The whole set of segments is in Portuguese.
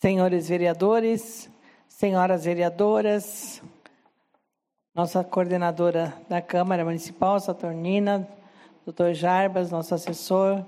Senhores vereadores, senhoras vereadoras, nossa coordenadora da Câmara Municipal, Saturnina, doutor Jarbas, nosso assessor,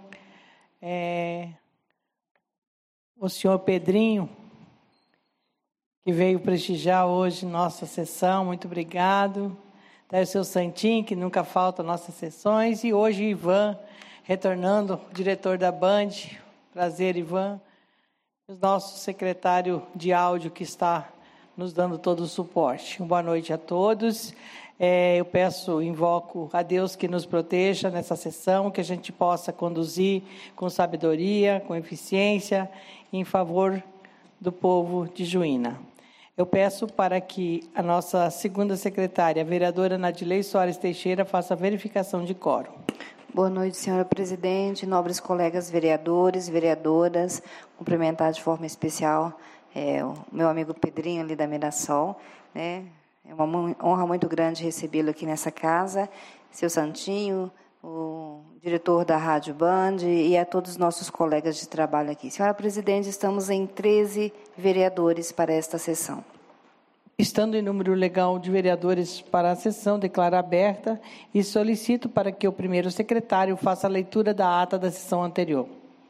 o senhor Pedrinho, que veio prestigiar hoje nossa sessão, muito obrigado. Até o seu Santinho, que nunca falta nossas sessões, e hoje Ivan, retornando, diretor da Band, prazer Ivan, o nosso secretário de áudio que está nos dando todo o suporte. Boa noite a todos. Eu invoco a Deus que nos proteja nessa sessão, que a gente possa conduzir com sabedoria, com eficiência, em favor do povo de Juína. Eu peço para que a nossa segunda secretária, a vereadora Nadilei Soares Teixeira, faça a verificação de quórum. Boa noite, senhora presidente, nobres colegas vereadores, vereadoras, cumprimentar de forma especial o meu amigo Pedrinho ali da Mirassol, né? É uma honra muito grande recebê-lo aqui nessa casa, seu Santinho, o diretor da Rádio Band e a todos os nossos colegas de trabalho aqui. Senhora presidente, estamos em 13 vereadores para esta sessão. Estando em número legal de vereadores para a sessão, declaro aberta e solicito para que o primeiro secretário faça a leitura da ata da sessão anterior.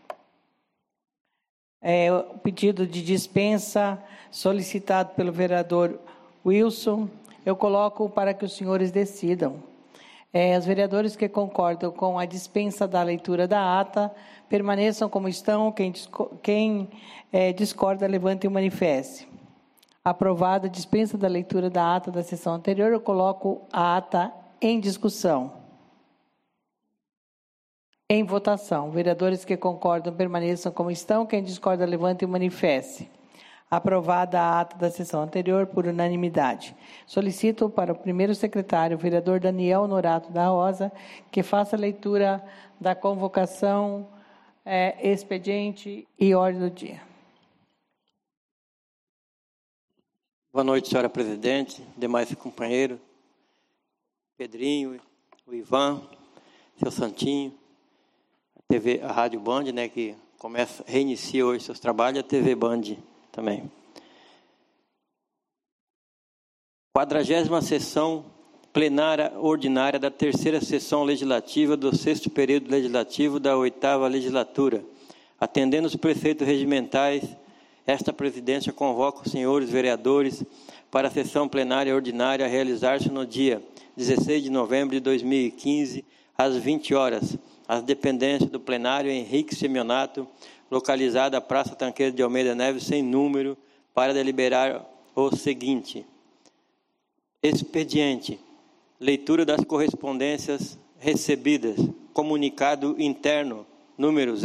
O pedido de dispensa solicitado pelo vereador Wilson, eu coloco para que os senhores decidam. Os vereadores que concordam com a dispensa da leitura da ata, permaneçam como estão. Quem discorda, levante e manifeste. Aprovada a dispensa da leitura da ata da sessão anterior, eu coloco a ata em discussão. Em votação. Vereadores que concordam, permaneçam como estão. Quem discorda, levante e manifeste. Aprovada a ata da sessão anterior por unanimidade. Solicito para o primeiro secretário, o vereador Daniel Norato da Rosa, que faça a leitura da convocação, expediente e ordem do dia. Boa noite, senhora presidente, demais companheiros, Pedrinho, o Ivan, seu Santinho, a Rádio Band, né, que reinicia hoje seus trabalhos, a TV Band também. 40ª sessão plenária ordinária da 3ª sessão legislativa do 6º período legislativo da 8ª legislatura. Atendendo os preceitos regimentais, esta presidência convoca os senhores vereadores para a sessão plenária ordinária a realizar-se no dia 16 de novembro de 2015, às 20 horas, às dependências do plenário Henrique Semionato, localizada a Praça Tanqueiro de Almeida Neves, sem número, para deliberar o seguinte. Expediente. Leitura das correspondências recebidas. Comunicado interno, número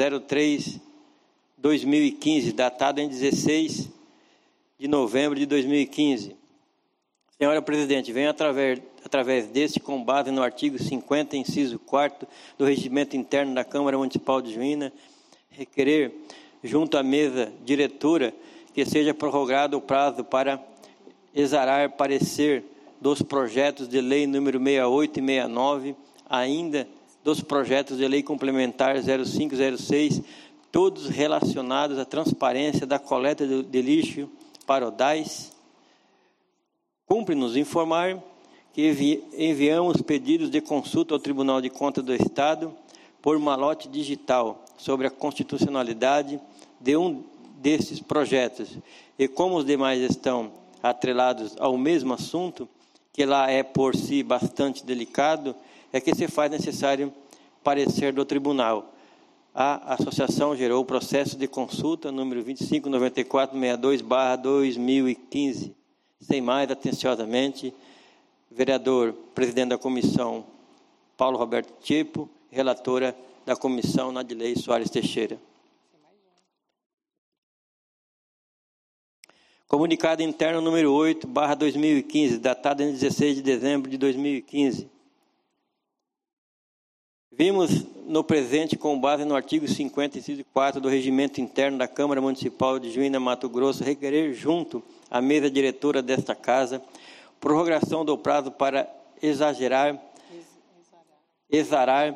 03/2015, datado em 16 de novembro de 2015. Senhora presidente, venho através deste, com base no artigo 50, inciso 4º do Regimento Interno da Câmara Municipal de Juína, requerer, junto à mesa diretora, que seja prorrogado o prazo para exarar parecer dos projetos de lei número 68 e 69, ainda dos projetos de lei complementar 0506, todos relacionados à transparência da coleta de lixo para o DAIS. Cumpre-nos informar que enviamos pedidos de consulta ao Tribunal de Contas do Estado por malote digital sobre a constitucionalidade de um desses projetos. E como os demais estão atrelados ao mesmo assunto, que lá é por si bastante delicado, é que se faz necessário parecer do tribunal. A associação gerou o processo de consulta número 259462/2015. Sem mais, atenciosamente, vereador, presidente da comissão, Paulo Roberto Tipo, relatora da comissão, Nadilei Soares Teixeira. Comunicado interno número 8/2015, datado em 16 de dezembro de 2015. Vimos no presente, com base no artigo 50, inciso 4 do Regimento Interno da Câmara Municipal de Juína, Mato Grosso, requerer junto à mesa diretora desta casa prorrogação do prazo para exarar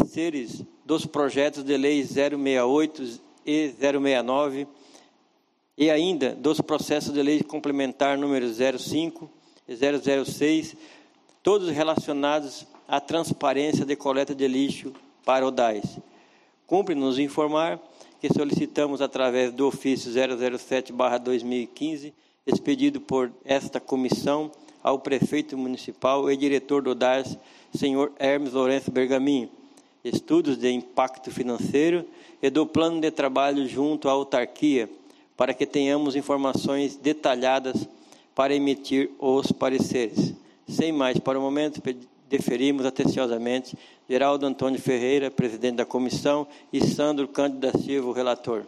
pareceres dos projetos de lei 068 e 069, e ainda dos processos de lei complementar número 05 e 006, todos relacionados à transparência de coleta de lixo para ODAIS. Cumpre-nos informar que solicitamos, através do ofício 007/2015, expedido por esta comissão ao prefeito municipal e diretor do ODAIS, senhor Hermes Lourenço Bergamin, estudos de impacto financeiro e do plano de trabalho junto à autarquia, para que tenhamos informações detalhadas para emitir os pareceres. Sem mais para o momento, deferimos atenciosamente Geraldo Antônio Ferreira, presidente da comissão, e Sandro Cândido da Silva, o relator.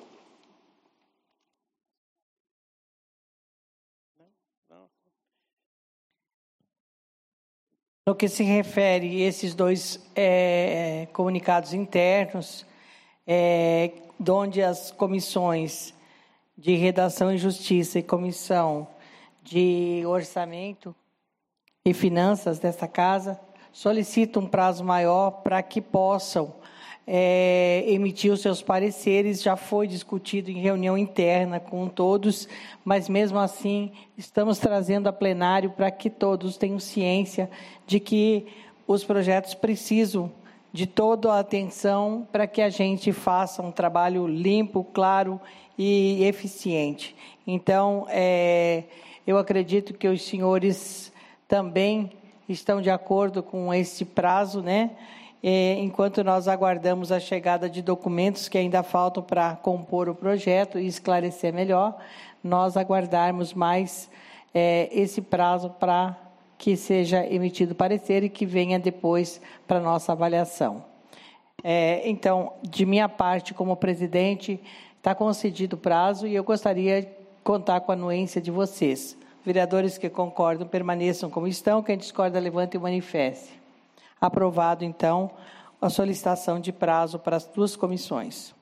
No que se refere a esses dois comunicados internos, onde as comissões de Redação e Justiça e Comissão de Orçamento e Finanças desta Casa solicitam um prazo maior para que possam emitir os seus pareceres. Já foi discutido em reunião interna com todos, mas mesmo assim estamos trazendo a plenário para que todos tenham ciência de que os projetos precisam de toda a atenção para que a gente faça um trabalho limpo, claro e eficiente. Então, eu acredito que os senhores também estão de acordo com esse prazo, né? Enquanto nós aguardamos a chegada de documentos que ainda faltam para compor o projeto e esclarecer melhor, nós aguardarmos mais esse prazo para que seja emitido parecer e que venha depois para nossa avaliação. Então, de minha parte, como presidente, está concedido o prazo e eu gostaria de contar com a anuência de vocês. Vereadores que concordam, permaneçam como estão. Quem discorda, levante e manifeste. Aprovado, então, a solicitação de prazo para as duas comissões.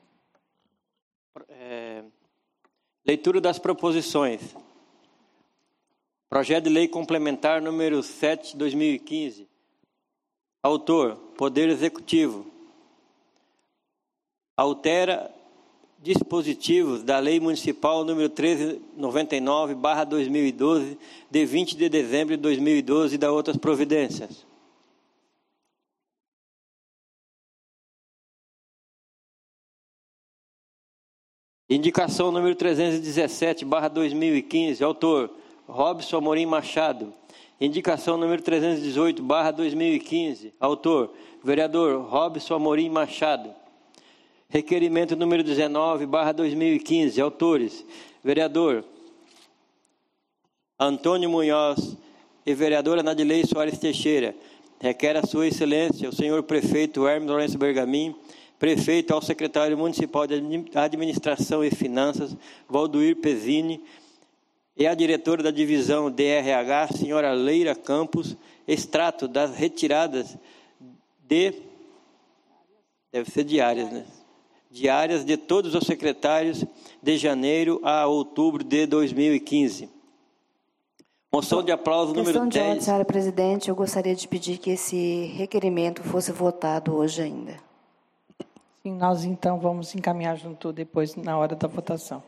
Leitura das proposições. Projeto de Lei Complementar número 7/2015. Autor, Poder Executivo. Altera dispositivos da Lei Municipal número 1399/2012, de 20 de dezembro de 2012 e da outras providências. Indicação número 317/2015, autor Robson Amorim Machado. Indicação número 318/2015, autor vereador Robson Amorim Machado. Requerimento número 19/2015, autores vereador Antônio Munhoz e vereadora Nadilei Soares Teixeira. Requer a sua excelência, o senhor prefeito Hermes Lourenço Bergamin, prefeito ao secretário municipal de Administração e Finanças, Valduir Pezzini, e a diretora da divisão DRH, senhora Leira Campos, extrato das retiradas deve ser diárias, né? Diárias de todos os secretários de janeiro a outubro de 2015. Moção de aplauso número 10. Questão de ordem, senhora presidente, eu gostaria de pedir que esse requerimento fosse votado hoje ainda. Sim, nós então vamos encaminhar junto depois na hora da votação.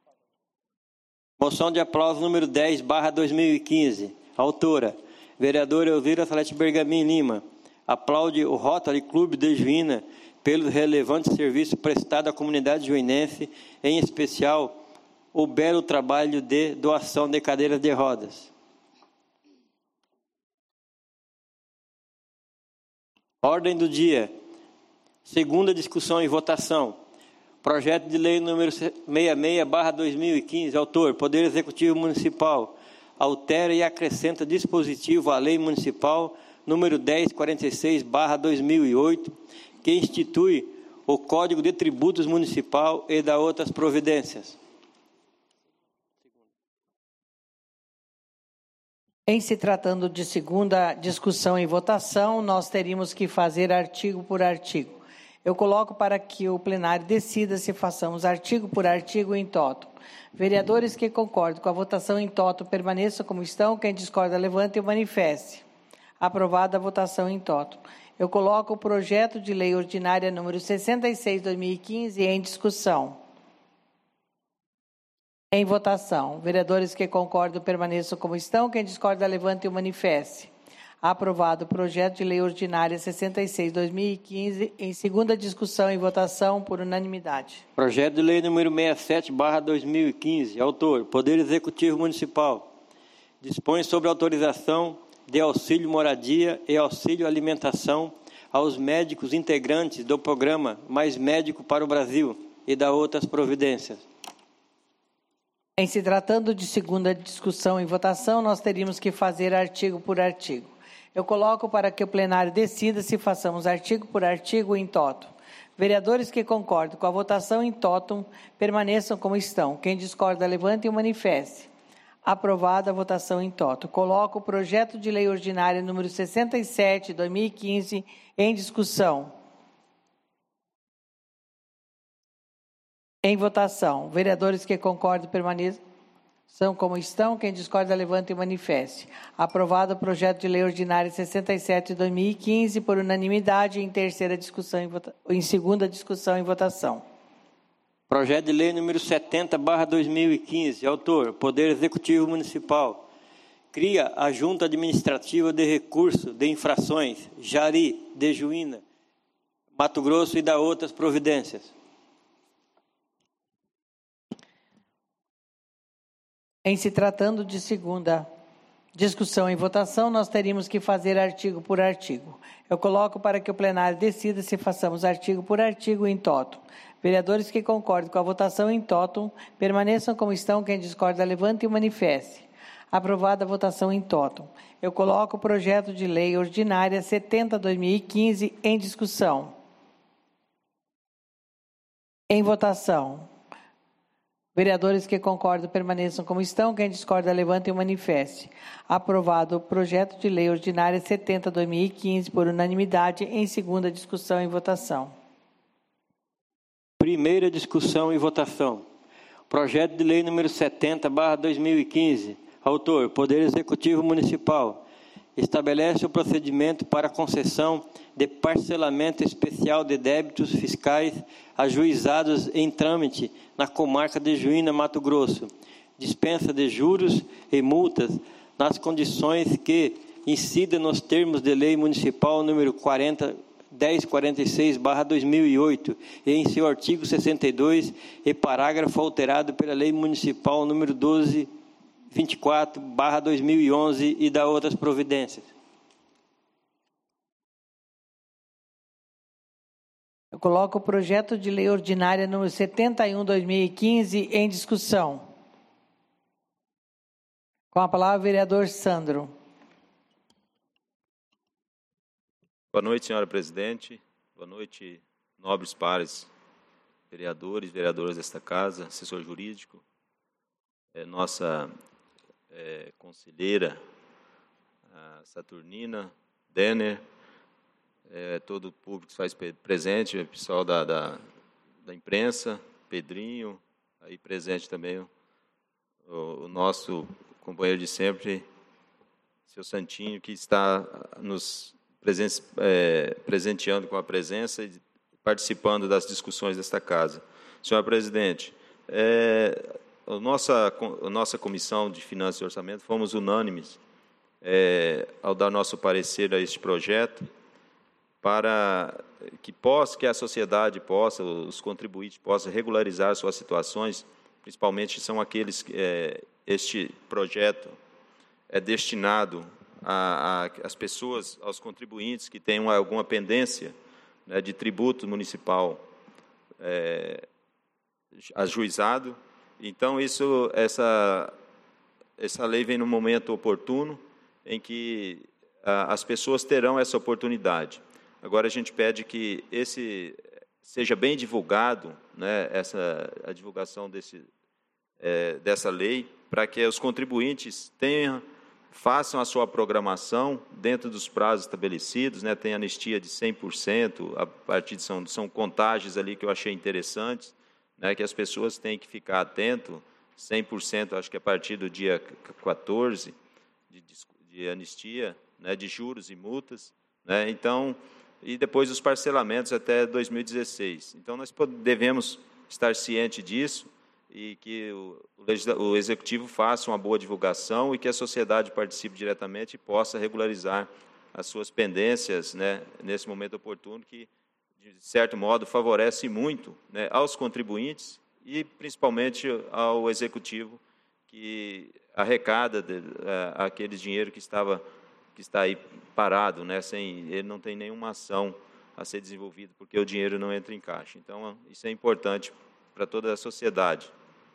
Moção de aplauso número 10/2015. Autora, vereadora Elvira Salete Bergamin Lima. Aplaude o Rotary Clube de Juína pelo relevante serviço prestado à comunidade juinense, em especial o belo trabalho de doação de cadeiras de rodas. Ordem do dia. Segunda discussão e votação. Projeto de lei número 66/2015, autor, Poder Executivo Municipal, altera e acrescenta dispositivo à lei municipal número 1046/2008, que institui o Código de Tributos Municipal e da outras providências. Em se tratando de segunda discussão e votação, nós teríamos que fazer artigo por artigo. Eu coloco para que o plenário decida se façamos artigo por artigo em toto. Vereadores que concordam com a votação em toto, permaneçam como estão. Quem discorda, levante e manifeste. Aprovada a votação em toto. Eu coloco o projeto de lei ordinária número 66/2015 em discussão. Em votação. Vereadores que concordam permaneçam como estão. Quem discorda, levante o manifeste. Aprovado o projeto de lei ordinária 66/2015, em segunda discussão e votação por unanimidade. Projeto de lei número 67/2015. Autor: Poder Executivo Municipal. Dispõe sobre autorização de auxílio moradia e auxílio alimentação aos médicos integrantes do programa Mais Médico para o Brasil e da outras providências. Em se tratando de segunda discussão e votação, nós teríamos que fazer artigo por artigo. Eu coloco para que o plenário decida se façamos artigo por artigo em toto. Vereadores que concordam com a votação em totum permaneçam como estão. Quem discorda, levante o manifeste. Aprovada a votação em toto. Coloco o projeto de lei ordinária número 67/2015 em discussão. Em votação. Vereadores que concordam permaneçam como estão. Quem discorda, levante e manifeste. Aprovado o projeto de lei ordinária 67/2015 por unanimidade em terceira discussão em segunda discussão e votação. Projeto de lei número 70/2015. Autor: Poder Executivo Municipal. Cria a Junta Administrativa de Recurso de Infrações, Jari, de Juína, Mato Grosso e da outras providências. Em se tratando de segunda discussão e votação, nós teríamos que fazer artigo por artigo. Eu coloco para que o plenário decida se façamos artigo por artigo em toto. Vereadores que concordam com a votação em toto, permaneçam como estão. Quem discorda, levante e manifeste. Aprovada a votação em toto. Eu coloco o projeto de lei ordinária 70/2015 em discussão. Em votação. Vereadores que concordam permaneçam como estão. Quem discorda, levante e manifeste. Aprovado o projeto de lei ordinária 70/2015 por unanimidade em segunda discussão e votação. Primeira discussão e votação. Projeto de lei número 70/2015. Autor: Poder Executivo Municipal. Estabelece o procedimento para concessão de parcelamento especial de débitos fiscais ajuizados em trâmite na comarca de Juína, Mato Grosso. Dispensa de juros e multas nas condições que incidem nos termos de lei municipal número 1046/2008 e em seu artigo 62 e parágrafo alterado pela lei municipal número 1224/2011 e da outras providências. Eu coloco o projeto de lei ordinária número 71/2015 em discussão. Com a palavra, o vereador Sandro. Boa noite, senhora presidente. Boa noite, nobres pares, vereadores, vereadoras desta casa, assessor jurídico, nossa conselheira, a Saturnina, Denner, todo o público que se faz presente, pessoal da imprensa, Pedrinho, aí presente também o nosso companheiro de sempre, seu Santinho, que está nos presenteando com a presença e participando das discussões desta casa. Senhora presidente, a nossa Comissão de Finanças e Orçamento fomos unânimes ao dar nosso parecer a este projeto para que a sociedade possa, os contribuintes possam regularizar suas situações, principalmente são aqueles que este projeto é destinado às pessoas, aos contribuintes que tenham alguma pendência, né, de tributo municipal ajuizado. Então, essa lei vem no momento oportuno em que as pessoas terão essa oportunidade. Agora, a gente pede que seja bem divulgado, né, a divulgação dessa lei, para que os contribuintes façam a sua programação dentro dos prazos estabelecidos, né, tem anistia de 100%, a partir são contagens ali que eu achei interessantes, né, que as pessoas têm que ficar atento, 100%, acho que a partir do dia 14 de anistia, né, de juros e multas, né, então, e depois os parcelamentos até 2016. Então, nós devemos estar cientes disso e que o Executivo faça uma boa divulgação e que a sociedade participe diretamente e possa regularizar as suas pendências, né, nesse momento oportuno, que, de certo modo, favorece muito, né, aos contribuintes e, principalmente, ao Executivo, que arrecada aquele dinheiro que está aí parado, né, ele não tem nenhuma ação a ser desenvolvida, porque o dinheiro não entra em caixa. Então, isso é importante para toda a sociedade.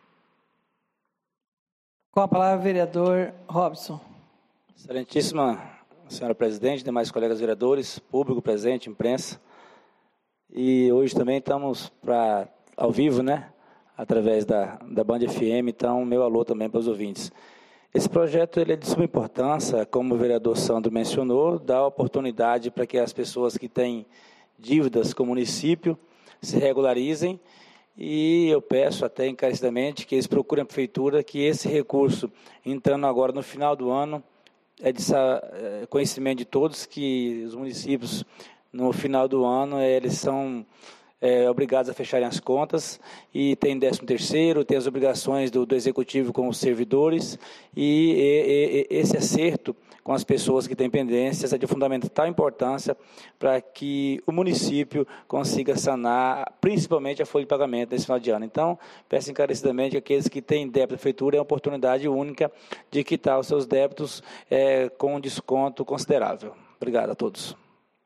Com a palavra, vereador Robson. Excelentíssima senhora presidente, demais colegas vereadores, público presente, imprensa. E hoje também estamos ao vivo, né? Através da Band FM, então, meu alô também para os ouvintes. Esse projeto ele é de suma importância, como o vereador Sandro mencionou, dá oportunidade para que as pessoas que têm dívidas com o município se regularizem, e eu peço até encarecidamente que eles procurem a prefeitura, que esse recurso, entrando agora no final do ano, é de conhecimento de todos que os municípios, no final do ano, eles são obrigados a fecharem as contas, e tem 13º, tem as obrigações do Executivo com os servidores, e esse acerto com as pessoas que têm pendências é de fundamental importância para que o município consiga sanar, principalmente a folha de pagamento nesse final de ano. Então, peço encarecidamente que aqueles que têm débito da prefeitura é uma oportunidade única de quitar os seus débitos com um desconto considerável. Obrigado a todos.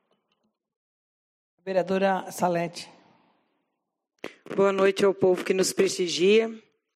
Vereadora Salete. Boa noite ao povo que nos prestigia,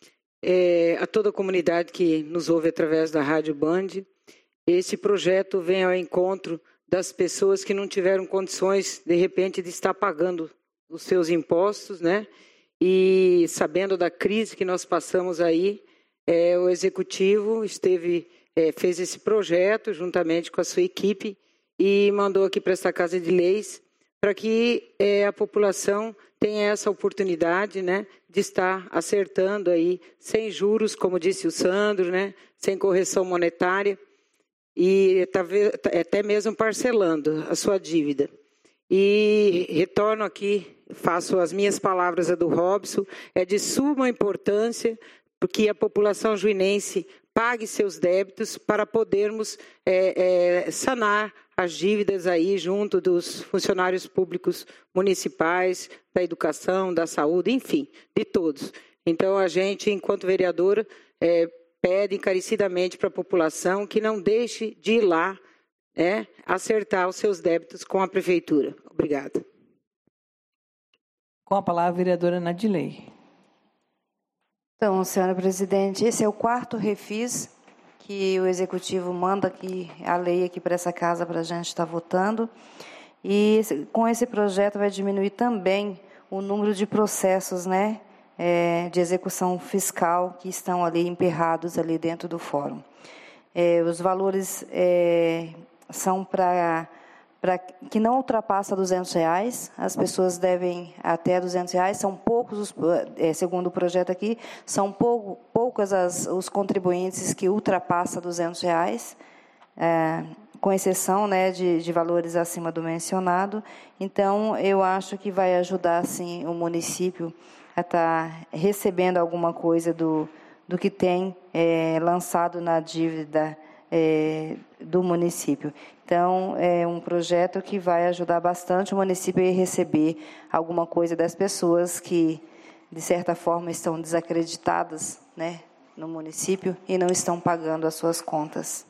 a toda a comunidade que nos ouve através da Rádio Band. Esse projeto vem ao encontro das pessoas que não tiveram condições, de repente, de estar pagando os seus impostos, né? E sabendo da crise que nós passamos aí, o Executivo fez esse projeto juntamente com a sua equipe e mandou aqui para esta Casa de Leis para que a população tenha essa oportunidade, né, de estar acertando aí sem juros, como disse o Sandro, né, sem correção monetária, e até mesmo parcelando a sua dívida. E retorno aqui, faço as minhas palavras a do Robson, é de suma importância porque a população juinense pague seus débitos para podermos sanar as dívidas aí junto dos funcionários públicos municipais, da educação, da saúde, enfim, de todos. Então, a gente, enquanto vereadora, pede encarecidamente para a população que não deixe de ir lá acertar os seus débitos com a prefeitura. Obrigada. Com a palavra, a vereadora Nadilei. Então, senhora presidente, esse é o 4º refis que o Executivo manda aqui, a lei aqui para essa casa para a gente estar votando. E com esse projeto vai diminuir também o número de processos, né, de execução fiscal que estão ali emperrados ali dentro do fórum. Os valores são para que não ultrapassa R$200, as pessoas devem até R$200, são poucos, segundo o projeto aqui, são poucos os contribuintes que ultrapassam R$200, com exceção, né, de valores acima do mencionado. Então, eu acho que vai ajudar, sim, o município a estar recebendo alguma coisa do que tem lançado na dívida do município. Então, é um projeto que vai ajudar bastante o município a receber alguma coisa das pessoas que, de certa forma, estão desacreditadas, né, no município e não estão pagando as suas contas.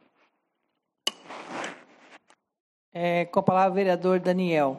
Com a palavra, o vereador Daniel.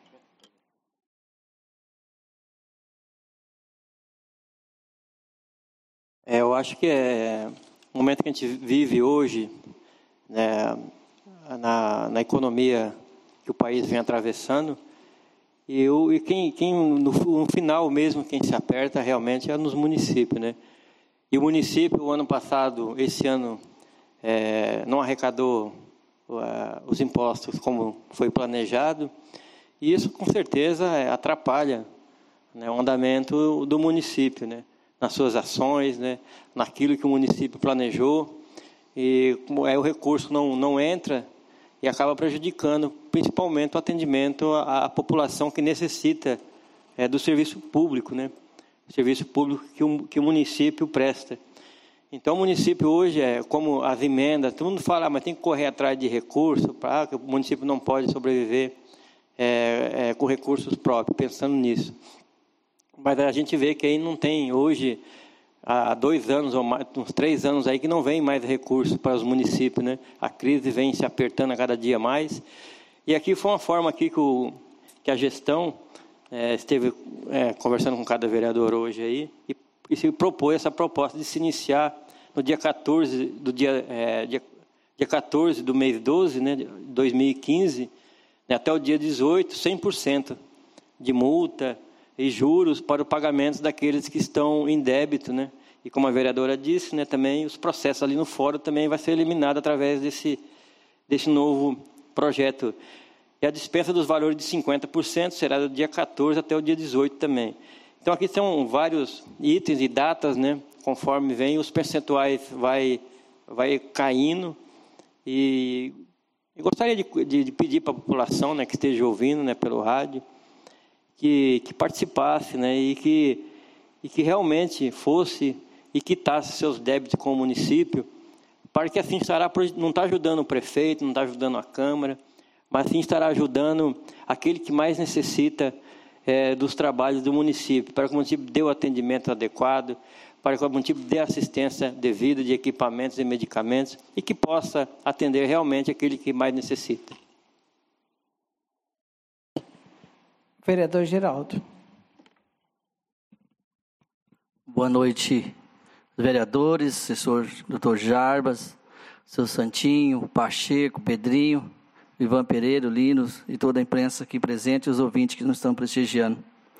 Eu acho que o momento que a gente vive hoje, né, na economia que o país vem atravessando, e quem no final mesmo, quem se aperta realmente é nos municípios, né? E o município, o ano passado, esse ano, não arrecadou os impostos como foi planejado, e isso com certeza atrapalha, né, o andamento do município, né, nas suas ações, né, naquilo que o município planejou, e o recurso não entra e acaba prejudicando principalmente o atendimento à população que necessita do serviço público, né? serviço público que o município presta. Então, o município hoje, como as emendas, todo mundo fala, mas tem que correr atrás de recursos, que o município não pode sobreviver com recursos próprios, pensando nisso. Mas a gente vê que aí não tem, hoje, há 2 anos, ou mais, uns 3 anos aí, que não vem mais recursos para os municípios, né? A crise vem se apertando a cada dia mais. E aqui foi uma forma aqui que a gestão esteve conversando com cada vereador hoje aí, e se propôs essa proposta de se iniciar no dia 14 do mês 12, né, de 2015, né, até o dia 18, 100% de multa e juros para o pagamento daqueles que estão em débito, né? E como a vereadora disse, né, também os processos ali no fórum também vai ser eliminado através desse novo projeto. E a dispensa dos valores de 50% será do dia 14 até o dia 18 também. Então, aqui são vários itens e datas, né? Conforme vem, os percentuais vai caindo. E eu gostaria de pedir para a população, né, que esteja ouvindo, né, pelo rádio, que participasse, né, e que realmente fosse e quitasse seus débitos com o município, para que assim não está ajudando o prefeito, não está ajudando a Câmara, mas sim estará ajudando aquele que mais necessita dos trabalhos do município, para que o município dê o atendimento adequado, para que o município dê assistência devida de equipamentos e medicamentos e que possa atender realmente aquele que mais necessita. Vereador Geraldo. Boa noite, vereadores, assessor doutor Jarbas, seu Santinho, Pacheco, Pedrinho, Ivan Pereira, Linos e toda a imprensa aqui presente e os ouvintes que nos estão prestigiando.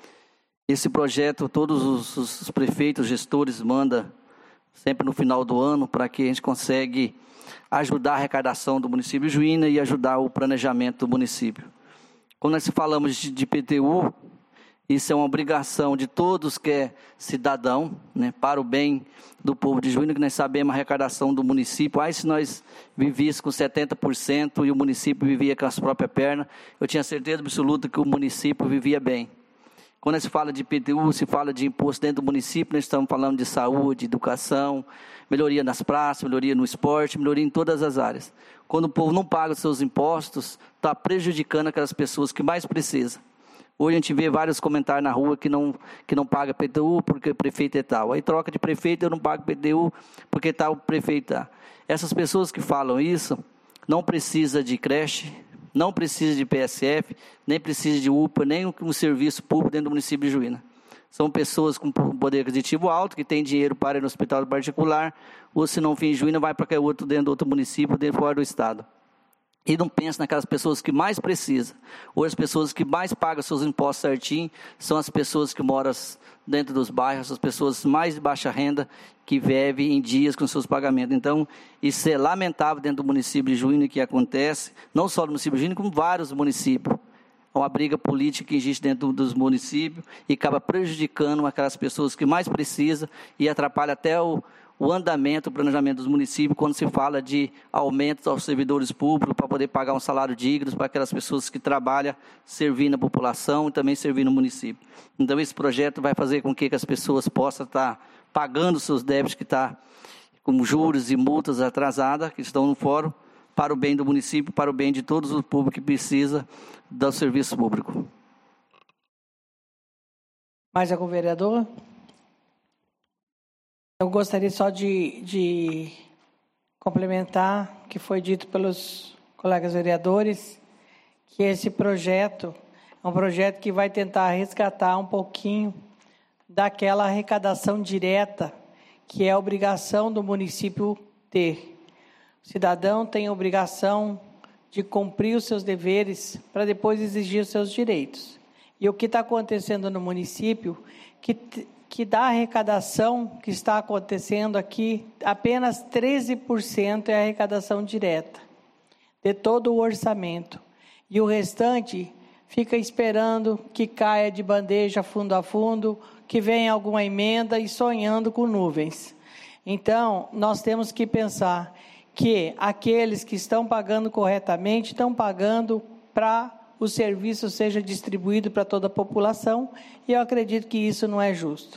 Esse projeto, todos os prefeitos, gestores mandam sempre no final do ano para que a gente consiga ajudar a arrecadação do município de Juína e ajudar o planejamento do município. Quando nós falamos de IPTU, isso é uma obrigação de todos que é cidadão, né, para o bem do povo de Juína, que nós sabemos a arrecadação do município. Se nós vivíssemos com 70% e o município vivia com as próprias pernas, eu tinha certeza absoluta que o município vivia bem. Quando se fala de IPTU, se fala de imposto dentro do município, nós estamos falando de saúde, educação, melhoria nas praças, melhoria no esporte, melhoria em todas as áreas. Quando o povo não paga os seus impostos, está prejudicando aquelas pessoas que mais precisam. Hoje a gente vê vários comentários na rua que não paga IPTU porque o prefeito é tal. Aí troca de prefeito, eu não pago IPTU porque tal prefeito tá. Essas pessoas que falam isso, não precisa de creche, não precisa de PSF, nem precisa de UPA, nem um serviço público dentro do município de Juína. São pessoas com poder aquisitivo alto, que têm dinheiro para ir no hospital particular, ou se não vir em Juína, vai para qualquer outro dentro do outro município, dentro fora do estado. E não pensa naquelas pessoas que mais precisam. Hoje as pessoas que mais pagam seus impostos certinho são as pessoas que moram dentro dos bairros, as pessoas mais de baixa renda que vivem em dias com seus pagamentos. Então, isso é lamentável dentro do município de Juína que acontece, não só no município de Juína, como vários municípios. É uma briga política que existe dentro dos municípios e acaba prejudicando aquelas pessoas que mais precisam e atrapalha até o andamento, o planejamento dos municípios, quando se fala de aumentos aos servidores públicos para poder pagar um salário digno para aquelas pessoas que trabalham servindo a população e também servindo o município. Então, esse projeto vai fazer com que as pessoas possam estar pagando seus débitos que estão com juros e multas atrasadas, que estão no fórum, para o bem do município, para o bem de todos os públicos que precisam do serviço público. Mais algum vereador? Eu gostaria só de complementar o que foi dito pelos colegas vereadores, que esse projeto é um projeto que vai tentar resgatar um pouquinho daquela arrecadação direta, que é a obrigação do município ter. O cidadão tem a obrigação de cumprir os seus deveres para depois exigir os seus direitos. E o que está acontecendo no município, que da arrecadação que está acontecendo aqui, apenas 13% é arrecadação direta de todo o orçamento. E o restante fica esperando que caia de bandeja fundo a fundo, que venha alguma emenda e sonhando com nuvens. Então, nós temos que pensar que aqueles que estão pagando corretamente, estão pagando para o serviço seja distribuído para toda a população, e eu acredito que isso não é justo.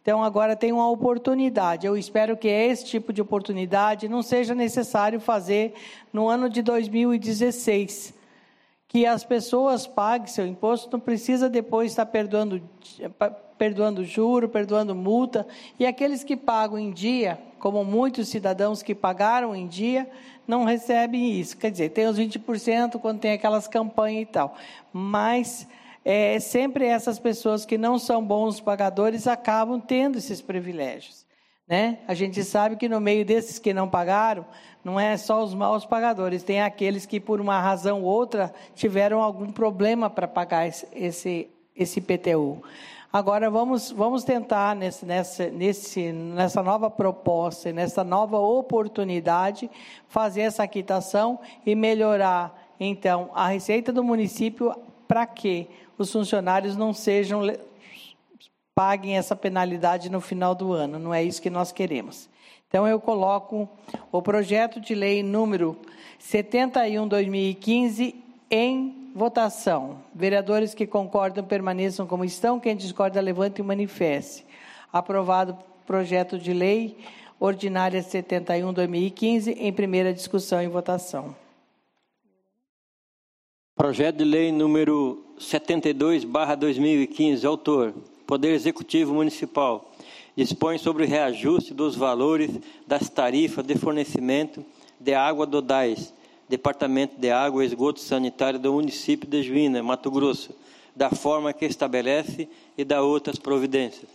Então, agora tem uma oportunidade. Eu espero que esse tipo de oportunidade não seja necessário fazer no ano de 2016. Que as pessoas paguem seu imposto, não precisa depois estar perdoando juro, perdoando multa. E aqueles que pagam em dia, como muitos cidadãos que pagaram em dia, não recebem isso. Quer dizer, tem os 20% quando tem aquelas campanhas e tal. Mas sempre essas pessoas que não são bons pagadores acabam tendo esses privilégios, né? A gente sabe que no meio desses que não pagaram, não é só os maus pagadores, tem aqueles que por uma razão ou outra tiveram algum problema para pagar esse IPTU. Agora vamos tentar nessa nova proposta, nessa nova oportunidade, fazer essa quitação e melhorar então a receita do município para que os funcionários não paguem essa penalidade no final do ano. Não é isso que nós queremos. Então, eu coloco o projeto de lei número 71/2015 em votação. Vereadores que concordam permaneçam como estão. Quem discorda, levante e manifeste. Aprovado o projeto de lei ordinária 71/2015 em primeira discussão e votação. Projeto de lei número 72/2015, autor, Poder Executivo Municipal, dispõe sobre o reajuste dos valores das tarifas de fornecimento de água do DAS, Departamento de Água e Esgoto Sanitário do município de Juína, Mato Grosso, da forma que estabelece e da outras providências.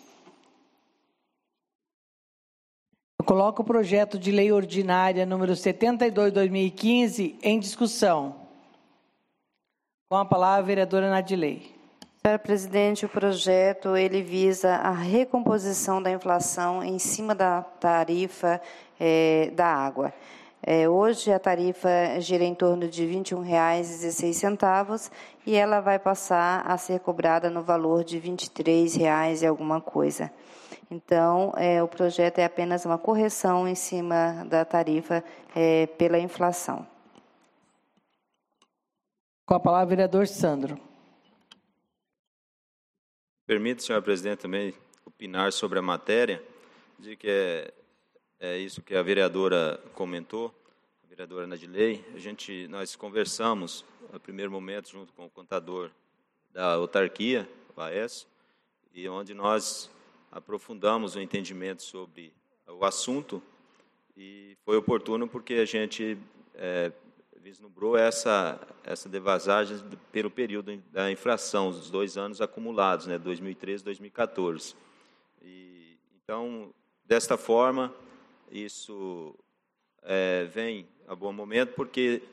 Eu coloco o projeto de lei ordinária número 72/2015 em discussão. Com a palavra, a vereadora Nadilei. Senhora presidente, o projeto ele visa a recomposição da inflação em cima da tarifa da água. Hoje a tarifa gira em torno de R$ 21,16 e ela vai passar a ser cobrada no valor de R$ 23 e alguma coisa. Então, o projeto é apenas uma correção em cima da tarifa pela inflação. Com a palavra, vereador Sandro. Permite, senhora presidente, também opinar sobre a matéria, dizer que é isso que a vereadora comentou, a vereadora Nadilei. Nós conversamos, no primeiro momento, junto com o contador da autarquia, o Aécio, e onde nós aprofundamos o entendimento sobre o assunto, e foi oportuno porque a gente vislumbrou essa devasagem pelo período da infração, os 2 anos acumulados, 2013 e 2014. Então, desta forma, isso vem a bom momento, porque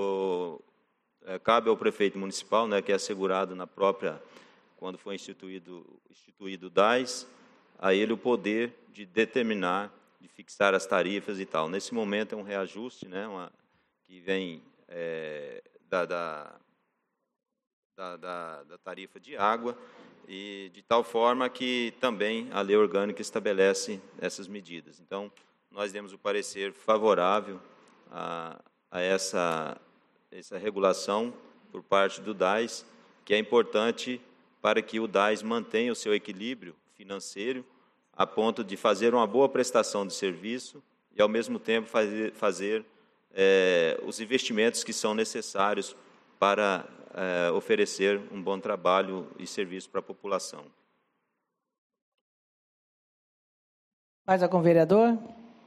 cabe ao prefeito municipal, que é assegurado na própria, quando foi instituído o DAS, a ele o poder de determinar, de fixar as tarifas e tal. Nesse momento é um reajuste, que vem da tarifa de água, e de tal forma que também a lei orgânica estabelece essas medidas. Então, nós demos o parecer favorável a essa regulação por parte do DAS, que é importante para que o DAS mantenha o seu equilíbrio financeiro, a ponto de fazer uma boa prestação de serviço e, ao mesmo tempo, fazer os investimentos que são necessários para oferecer um bom trabalho e serviço para a população. Mais algum vereador?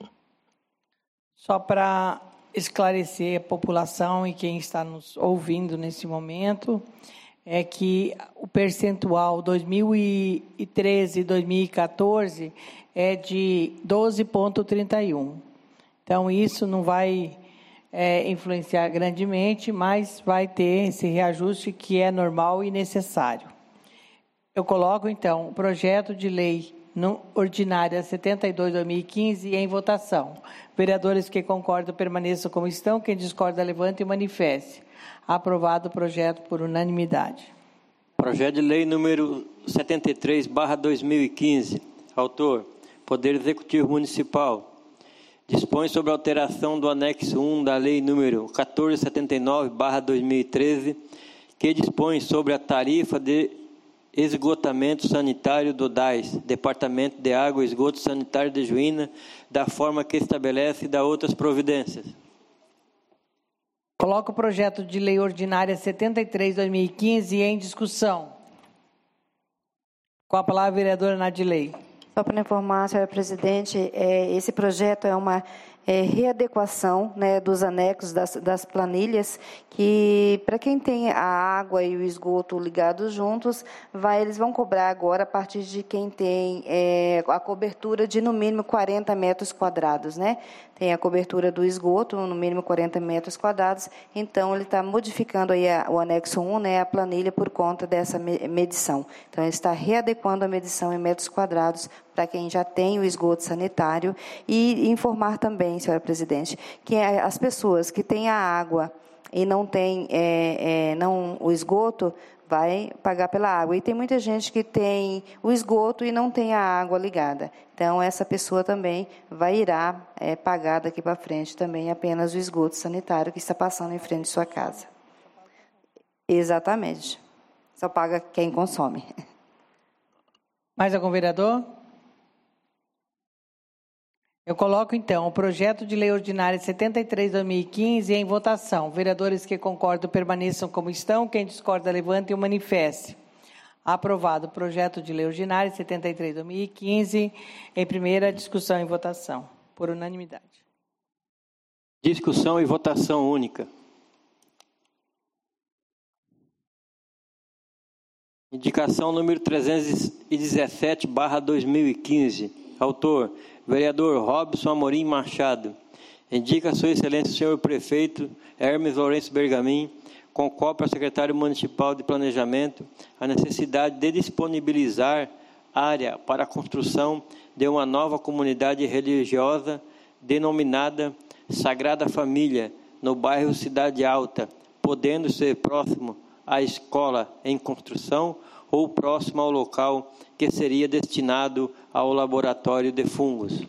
Só para esclarecer a população e quem está nos ouvindo nesse momento, é que o percentual 2013 e 2014 é de 12,31. Então, isso não vai influenciar grandemente, mas vai ter esse reajuste que é normal e necessário. Eu coloco, então, o projeto de lei ordinária 72/2015 em votação. Vereadores que concordam permaneçam como estão, quem discorda levante e manifeste. Aprovado o projeto por unanimidade. Projeto de lei número 73/2015, autor, Poder Executivo Municipal, dispõe sobre a alteração do anexo 1 da lei número 1479/2013, que dispõe sobre a tarifa de Esgotamento Sanitário do DAS, Departamento de Água e Esgoto Sanitário de Juína, da forma que estabelece e dá outras providências. Coloco o projeto de lei ordinária 73/2015 em discussão. Com a palavra, a vereadora Nadilei. Só para informar, senhora presidente, esse projeto é uma readequação, né, dos anexos das planilhas, que para quem tem a água e o esgoto ligados juntos, eles vão cobrar agora a partir de quem tem a cobertura de no mínimo 40 metros quadrados, né? Tem a cobertura do esgoto, no mínimo 40 metros quadrados, então ele está modificando aí o anexo 1, né, a planilha por conta dessa medição. Então, ele está readequando a medição em metros quadrados para quem já tem o esgoto sanitário e informar também, senhora presidente, que as pessoas que têm a água e não têm o esgoto, vai pagar pela água. E tem muita gente que tem o esgoto e não tem a água ligada. Então, essa pessoa também irá pagar daqui para frente também apenas o esgoto sanitário que está passando em frente de sua casa. Exatamente. Só paga quem consome. Mais algum vereador? Eu coloco, então, o projeto de lei ordinária 73/2015 em votação. Vereadores que concordam permaneçam como estão. Quem discorda, levante e o manifeste. Aprovado o projeto de lei ordinária 73/2015 em primeira discussão e votação, por unanimidade. Discussão e votação única. Indicação número 317/2015. Autor, vereador Robson Amorim Machado. Indica a sua excelência o senhor prefeito Hermes Lourenço Bergamin, com cópia ao secretário municipal de planejamento, a necessidade de disponibilizar área para a construção de uma nova comunidade religiosa denominada Sagrada Família, no bairro Cidade Alta, podendo ser próximo à escola em construção ou próximo ao local que seria destinado ao laboratório de fungos.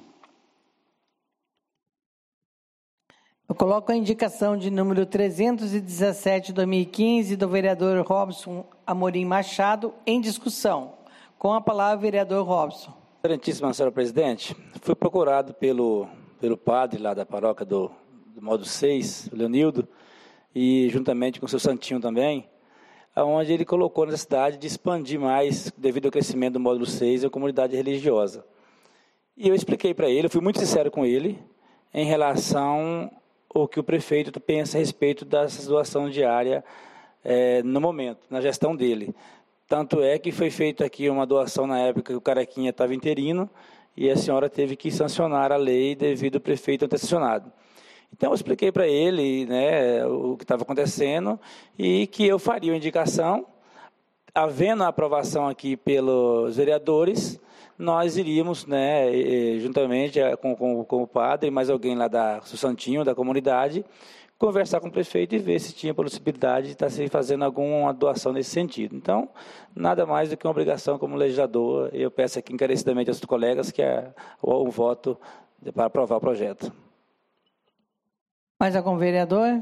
Eu coloco a indicação de número 317/2015 do vereador Robson Amorim Machado em discussão. Com a palavra, o vereador Robson. Excelentíssima senhora presidente, fui procurado pelo padre lá da paróquia do módulo 6, o Leonildo, e juntamente com o seu Santinho também, onde ele colocou a necessidade de expandir mais, devido ao crescimento do módulo 6, a comunidade religiosa. E eu expliquei para ele, eu fui muito sincero com ele, em relação ao que o prefeito pensa a respeito dessa doação diária no momento, na gestão dele. Tanto é que foi feita aqui uma doação na época que o Carequinha estava interino, e a senhora teve que sancionar a lei devido ao prefeito ter sancionado. Então, eu expliquei para ele, né, o que estava acontecendo e que eu faria uma indicação, havendo a aprovação aqui pelos vereadores, nós iríamos, né, juntamente com o padre e mais alguém lá do Santinho, da comunidade, conversar com o prefeito e ver se tinha possibilidade de estar se fazendo alguma doação nesse sentido. Então, nada mais do que uma obrigação como legislador. Eu peço aqui encarecidamente aos colegas que o voto para aprovar o projeto. Mais algum vereador?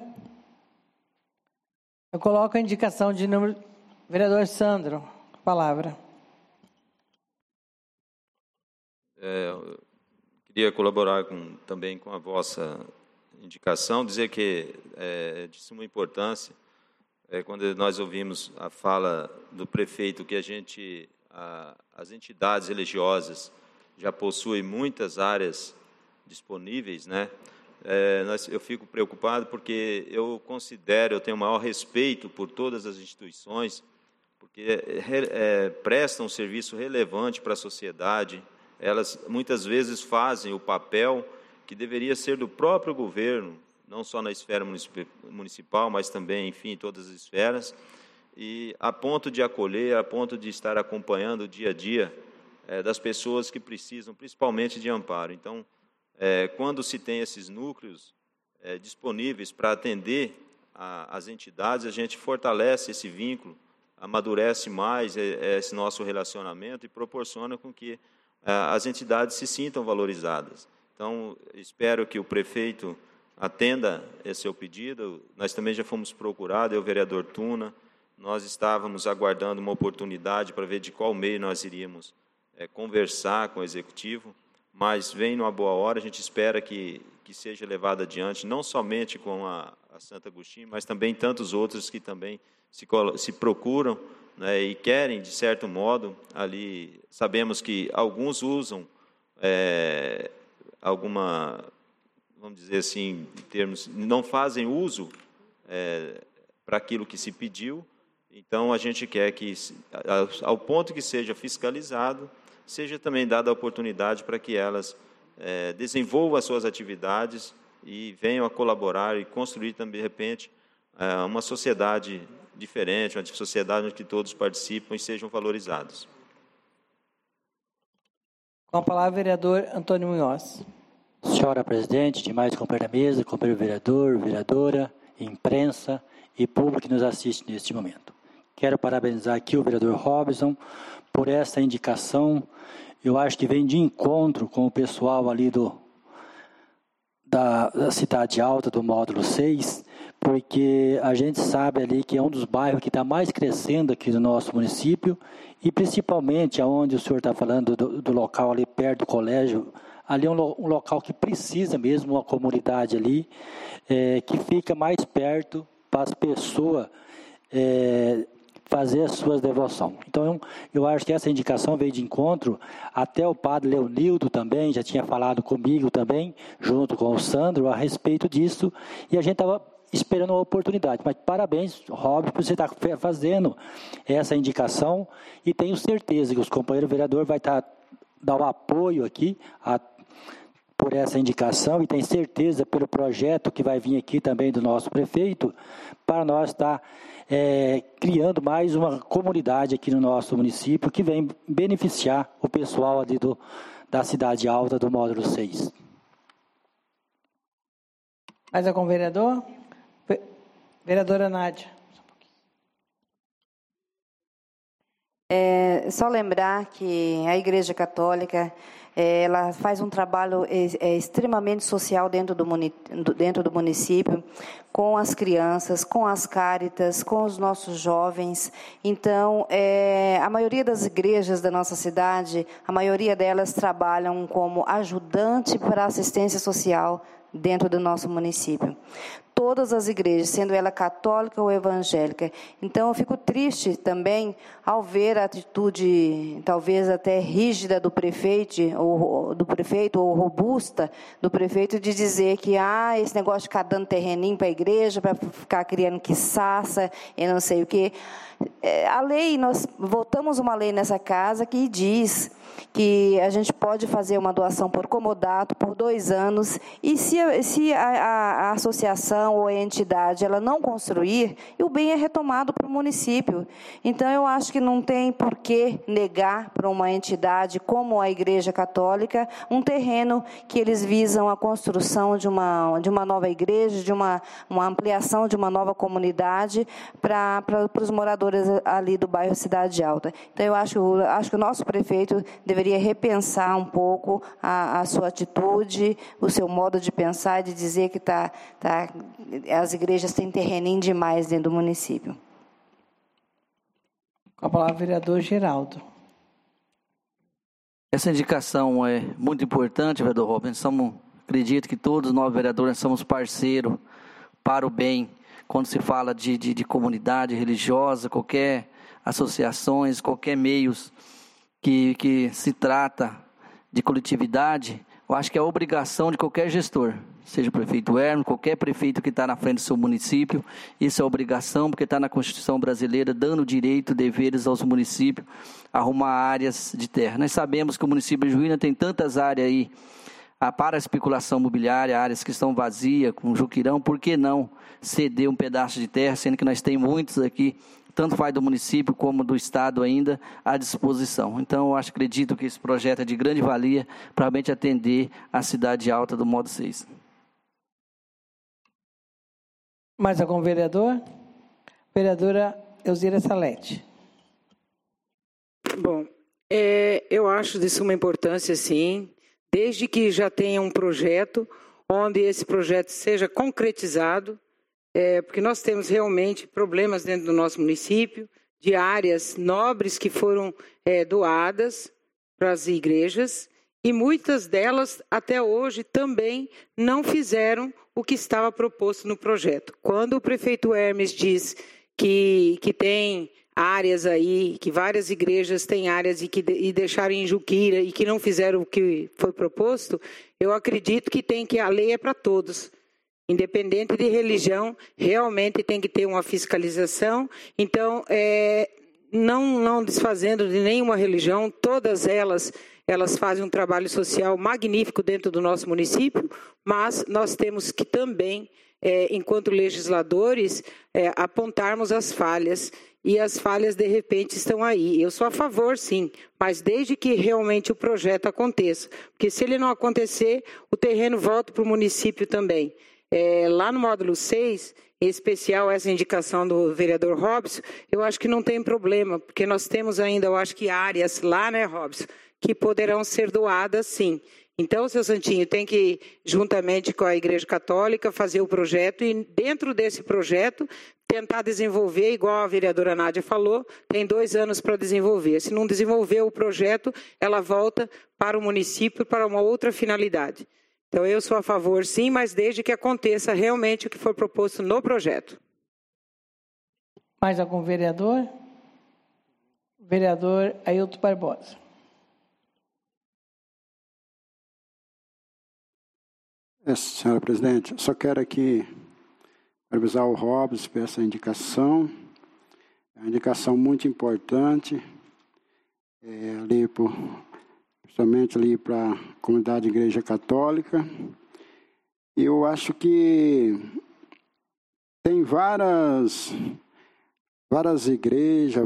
Eu coloco a indicação de número... Vereador Sandro, palavra. Eu queria colaborar também com a vossa indicação, dizer que é de suma importância, quando nós ouvimos a fala do prefeito que as entidades religiosas já possuem muitas áreas disponíveis, né? Eu fico preocupado porque eu tenho o maior respeito por todas as instituições, porque prestam um serviço relevante para a sociedade. Elas muitas vezes fazem o papel que deveria ser do próprio governo, não só na esfera municipal, mas também, enfim, em todas as esferas, e a ponto de acolher, a ponto de estar acompanhando o dia a dia das pessoas que precisam, principalmente de amparo. Então, quando se tem esses núcleos disponíveis para atender as entidades, a gente fortalece esse vínculo, amadurece mais esse nosso relacionamento e proporciona com que as entidades se sintam valorizadas. Então, espero que o prefeito atenda esse seu pedido. Nós também já fomos procurados, o vereador Tuna, nós estávamos aguardando uma oportunidade para ver de qual meio nós iríamos conversar com o Executivo, mas vem numa boa hora, a gente espera que seja levado adiante, não somente com a Santo Agostinho, mas também tantos outros que também se procuram, né, e querem, de certo modo, ali, sabemos que alguns usam vamos dizer assim, em termos, não fazem uso para aquilo que se pediu, então a gente quer que, ao ponto que seja fiscalizado, seja também dada a oportunidade para que elas desenvolvam as suas atividades e venham a colaborar e construir também, de repente, uma sociedade diferente, uma sociedade onde todos participam e sejam valorizados. Com a palavra, vereador Antônio Munhoz. Senhora presidente, demais companheiros da mesa, companheiro vereador, vereadora, imprensa e público que nos assiste neste momento. Quero parabenizar aqui o vereador Robson por essa indicação. Eu acho que vem de encontro com o pessoal ali da Cidade Alta, do módulo 6, porque a gente sabe ali que é um dos bairros que está mais crescendo aqui no nosso município, e principalmente aonde o senhor está falando do local ali perto do colégio, ali é um local que precisa mesmo, uma comunidade ali, que fica mais perto para as pessoas fazer as suas devoções. Então, eu acho que essa indicação veio de encontro, até o padre Leonildo também já tinha falado comigo também, junto com o Sandro, a respeito disso, e a gente estava esperando uma oportunidade. Mas parabéns, Rob, por você estar fazendo essa indicação, e tenho certeza que os companheiros vereadores vão dar o apoio aqui por essa indicação, e tenho certeza pelo projeto que vai vir aqui também do nosso prefeito, para nós estar criando mais uma comunidade aqui no nosso município, que vem beneficiar o pessoal ali da Cidade Alta do módulo 6. Mais algum vereador? Vereadora Nádia. Só lembrar que a Igreja Católica ela faz um trabalho extremamente social dentro do município, com as crianças, com as cáritas, com os nossos jovens. Então, a maioria das igrejas da nossa cidade, a maioria delas trabalham como ajudante para assistência social dentro do nosso município. Todas as igrejas, sendo ela católica ou evangélica. Então, eu fico triste também ao ver a atitude, talvez até rígida do prefeito ou robusta do prefeito, de dizer que esse negócio de ficar dando terreninho para a igreja, para ficar criando quiçaça e não sei o quê. A lei, nós votamos uma lei nessa casa que diz que a gente pode fazer uma doação por comodato por 2 anos, e se a associação ou a entidade ela não construir, o bem é retomado para o município. Então, eu acho que não tem por que negar para uma entidade como a Igreja Católica um terreno que eles visam a construção de uma nova igreja, de uma ampliação de uma nova comunidade para os moradores ali do bairro Cidade Alta. Então, eu acho que o nosso prefeito deveria repensar um pouco a sua atitude, o seu modo de pensar, de dizer que as igrejas têm terreninho demais dentro do município. Com a palavra, vereador Geraldo. Essa indicação é muito importante, vereador Robson. Acredito que todos nós, vereadores, somos parceiros para o bem. Quando se fala de comunidade religiosa, qualquer associações, qualquer meios que se trata de coletividade, eu acho que é a obrigação de qualquer gestor, seja o prefeito Hermes, qualquer prefeito que está na frente do seu município, isso é obrigação, porque está na Constituição brasileira, dando direito, deveres aos municípios, arrumar áreas de terra. Nós sabemos que o município de Juína tem tantas áreas aí, para a especulação imobiliária, áreas que estão vazias, com juquirão, por que não ceder um pedaço de terra, sendo que nós temos muitos aqui, tanto faz do município como do estado ainda, à disposição. Então, eu acredito que esse projeto é de grande valia para realmente atender a Cidade Alta do modo 6. Mais algum vereador? Vereadora Elzira Salete. Bom, eu acho de suma importância, sim, desde que já tenha um projeto, onde esse projeto seja concretizado, porque nós temos realmente problemas dentro do nosso município, de áreas nobres que foram doadas para as igrejas, e muitas delas, até hoje, também não fizeram o que estava proposto no projeto. Quando o prefeito Hermes diz que tem áreas aí, que várias igrejas têm áreas e deixaram em Juquira e que não fizeram o que foi proposto, eu acredito que a lei é para todos. Independente de religião, realmente tem que ter uma fiscalização. Então, não desfazendo de nenhuma religião, todas elas fazem um trabalho social magnífico dentro do nosso município, mas nós temos que também, enquanto legisladores, apontarmos as falhas, e as falhas, de repente, estão aí. Eu sou a favor, sim, mas desde que realmente o projeto aconteça, porque se ele não acontecer, o terreno volta para o município também. Lá no módulo 6, em especial essa indicação do vereador Robson, eu acho que não tem problema, porque nós temos ainda, eu acho que áreas lá, né, Robson, que poderão ser doadas, sim. Então, seu Santinho, tem que, juntamente com a Igreja Católica, fazer o projeto e, dentro desse projeto, tentar desenvolver, igual a vereadora Nádia falou, tem 2 anos para desenvolver. Se não desenvolver o projeto, ela volta para o município para uma outra finalidade. Então, eu sou a favor, sim, mas desde que aconteça realmente o que for proposto no projeto. Mais algum vereador? Vereador Ailton Barbosa. Senhora presidente, só quero aqui avisar o Robson por essa indicação. É uma indicação muito importante, principalmente ali para a comunidade Igreja Católica. Eu acho que tem várias igrejas,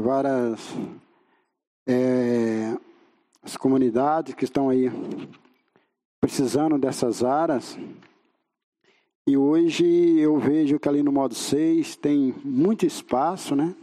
as comunidades que estão aí precisando dessas áreas, e hoje eu vejo que ali no módulo 6 tem muito espaço, né?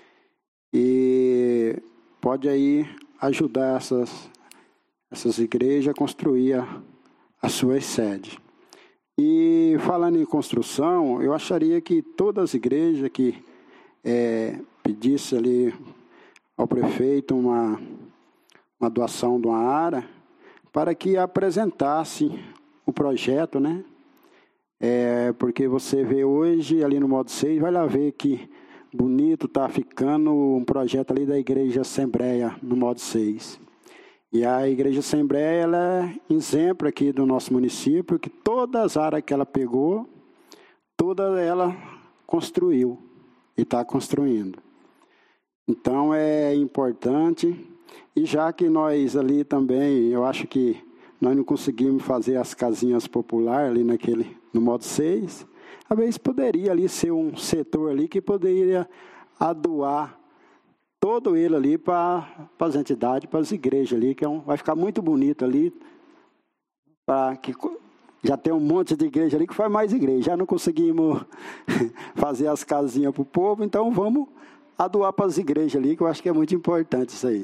E pode aí ajudar essas igrejas a construir as suas sedes. E falando em construção, eu acharia que todas as igrejas que pedisse ali ao prefeito uma doação de uma área, para que apresentasse o projeto, né? Porque você vê hoje, ali no módulo 6, vai lá ver que bonito está ficando um projeto ali da Igreja Assembleia, no módulo 6. E a Igreja Assembleia, ela é exemplo aqui do nosso município, que todas as áreas que ela pegou, toda ela construiu e está construindo. Então, é importante. E já que nós ali também, eu acho que nós não conseguimos fazer as casinhas populares ali no módulo 6, às vezes poderia ali ser um setor ali que poderia doar todo ele ali para as entidades, para as igrejas ali, que vai ficar muito bonito ali, que já tem um monte de igreja ali que faz mais igreja, já não conseguimos fazer as casinhas para o povo, então vamos doar para as igrejas ali, que eu acho que é muito importante isso aí.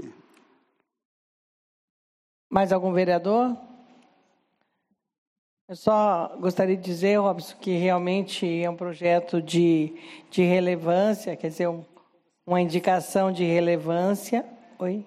Mais algum vereador? Eu só gostaria de dizer, Robson, que realmente é um projeto de relevância, quer dizer, uma indicação de relevância. Oi?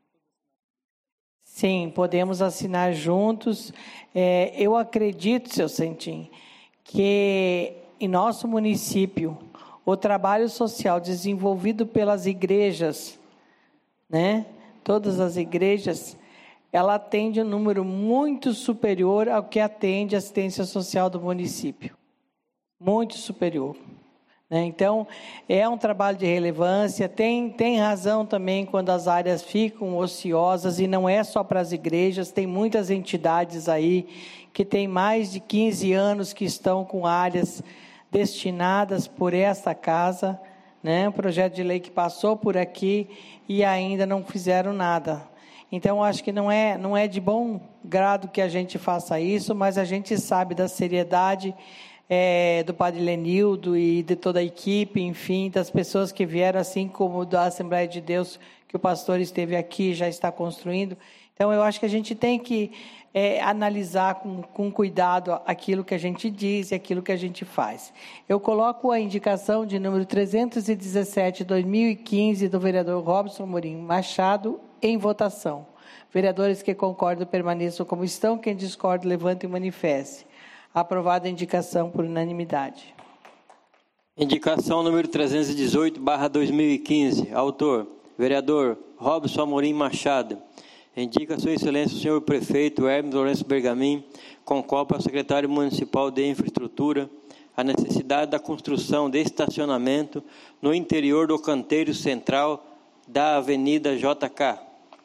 Sim, podemos assinar juntos. Eu acredito, seu Santinho, que em nosso município, o trabalho social desenvolvido pelas igrejas, né? Todas as igrejas, ela atende um número muito superior ao que atende a assistência social do município. Muito superior. Né? Então, é um trabalho de relevância, tem razão também quando as áreas ficam ociosas, e não é só para as igrejas, tem muitas entidades aí que têm mais de 15 anos que estão com áreas destinadas por esta casa, né? Um projeto de lei que passou por aqui e ainda não fizeram nada. Então, acho que não é de bom grado que a gente faça isso, mas a gente sabe da seriedade do Padre Lenildo e de toda a equipe, enfim, das pessoas que vieram, assim como da Assembleia de Deus, que o pastor esteve aqui, já está construindo. Então, eu acho que a gente tem que analisar com cuidado aquilo que a gente diz e aquilo que a gente faz. Eu coloco a indicação de número 317, 2015, do vereador Robson Amorim Machado, em votação. Vereadores que concordam permaneçam como estão. Quem discorda, levante e manifeste. Aprovada a indicação por unanimidade. Indicação número 318/2015. Autor, vereador Robson Amorim Machado. Indica Sua Excelência o senhor prefeito Hermes Lourenço Bergamin, com cópia ao secretário municipal de infraestrutura, a necessidade da construção de estacionamento no interior do canteiro central da Avenida JK.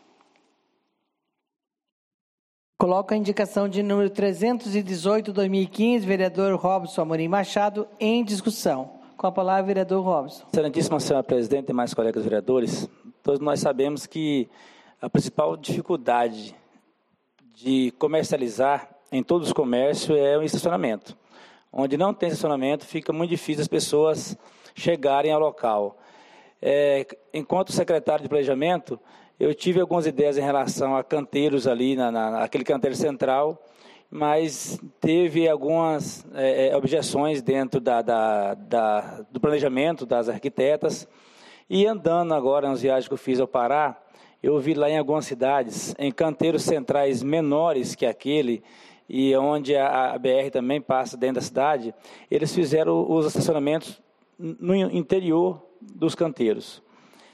Coloco a indicação de número 318, 2015, vereador Robson Amorim Machado, em discussão. Com a palavra, vereador Robson. Excelentíssima senhora presidente e mais colegas vereadores, todos nós sabemos que a principal dificuldade de comercializar em todos os comércios é o estacionamento. Onde não tem estacionamento, fica muito difícil as pessoas chegarem ao local. Enquanto secretário de planejamento, eu tive algumas ideias em relação a canteiros ali, naquele canteiro central, mas teve algumas objeções dentro do planejamento das arquitetas. E andando agora nas viagens que eu fiz ao Pará, eu vi lá em algumas cidades, em canteiros centrais menores que aquele, e onde a BR também passa dentro da cidade, eles fizeram os estacionamentos no interior dos canteiros.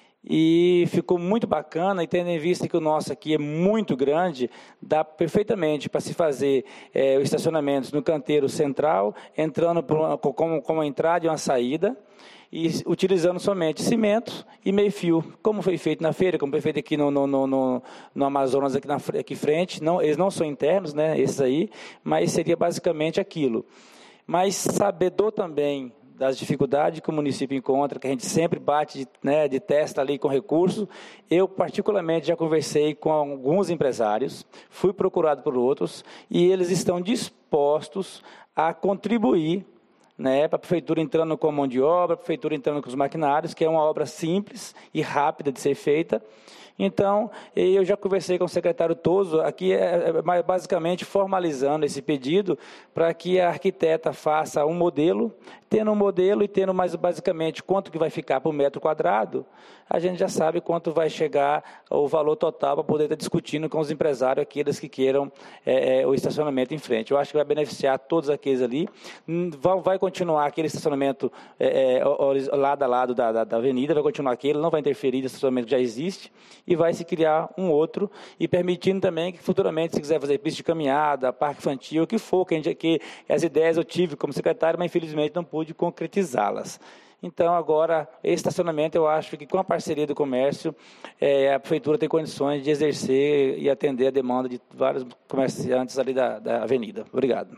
E ficou muito bacana, e tendo em vista que o nosso aqui é muito grande, dá perfeitamente para se fazer os estacionamentos no canteiro central, entrando como uma entrada e uma saída, e utilizando somente cimento e meio-fio, como foi feito na feira, como foi feito aqui no Amazonas, aqui frente. Não, eles não são internos, né, esses aí, mas seria basicamente aquilo. Mas sabedor também das dificuldades que o município encontra, que a gente sempre bate de testa ali com recurso. Eu, particularmente, já conversei com alguns empresários, fui procurado por outros, e eles estão dispostos a contribuir, para a prefeitura entrando com a mão de obra, a prefeitura entrando com os maquinários, que é uma obra simples e rápida de ser feita. Então, eu já conversei com o secretário Toso, aqui basicamente formalizando esse pedido para que a arquiteta faça um modelo, tendo um modelo e tendo mais basicamente quanto que vai ficar por metro quadrado, a gente já sabe quanto vai chegar o valor total para poder estar discutindo com os empresários, aqueles que queiram o estacionamento em frente. Eu acho que vai beneficiar todos aqueles ali. Vai continuar aquele estacionamento lado a lado da avenida, vai continuar aquele, não vai interferir no estacionamento que já existe, e vai se criar um outro, e permitindo também que futuramente, se quiser fazer pista de caminhada, parque infantil, o que for, que as ideias eu tive como secretário, mas infelizmente não pude concretizá-las. Então, agora, esse estacionamento, eu acho que com a parceria do comércio, a prefeitura tem condições de exercer e atender a demanda de vários comerciantes ali da avenida. Obrigado.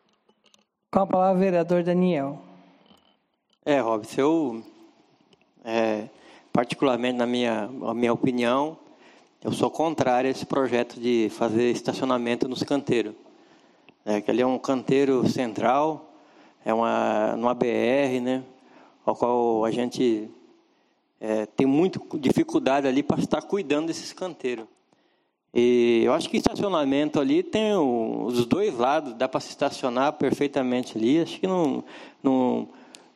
Com a palavra, vereador Daniel. Robson, eu, particularmente na minha opinião, eu sou contrário a esse projeto de fazer estacionamento nos canteiros. Que ali é um canteiro central, numa BR, né? Ao qual a gente tem muita dificuldade ali para estar cuidando desses canteiros. E eu acho que estacionamento ali tem os dois lados, dá para se estacionar perfeitamente ali. Acho que não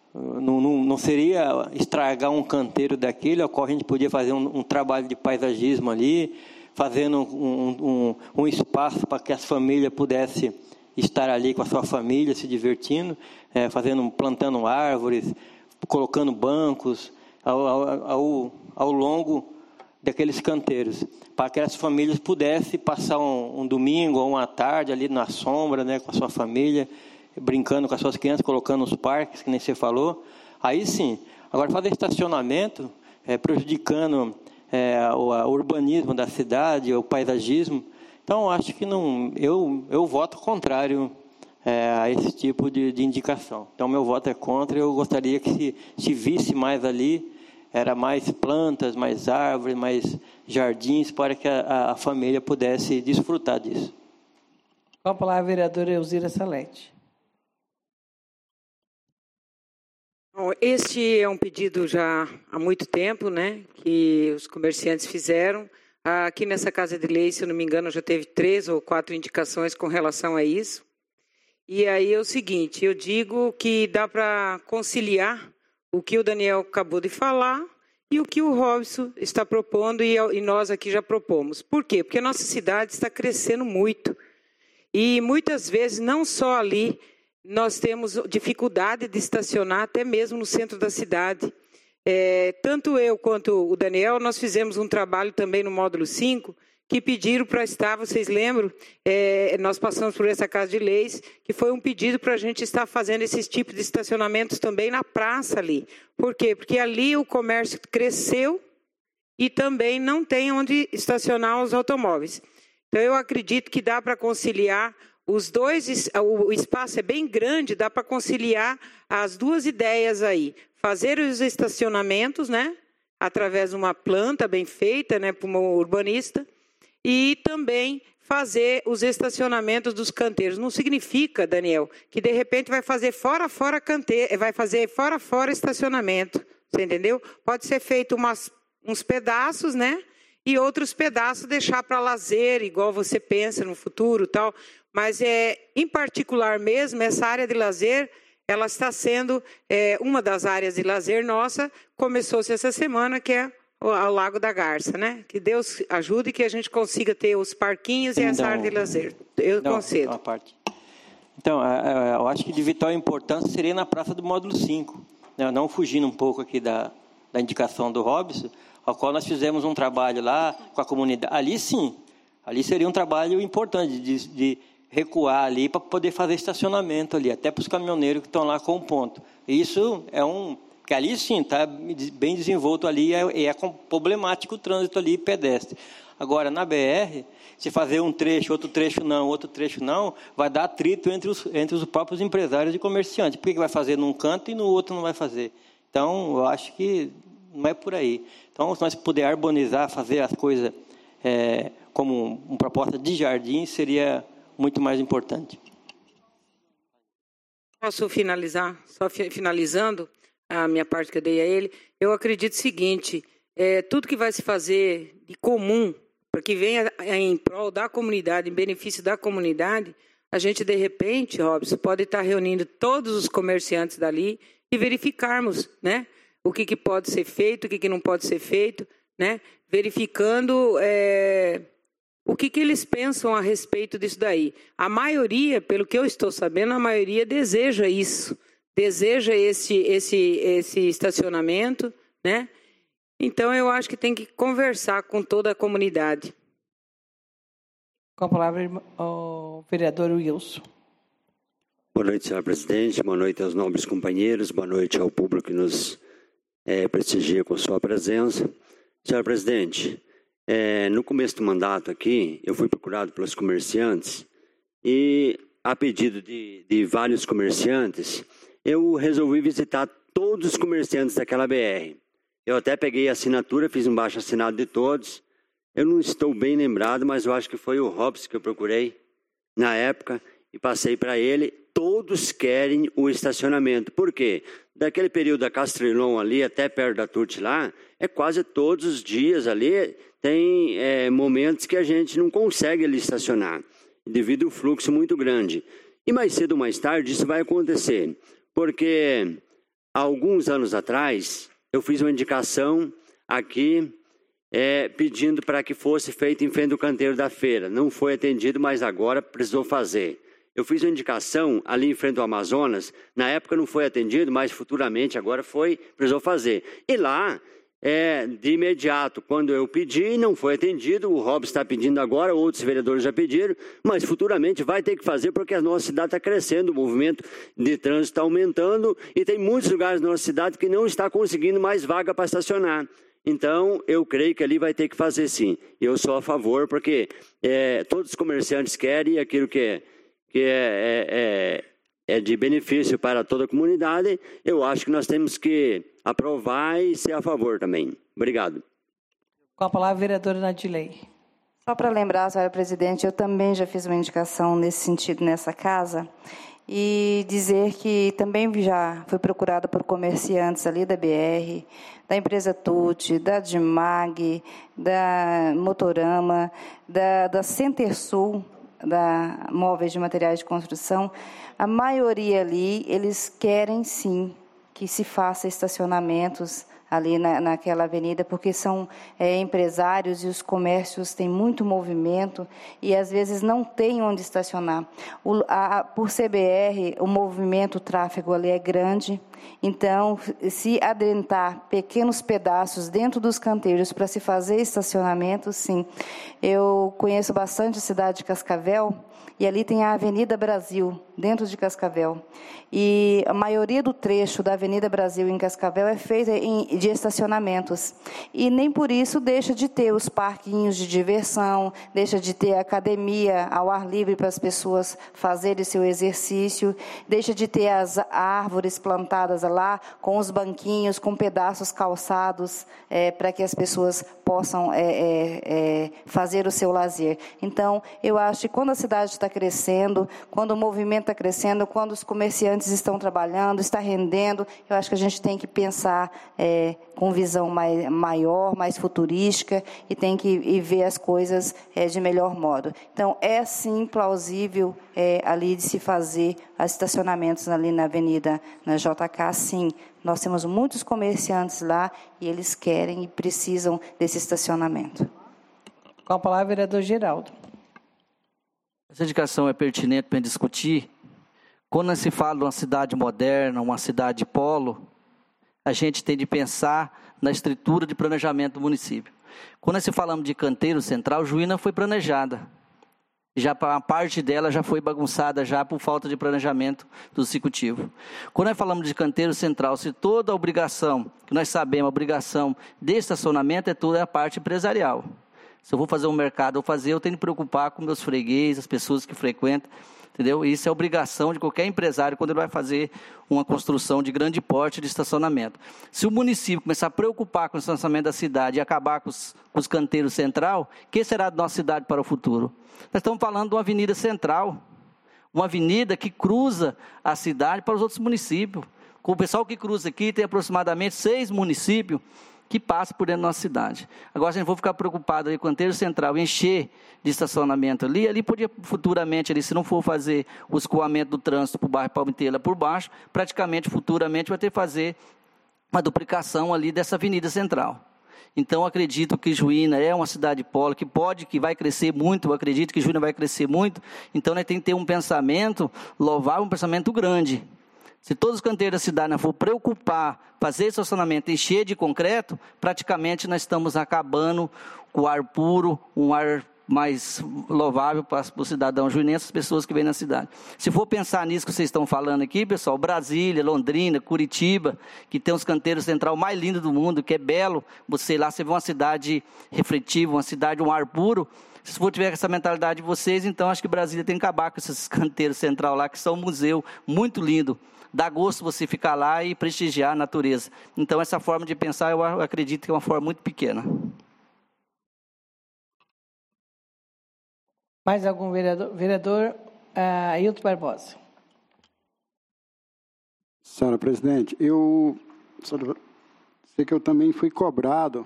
seria estragar um canteiro daquele, ao qual a gente podia fazer um trabalho de paisagismo ali, fazendo um espaço para que as famílias pudessem estar ali com a sua família, se divertindo, plantando árvores, colocando bancos ao longo daqueles canteiros, para que as famílias pudessem passar um domingo ou uma tarde ali na sombra, com a sua família, brincando com as suas crianças, colocando os parques, que nem você falou. Aí sim. Agora, fazer estacionamento, prejudicando o urbanismo da cidade, o paisagismo. Então, acho que eu voto contrário a esse tipo de indicação. Então, meu voto é contra. Eu gostaria que se visse mais ali, era mais plantas, mais árvores, mais jardins, para que a família pudesse desfrutar disso. Com a palavra, a vereadora Elzira Salete. Bom, este é um pedido já há muito tempo, né, que os comerciantes fizeram. Aqui nessa Casa de Lei, se eu não me engano, já teve 3 ou 4 indicações com relação a isso. E aí é o seguinte, eu digo que dá para conciliar o que o Daniel acabou de falar e o que o Robson está propondo e nós aqui já propomos. Por quê? Porque a nossa cidade está crescendo muito. E muitas vezes, não só ali, nós temos dificuldade de estacionar, até mesmo no centro da cidade. Tanto eu quanto o Daniel, nós fizemos um trabalho também no módulo 5, que pediram para estar, vocês lembram, nós passamos por essa Casa de Leis, que foi um pedido para a gente estar fazendo esses tipos de estacionamentos também na praça ali. Por quê? Porque ali o comércio cresceu e também não tem onde estacionar os automóveis. Então, eu acredito que dá para conciliar os dois, o espaço é bem grande, dá para conciliar as duas ideias aí. Fazer os estacionamentos, né, através de uma planta bem feita, né, para um urbanista, e também fazer os estacionamentos dos canteiros. Não significa, Daniel, que de repente vai fazer fora canteiro, vai fazer fora estacionamento, você entendeu? Pode ser feito uns pedaços, né? E outros pedaços deixar para lazer, igual você pensa no futuro, tal. Mas em particular mesmo, essa área de lazer, ela está sendo uma das áreas de lazer nossa. Começou-se essa semana, que é o Lago da Garça, né? Que Deus ajude que a gente consiga ter os parquinhos e essa área de lazer. Eu concedo. Uma parte. Então, eu acho que de vital importância seria na Praça do Módulo 5. Né? Não fugindo um pouco aqui da indicação do Robson, ao qual nós fizemos um trabalho lá com a comunidade. Ali sim, ali seria um trabalho importante de recuar ali para poder fazer estacionamento ali, até para os caminhoneiros que estão lá com o ponto. Isso é que ali sim está bem desenvolto ali, é problemático o trânsito ali pedestre. Agora, na BR, se fazer um trecho, outro trecho não, vai dar atrito entre os próprios empresários e comerciantes. Por que vai fazer num canto e no outro não vai fazer? Então, eu acho que não é por aí. Então, se nós puder harmonizar, fazer as coisas como uma proposta de jardim, seria muito mais importante. Posso finalizar? Só finalizando a minha parte que eu dei a ele. Eu acredito o seguinte, tudo que vai se fazer de comum, para que venha em prol da comunidade, em benefício da comunidade, a gente, de repente, Robson, pode estar reunindo todos os comerciantes dali e verificarmos, né? O que pode ser feito, o que não pode ser feito, né? Verificando o que eles pensam a respeito disso daí. A maioria, pelo que eu estou sabendo, a maioria deseja isso, deseja esse estacionamento, né? Então, eu acho que tem que conversar com toda a comunidade. Com a palavra, o vereador Wilson. Boa noite, senhora presidente. Boa noite aos nobres companheiros. Boa noite ao público que nos prestigia com sua presença. Senhora presidente, no começo do mandato aqui, eu fui procurado pelos comerciantes e, a pedido de vários comerciantes, eu resolvi visitar todos os comerciantes daquela BR. Eu até peguei a assinatura, fiz um baixo assinado de todos. Eu não estou bem lembrado, mas eu acho que foi o Robson que eu procurei na época e passei para ele. Todos querem o estacionamento. Por quê? Daquele período da Castrelon ali até perto da Turte lá, quase todos os dias ali, tem momentos que a gente não consegue ali estacionar, devido ao fluxo muito grande. E mais cedo ou mais tarde isso vai acontecer, porque há alguns anos atrás eu fiz uma indicação aqui pedindo para que fosse feito em frente ao canteiro da feira. Não foi atendido, mas agora precisou fazer. Eu fiz uma indicação ali em frente ao Amazonas, na época não foi atendido, mas futuramente agora precisou fazer. E lá, de imediato, quando eu pedi, não foi atendido, o Robson está pedindo agora, outros vereadores já pediram, mas futuramente vai ter que fazer porque a nossa cidade está crescendo, o movimento de trânsito está aumentando e tem muitos lugares na nossa cidade que não está conseguindo mais vaga para estacionar. Então, eu creio que ali vai ter que fazer sim. Eu sou a favor porque todos os comerciantes querem aquilo que é de benefício para toda a comunidade, eu acho que nós temos que aprovar e ser a favor também. Obrigado. Com a palavra, a vereadora Nadilei. Só para lembrar, senhora presidente, eu também já fiz uma indicação nesse sentido nessa casa, e dizer que também já fui procurada por comerciantes ali da BR, da empresa TUT, da DIMAG, da Motorama, da Centersul, da Móveis de Materiais de Construção. A maioria ali, eles querem sim que se faça estacionamentos ali naquela avenida, porque são empresários e os comércios têm muito movimento e, às vezes, não tem onde estacionar. Por CBR, o movimento, o tráfego ali é grande, então, se adentrar pequenos pedaços dentro dos canteiros para se fazer estacionamento, sim. Eu conheço bastante a cidade de Cascavel, e ali tem a Avenida Brasil, dentro de Cascavel. E a maioria do trecho da Avenida Brasil em Cascavel é feita de estacionamentos. E nem por isso deixa de ter os parquinhos de diversão, deixa de ter a academia ao ar livre para as pessoas fazerem seu exercício, deixa de ter as árvores plantadas lá, com os banquinhos, com pedaços calçados, para que as pessoas possam fazer o seu lazer. Então, eu acho que quando a cidade está crescendo, quando o movimento está crescendo, quando os comerciantes estão trabalhando, está rendendo, eu acho que a gente tem que pensar com visão maior, mais futurística, e tem que ver as coisas de melhor modo. Então, é sim plausível ali de se fazer estacionamentos ali na avenida, na JK, sim. Nós temos muitos comerciantes lá e eles querem e precisam desse estacionamento. Com a palavra, vereador Geraldo. Essa indicação é pertinente para discutir. Quando se fala de uma cidade moderna, uma cidade polo, a gente tem de pensar na estrutura de planejamento do município. Quando se falamos de canteiro central, Juína foi planejada. Já a parte dela já foi bagunçada já por falta de planejamento do executivo. Quando nós falamos de canteiro central, se toda a obrigação, que nós sabemos, a obrigação de estacionamento é toda a parte empresarial. Se eu vou fazer um mercado, eu tenho que preocupar com meus fregueses, as pessoas que frequentam, entendeu? Isso é obrigação de qualquer empresário quando ele vai fazer uma construção de grande porte de estacionamento. Se o município começar a preocupar com o estacionamento da cidade e acabar com os canteiros central, o que será da nossa cidade para o futuro? Nós estamos falando de uma avenida central, uma avenida que cruza a cidade para os outros municípios. Com o pessoal que cruza aqui, tem aproximadamente 6 municípios que passam por dentro da nossa cidade. Agora, se a gente for ficar preocupado aí com o canteiro central, encher de estacionamento ali podia futuramente, ali, se não for fazer o escoamento do trânsito para o bairro Palmiteira por baixo, praticamente, futuramente, vai ter que fazer uma duplicação ali dessa avenida central. Então, acredito que Juína é uma cidade polo, que vai crescer muito, eu acredito que Juína vai crescer muito, então, nós temos que ter um pensamento louvável, um pensamento grande. Se todos os canteiros da cidade não for preocupar, fazer estacionamento, encher de concreto, praticamente nós estamos acabando com o ar puro, um ar mais louvável para o cidadão juinense, as pessoas que vêm na cidade. Se for pensar nisso que vocês estão falando aqui, pessoal, Brasília, Londrina, Curitiba, que tem os canteiros central mais lindos do mundo, que é belo, você vê uma cidade refletiva, uma cidade, um ar puro. Se for tiver essa mentalidade de vocês, então acho que Brasília tem que acabar com esses canteiros central lá, que são um museu muito lindo. Dá gosto você ficar lá e prestigiar a natureza. Então, essa forma de pensar, eu acredito que é uma forma muito pequena. Mais algum vereador? Vereador Ailton Barbosa. Senhora presidente, sei que eu também fui cobrado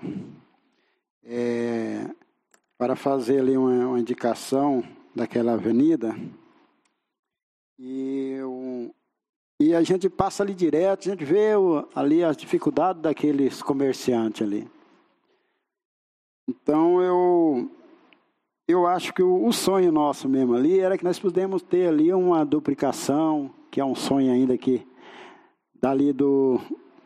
para fazer ali uma indicação daquela avenida e a gente passa ali direto, a gente vê ali as dificuldades daqueles comerciantes ali. Então, eu acho que o sonho nosso mesmo ali era que nós pudéssemos ter ali uma duplicação, que é um sonho ainda que dali do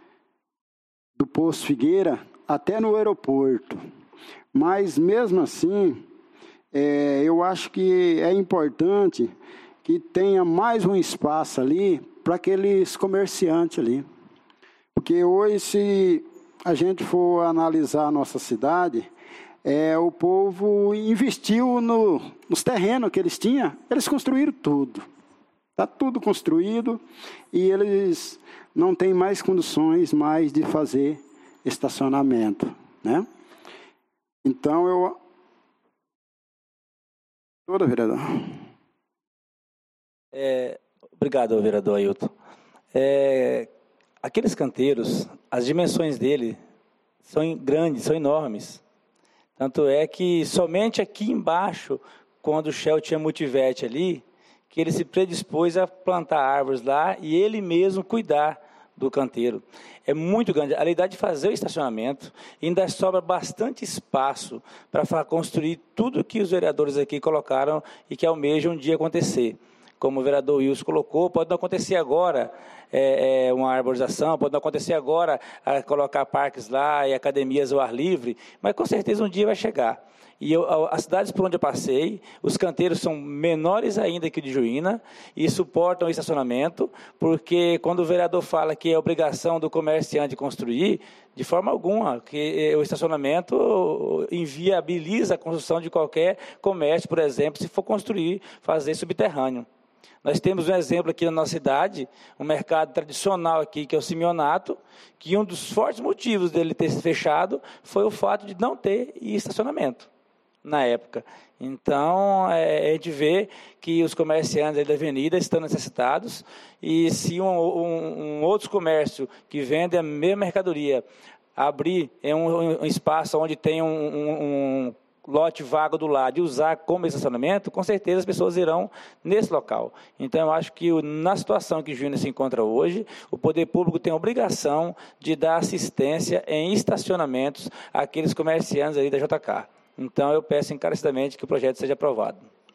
Poço Figueira até no aeroporto. Mas, mesmo assim, eu acho que é importante que tenha mais um espaço ali para aqueles comerciantes ali. Porque hoje, se a gente for analisar a nossa cidade, o povo investiu nos terrenos que eles tinham, eles construíram tudo. Está tudo construído e eles não têm mais condições de fazer estacionamento, né? Então, Toda, vereador. Obrigado, vereador Ailton. Aqueles canteiros, as dimensões dele são grandes, são enormes. Tanto é que somente aqui embaixo, quando o Shell tinha multivete ali, que ele se predispôs a plantar árvores lá e ele mesmo cuidar do canteiro. É muito grande. A idade de fazer o estacionamento, ainda sobra bastante espaço para construir tudo que os vereadores aqui colocaram e que almejam um dia acontecer. Como o vereador Wilson colocou, pode não acontecer agora uma arborização, pode não acontecer agora colocar parques lá e academias ao ar livre, mas com certeza um dia vai chegar. E as cidades por onde eu passei, os canteiros são menores ainda que o de Juína e suportam o estacionamento, porque quando o vereador fala que é obrigação do comerciante construir, de forma alguma, que o estacionamento inviabiliza a construção de qualquer comércio, por exemplo, se for construir, fazer subterrâneo. Nós temos um exemplo aqui na nossa cidade, um mercado tradicional aqui, que é o Simeonato, que um dos fortes motivos dele ter se fechado foi o fato de não ter estacionamento na época. Então, a gente vê que os comerciantes da avenida estão necessitados e se um outro comércio que vende a mesma mercadoria abrir um espaço onde tem um lote vago do lado e usar como estacionamento, com certeza as pessoas irão nesse local. Então, eu acho que na situação que Juína se encontra hoje, o poder público tem a obrigação de dar assistência em estacionamentos àqueles comerciantes ali da JK. Então, eu peço encarecidamente que o projeto seja aprovado.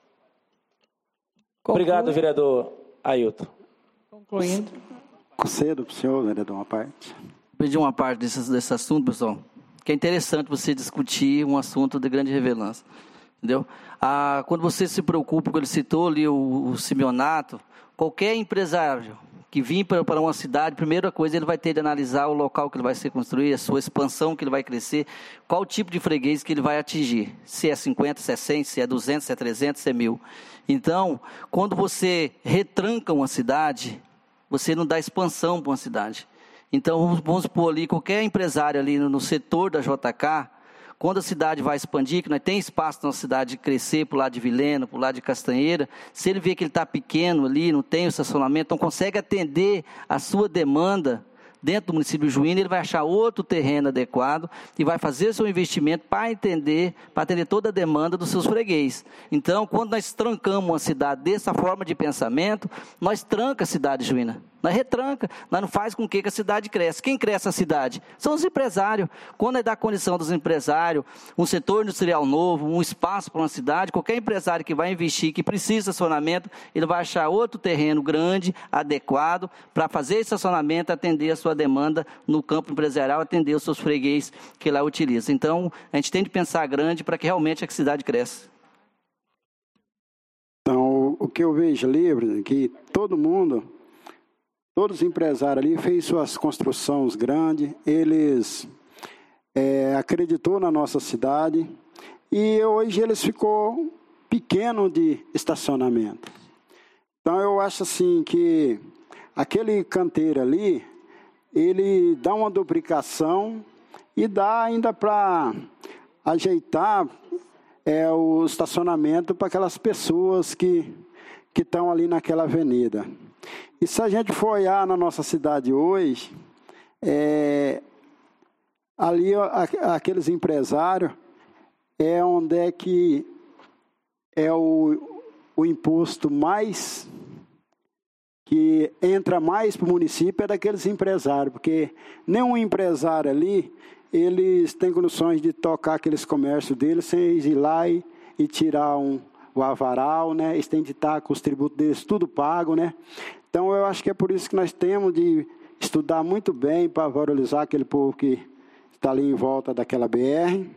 Obrigado, vereador Ailton. Concluindo. Concedo para o senhor, vereador, uma parte. Vou pedir uma parte desse assunto, pessoal, que é interessante você discutir um assunto de grande relevância, entendeu? Quando você se preocupa, quando ele citou ali o Simeonato, qualquer empresário que vir para uma cidade, a primeira coisa ele vai ter de analisar o local que ele vai ser construído, a sua expansão que ele vai crescer, qual o tipo de freguês que ele vai atingir, se é 50, se é 100, se é 200, se é 300, se é 1000. Então, quando você retranca uma cidade, você não dá expansão para uma cidade. Então, vamos supor ali, qualquer empresário ali no setor da JK, quando a cidade vai expandir, que nós tem espaço na cidade de crescer para o lado de Vilhena, para o lado de Castanheira, se ele vê que ele está pequeno ali, não tem o estacionamento, não consegue atender a sua demanda dentro do município de Juína, ele vai achar outro terreno adequado e vai fazer seu investimento para atender toda a demanda dos seus freguês. Então, quando nós trancamos uma cidade dessa forma de pensamento, nós tranca a cidade de Juína. Nós retranca, nós não faz com que a cidade cresça. Quem cresce a cidade? São os empresários. Quando é dar condição dos empresários, um setor industrial novo, um espaço para uma cidade, qualquer empresário que vai investir, que precisa de estacionamento, ele vai achar outro terreno grande, adequado, para fazer estacionamento, atender a sua demanda no campo empresarial, atender os seus freguês que lá utiliza. Então, a gente tem de pensar grande para que realmente a cidade cresça. Então, o que eu vejo ali, é que todos os empresários ali fez suas construções grandes, eles acreditou na nossa cidade e hoje eles ficou pequeno de estacionamento. Então eu acho assim que aquele canteiro ali, ele dá uma duplicação e dá ainda para ajeitar o estacionamento para aquelas pessoas que estão ali naquela avenida. E se a gente for olhar na nossa cidade hoje, ali aqueles empresários onde é que é o imposto mais que entra mais para o município é daqueles empresários, porque nenhum empresário ali, eles têm condições de tocar aqueles comércios deles sem ir lá e tirar o avaral, né? Eles têm de estar com os tributos deles tudo pago, né? Então, eu acho que é por isso que nós temos de estudar muito bem para valorizar aquele povo que está ali em volta daquela BR.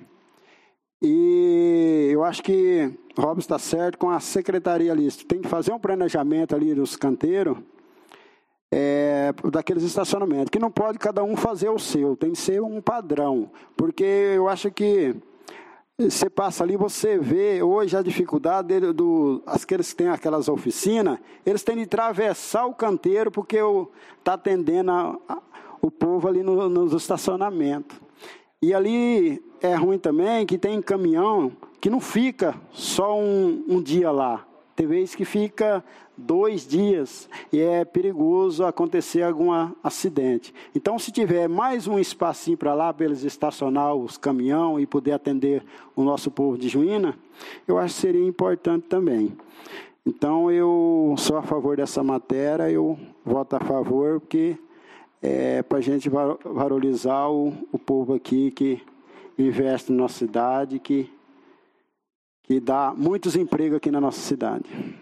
E eu acho que o Robson está certo com a secretaria ali. Tem que fazer um planejamento ali dos canteiros, daqueles estacionamentos, que não pode cada um fazer o seu, tem que ser um padrão. Porque eu acho que você passa ali, você vê hoje a dificuldade aqueles que têm aquelas oficinas, eles têm de atravessar o canteiro porque está atendendo o povo ali nos estacionamentos. E ali é ruim também que tem caminhão que não fica só um dia lá. Tem vezes que fica 2 dias e é perigoso acontecer algum acidente. Então, se tiver mais um espacinho para lá, para eles estacionar os caminhões e poder atender o nosso povo de Juína, eu acho que seria importante também. Então, eu sou a favor dessa matéria, eu voto a favor, porque é para a gente valorizar o povo aqui que investe na nossa cidade, que dá muitos empregos aqui na nossa cidade.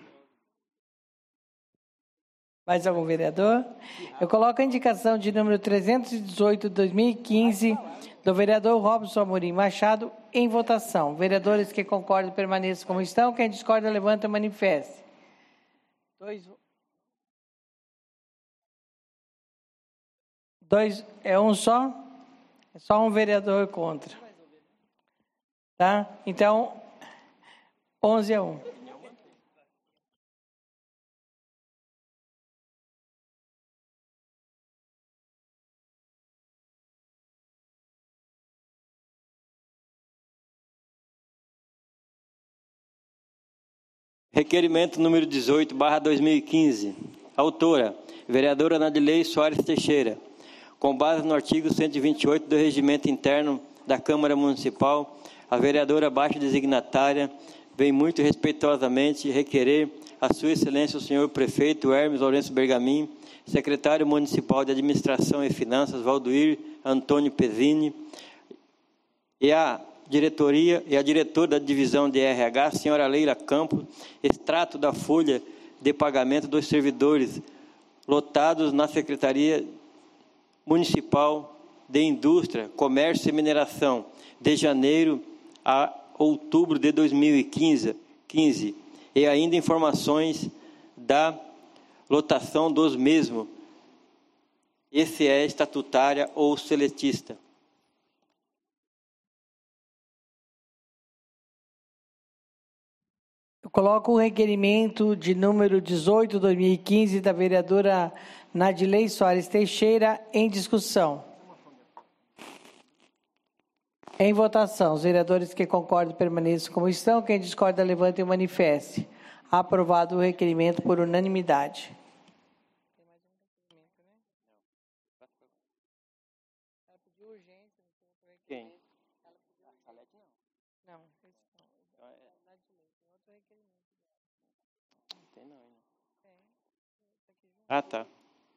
Mais algum vereador? Eu coloco a indicação de número 318 de 2015 do vereador Robson Amorim Machado em votação. Vereadores que concordam permaneçam como estão. Quem discorda, levanta e manifeste. Dois, é um só? É só um vereador contra. Tá? Então, 11-1. Requerimento número 18/2015. Autora, vereadora Nadilei Soares Teixeira. Com base no artigo 128 do Regimento Interno da Câmara Municipal, a vereadora abaixo designatária vem muito respeitosamente requerer a Sua Excelência o senhor Prefeito Hermes Lourenço Bergamin, Secretário Municipal de Administração e Finanças Valdoir Antônio Pezzini e a diretora da Divisão de RH, senhora Leila Campos, extrato da folha de pagamento dos servidores lotados na Secretaria Municipal de Indústria, Comércio e Mineração, de janeiro a outubro de 2015, e ainda informações da lotação dos mesmos, esse é estatutária ou seletista. Eu coloco o requerimento de número 18, 2015, da vereadora Nadilei Soares Teixeira em discussão. Em votação, os vereadores que concordam permaneçam como estão. Quem discorda, levante e manifeste. Aprovado o requerimento por unanimidade. Quem? Não. Ah, tá.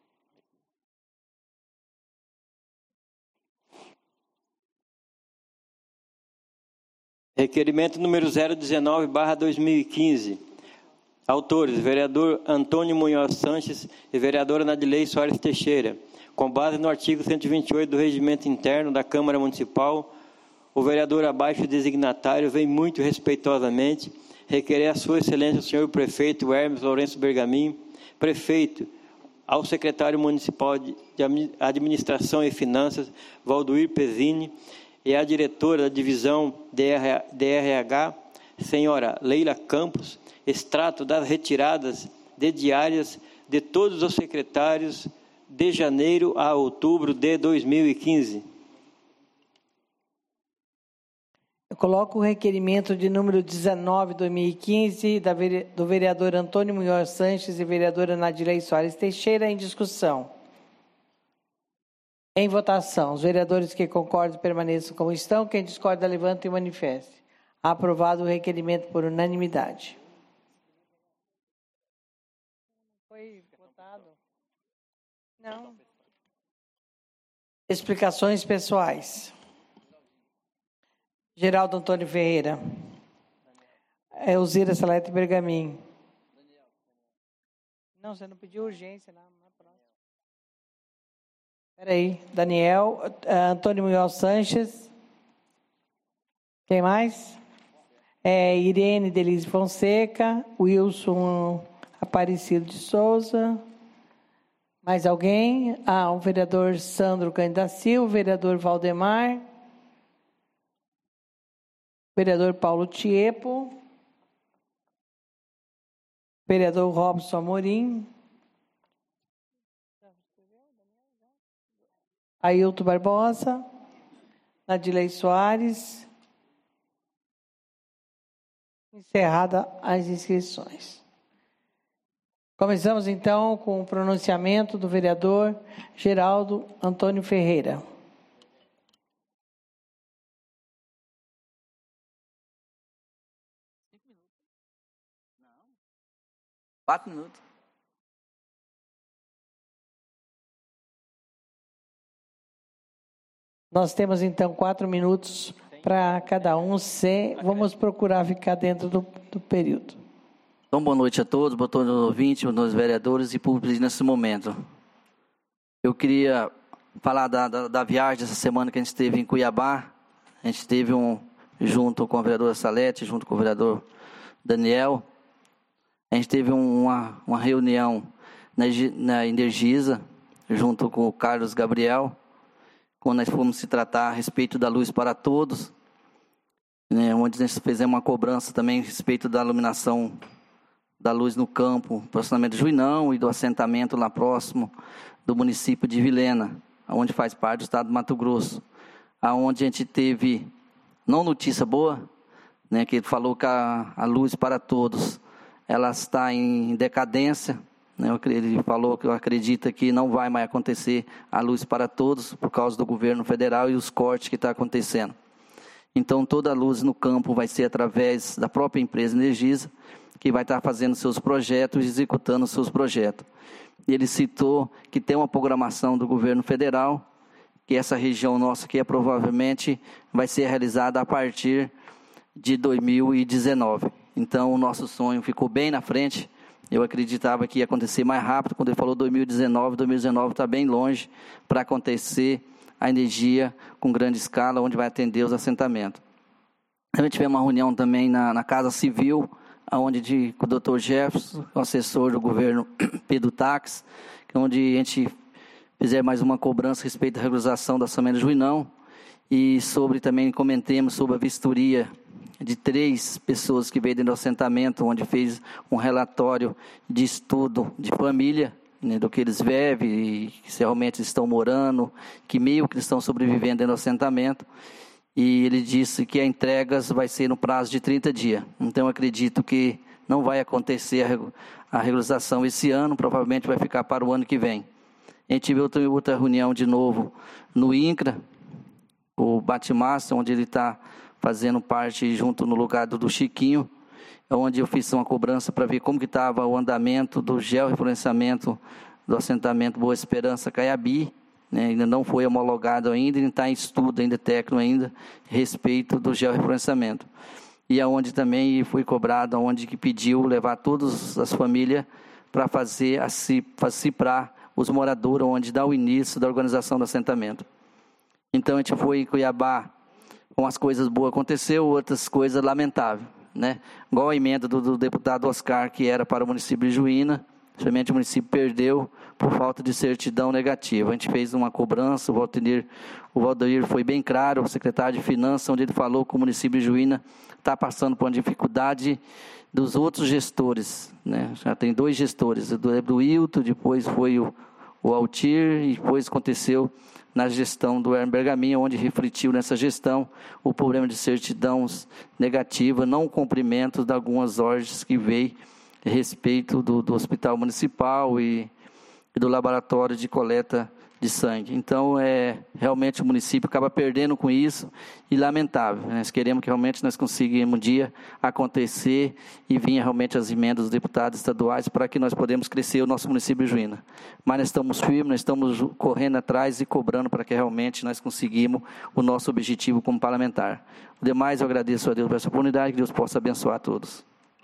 Requerimento número 019/2015. Autores, vereador Antônio Munhoz Sanches e vereadora Nadilei Soares Teixeira. Com base no artigo 128 do Regimento Interno da Câmara Municipal, o vereador abaixo designatário vem muito respeitosamente requerer a Sua Excelência o senhor Prefeito Hermes Lourenço Bergamin, Prefeito, ao Secretário Municipal de Administração e Finanças, Valdoir Pezzini, e à diretora da Divisão DRH, senhora Leila Campos, extrato das retiradas de diárias de todos os secretários de janeiro a outubro de 2015. Eu coloco o requerimento de número 19, 2015, do vereador Antônio Munhoz Sanches e vereadora Nadilei Soares Teixeira em discussão. Em votação, os vereadores que concordam permaneçam como estão. Quem discorda, levanta e manifeste. Aprovado o requerimento por unanimidade. Foi votado? Não. Explicações pessoais. Geraldo Antônio Ferreira. Elzira Salete Bergamin. Não, você não pediu urgência na próxima. Espera aí. Daniel, Antônio Munhoz Sanches. Quem mais? Irene Denise Fonseca. Wilson Aparecido de Souza. Mais alguém? O vereador Sandro Cândido da Silva, o vereador Valdemar. Vereador Paulo Tiepo, vereador Robson Amorim, Ailton Barbosa, Nadilei Soares, Encerrada as inscrições. Começamos, então, com o pronunciamento do vereador Geraldo Antônio Ferreira. Não. 4 minutos. Nós temos, então, 4 minutos para cada um. Vamos procurar ficar dentro do período. Então, boa noite a todos, boa noite aos ouvintes, boa noite aos vereadores e públicos nesse momento. Eu queria falar da viagem dessa semana que a gente esteve em Cuiabá. A gente esteve junto com a vereadora Salete, junto com o vereador Daniel. A gente teve uma reunião na Energisa, junto com o Carlos Gabriel, quando nós fomos se tratar a respeito da luz para todos, né, onde nós fizemos uma cobrança também a respeito da iluminação da luz no campo, próximo do Juinão e do assentamento lá próximo do município de Vilhena, onde faz parte do estado do Mato Grosso, aonde a gente teve, não notícia boa, né, que ele falou que a luz para todos, ela está em decadência, né, ele falou que acredita que não vai mais acontecer a luz para todos por causa do governo federal e os cortes que estão acontecendo. Então, toda a luz no campo vai ser através da própria empresa Energisa, que vai estar fazendo seus projetos e executando seus projetos. Ele citou que tem uma programação do governo federal, que essa região nossa aqui provavelmente vai ser realizada a partir de 2019. Então, o nosso sonho ficou bem na frente. Eu acreditava que ia acontecer mais rápido. Quando ele falou 2019 está bem longe para acontecer a energia com grande escala, onde vai atender os assentamentos. A gente tivemos uma reunião também na Casa Civil, onde com o Dr. Jefferson, o assessor do governo Pedro Tax, onde a gente fizemos mais uma cobrança a respeito da regularização da Assembleia de Juinão, e também comentemos sobre a vistoria de 3 pessoas que veio dentro do assentamento, onde fez um relatório de estudo de família, né, do que eles vivem, e se realmente estão morando, que meio que estão sobrevivendo dentro do assentamento. E ele disse que a entregas vai ser no prazo de 30 dias. Então, eu acredito que não vai acontecer a regularização esse ano, provavelmente vai ficar para o ano que vem. A gente viu outra reunião de novo no INCRA, o Batimassa, onde ele está fazendo parte junto no lugar do Chiquinho, onde eu fiz uma cobrança para ver como que estava o andamento do georreferenciamento do assentamento Boa Esperança Caiabi, né, ainda não foi homologado ainda, ainda está em estudo, ainda técnico ainda, a respeito do georreferenciamento. E aonde também foi cobrado, aonde que pediu levar todas as famílias para fazer para ciprar os moradores, onde dá o início da organização do assentamento. Então, a gente foi em Cuiabá, umas coisas boas aconteceu, outras coisas lamentáveis, né? Igual a emenda do deputado Oscar, que era para o município de Juína, somente o município perdeu por falta de certidão negativa. A gente fez uma cobrança, o Valdeir foi bem claro, o secretário de Finanças, onde ele falou que o município de Juína está passando por uma dificuldade dos outros gestores, né? Já tem 2 gestores, do Hilton, depois foi o Altir, e depois aconteceu na gestão do Hermes Bergamin, onde refletiu nessa gestão o problema de certidões negativas, não cumprimento de algumas ordens que veio a respeito do Hospital Municipal e do Laboratório de Coleta de Sangue. Então, realmente o município acaba perdendo com isso, e lamentável. Nós queremos que realmente nós consigamos um dia acontecer e vir realmente as emendas dos deputados estaduais para que nós podemos crescer o nosso município de Juína. Mas nós estamos firmes, nós estamos correndo atrás e cobrando para que realmente nós conseguimos o nosso objetivo como parlamentar. O demais, eu agradeço a Deus por essa oportunidade, que Deus possa abençoar a todos.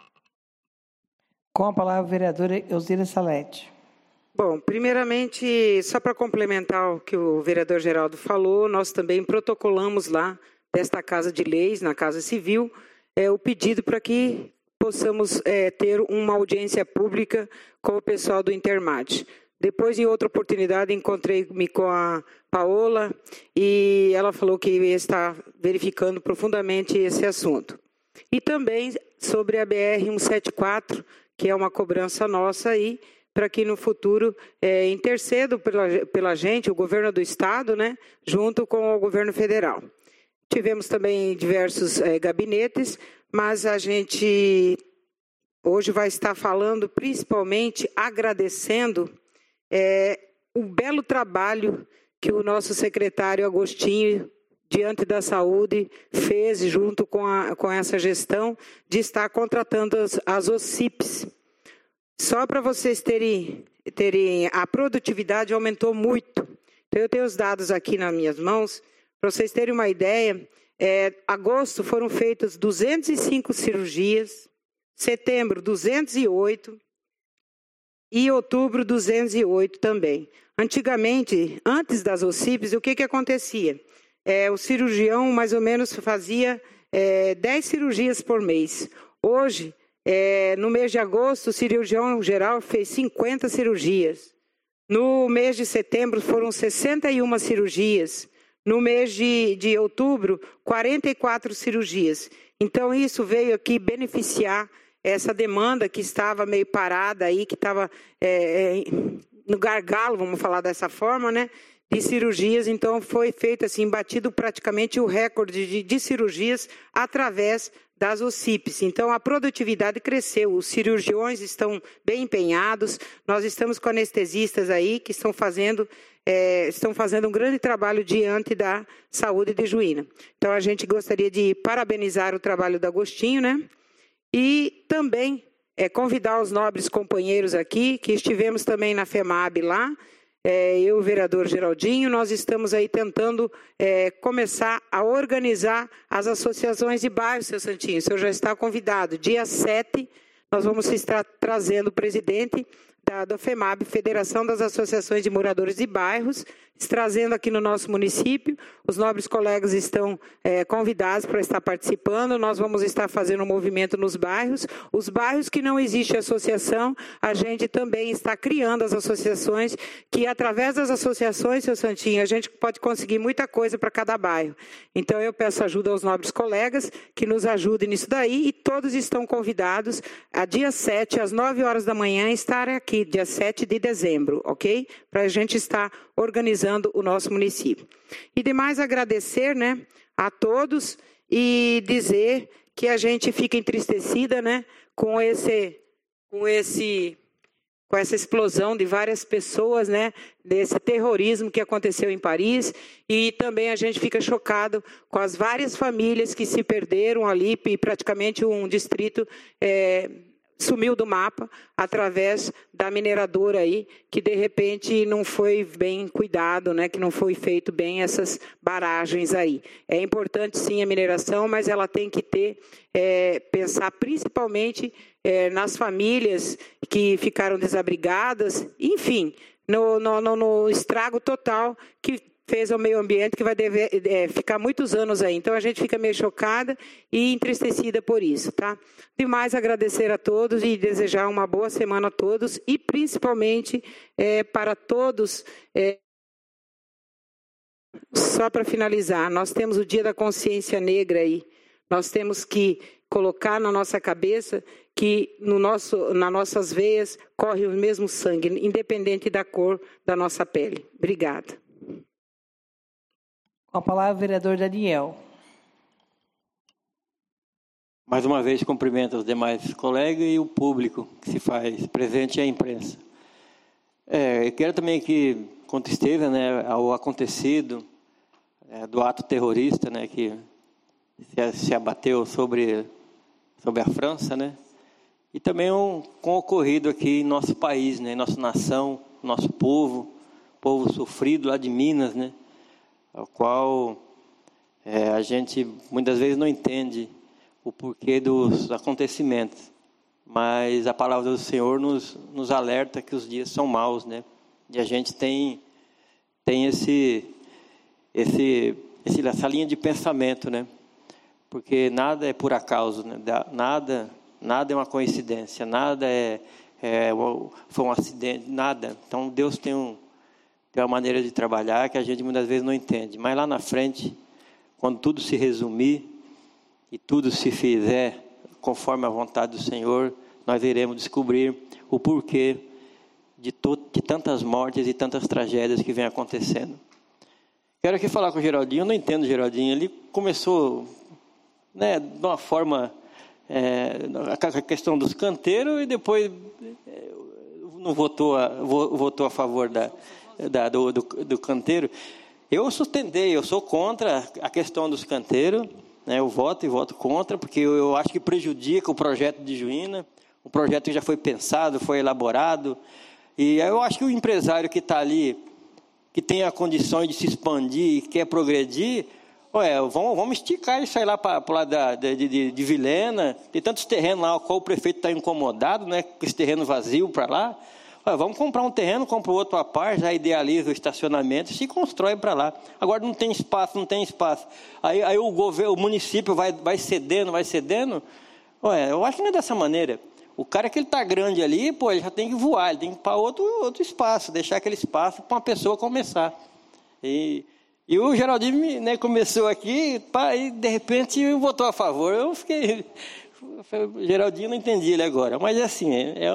Com a palavra, a vereadora Elzira Salete. Bom, primeiramente, só para complementar o que o vereador Geraldo falou, nós também protocolamos lá, desta Casa de Leis, na Casa Civil, o pedido para que possamos ter uma audiência pública com o pessoal do Intermate. Depois, em outra oportunidade, encontrei-me com a Paola e ela falou que está verificando profundamente esse assunto. E também sobre a BR-174, que é uma cobrança nossa aí, para que no futuro interceda pela gente, o governo do estado, né, junto com o governo federal. Tivemos também diversos gabinetes, mas a gente hoje vai estar falando principalmente agradecendo o belo trabalho que o nosso secretário Agostinho, diante da saúde, fez junto com essa gestão de estar contratando as OCIPs. Só para vocês terem, a produtividade aumentou muito. Então, eu tenho os dados aqui nas minhas mãos, para vocês terem uma ideia. Agosto foram feitas 205 cirurgias, setembro 208 e outubro 208 também. Antigamente, antes das OCIPs, o que acontecia? O cirurgião mais ou menos fazia 10 cirurgias por mês. Hoje, no mês de agosto, o cirurgião geral fez 50 cirurgias. No mês de setembro foram 61 cirurgias. No mês de outubro, 44 cirurgias. Então, isso veio aqui beneficiar essa demanda que estava meio parada aí, que estava no gargalo, vamos falar dessa forma, né? De cirurgias. Então, foi feito assim, batido praticamente o recorde de cirurgias através das OCIPs. Então, a produtividade cresceu, os cirurgiões estão bem empenhados, nós estamos com anestesistas aí que estão fazendo um grande trabalho diante da saúde de Juína. Então, a gente gostaria de parabenizar o trabalho do Agostinho, né? E também convidar os nobres companheiros aqui, que estivemos também na FEMAB lá, eu e o vereador Geraldinho, nós estamos aí tentando começar a organizar as associações de bairros, seu Santinho. O senhor já está convidado. Dia 7, nós vamos estar trazendo o presidente da FEMAB, Federação das Associações de Moradores de Bairros, trazendo aqui no nosso município. Os nobres colegas estão convidados para estar participando. Nós vamos estar fazendo um movimento nos bairros. Os bairros que não existe associação, a gente também está criando as associações, que através das associações, seu Santinho, a gente pode conseguir muita coisa para cada bairro. Então, eu peço ajuda aos nobres colegas que nos ajudem nisso daí, e todos estão convidados a dia 7, às 9 horas da manhã, estarem aqui, dia 7 de dezembro, ok? Para a gente estar organizando o nosso município. E demais agradecer, né, a todos e dizer que a gente fica entristecida, né, com essa explosão de várias pessoas, né, desse terrorismo que aconteceu em Paris, e também a gente fica chocado com as várias famílias que se perderam ali, e praticamente um distrito sumiu do mapa através da mineradora aí, que de repente não foi bem cuidado, né, que não foi feito bem essas barragens aí. É importante sim a mineração, mas ela tem que pensar principalmente nas famílias que ficaram desabrigadas, enfim, no estrago total que fez ao meio ambiente, que vai ficar muitos anos aí. Então, a gente fica meio chocada e entristecida por isso, tá? Demais agradecer a todos e desejar uma boa semana a todos, e principalmente para todos, só para finalizar, nós temos o Dia da Consciência Negra aí. Nós temos que colocar na nossa cabeça que nas nossas veias corre o mesmo sangue, independente da cor da nossa pele. Obrigada. Com a palavra, o vereador Daniel. Mais uma vez, cumprimento os demais colegas e o público que se faz presente e a imprensa. Eu quero também que, com tristeza, né, ao acontecido do ato terrorista, né, que se abateu sobre a França, né, e também com o ocorrido aqui em nosso país, né, em nossa nação, nosso povo sofrido lá de Minas, né, ao qual a gente muitas vezes não entende o porquê dos acontecimentos, mas a palavra do Senhor nos alerta que os dias são maus, né? E a gente tem essa linha de pensamento, né? Porque nada é por acaso, né? Nada é uma coincidência, nada foi um acidente, nada. Então Deus tem uma maneira de trabalhar que a gente muitas vezes não entende. Mas lá na frente, quando tudo se resumir e tudo se fizer conforme a vontade do Senhor, nós iremos descobrir o porquê de tantas mortes e tantas tragédias que vem acontecendo. Quero aqui falar com o Geraldinho. Eu não entendo o Geraldinho. Ele começou, né, de uma forma a questão dos canteiros e depois não votou a favor do canteiro. Eu sustentei, eu sou contra a questão dos canteiros, né? Eu voto contra, porque eu acho que prejudica o projeto de Juína, o projeto que já foi pensado, foi elaborado, e eu acho que o empresário que está ali, que tem a condição de se expandir e quer progredir, vamos esticar isso aí lá para o lado de Vilhena, tem tantos terrenos lá, ao qual o prefeito está incomodado, né, com esse terreno vazio para lá. Vamos comprar um terreno, compra o outro à parte, já idealiza o estacionamento e se constrói para lá. Agora não tem espaço. Aí o município vai cedendo. Eu acho que não é dessa maneira. O cara que ele está grande ali, ele já tem que voar, ele tem que ir para outro espaço, deixar aquele espaço para uma pessoa começar. E o Geraldinho, né, começou aqui, e de repente votou a favor. Eu fiquei... Geraldinho, não entendi ele agora. Mas assim,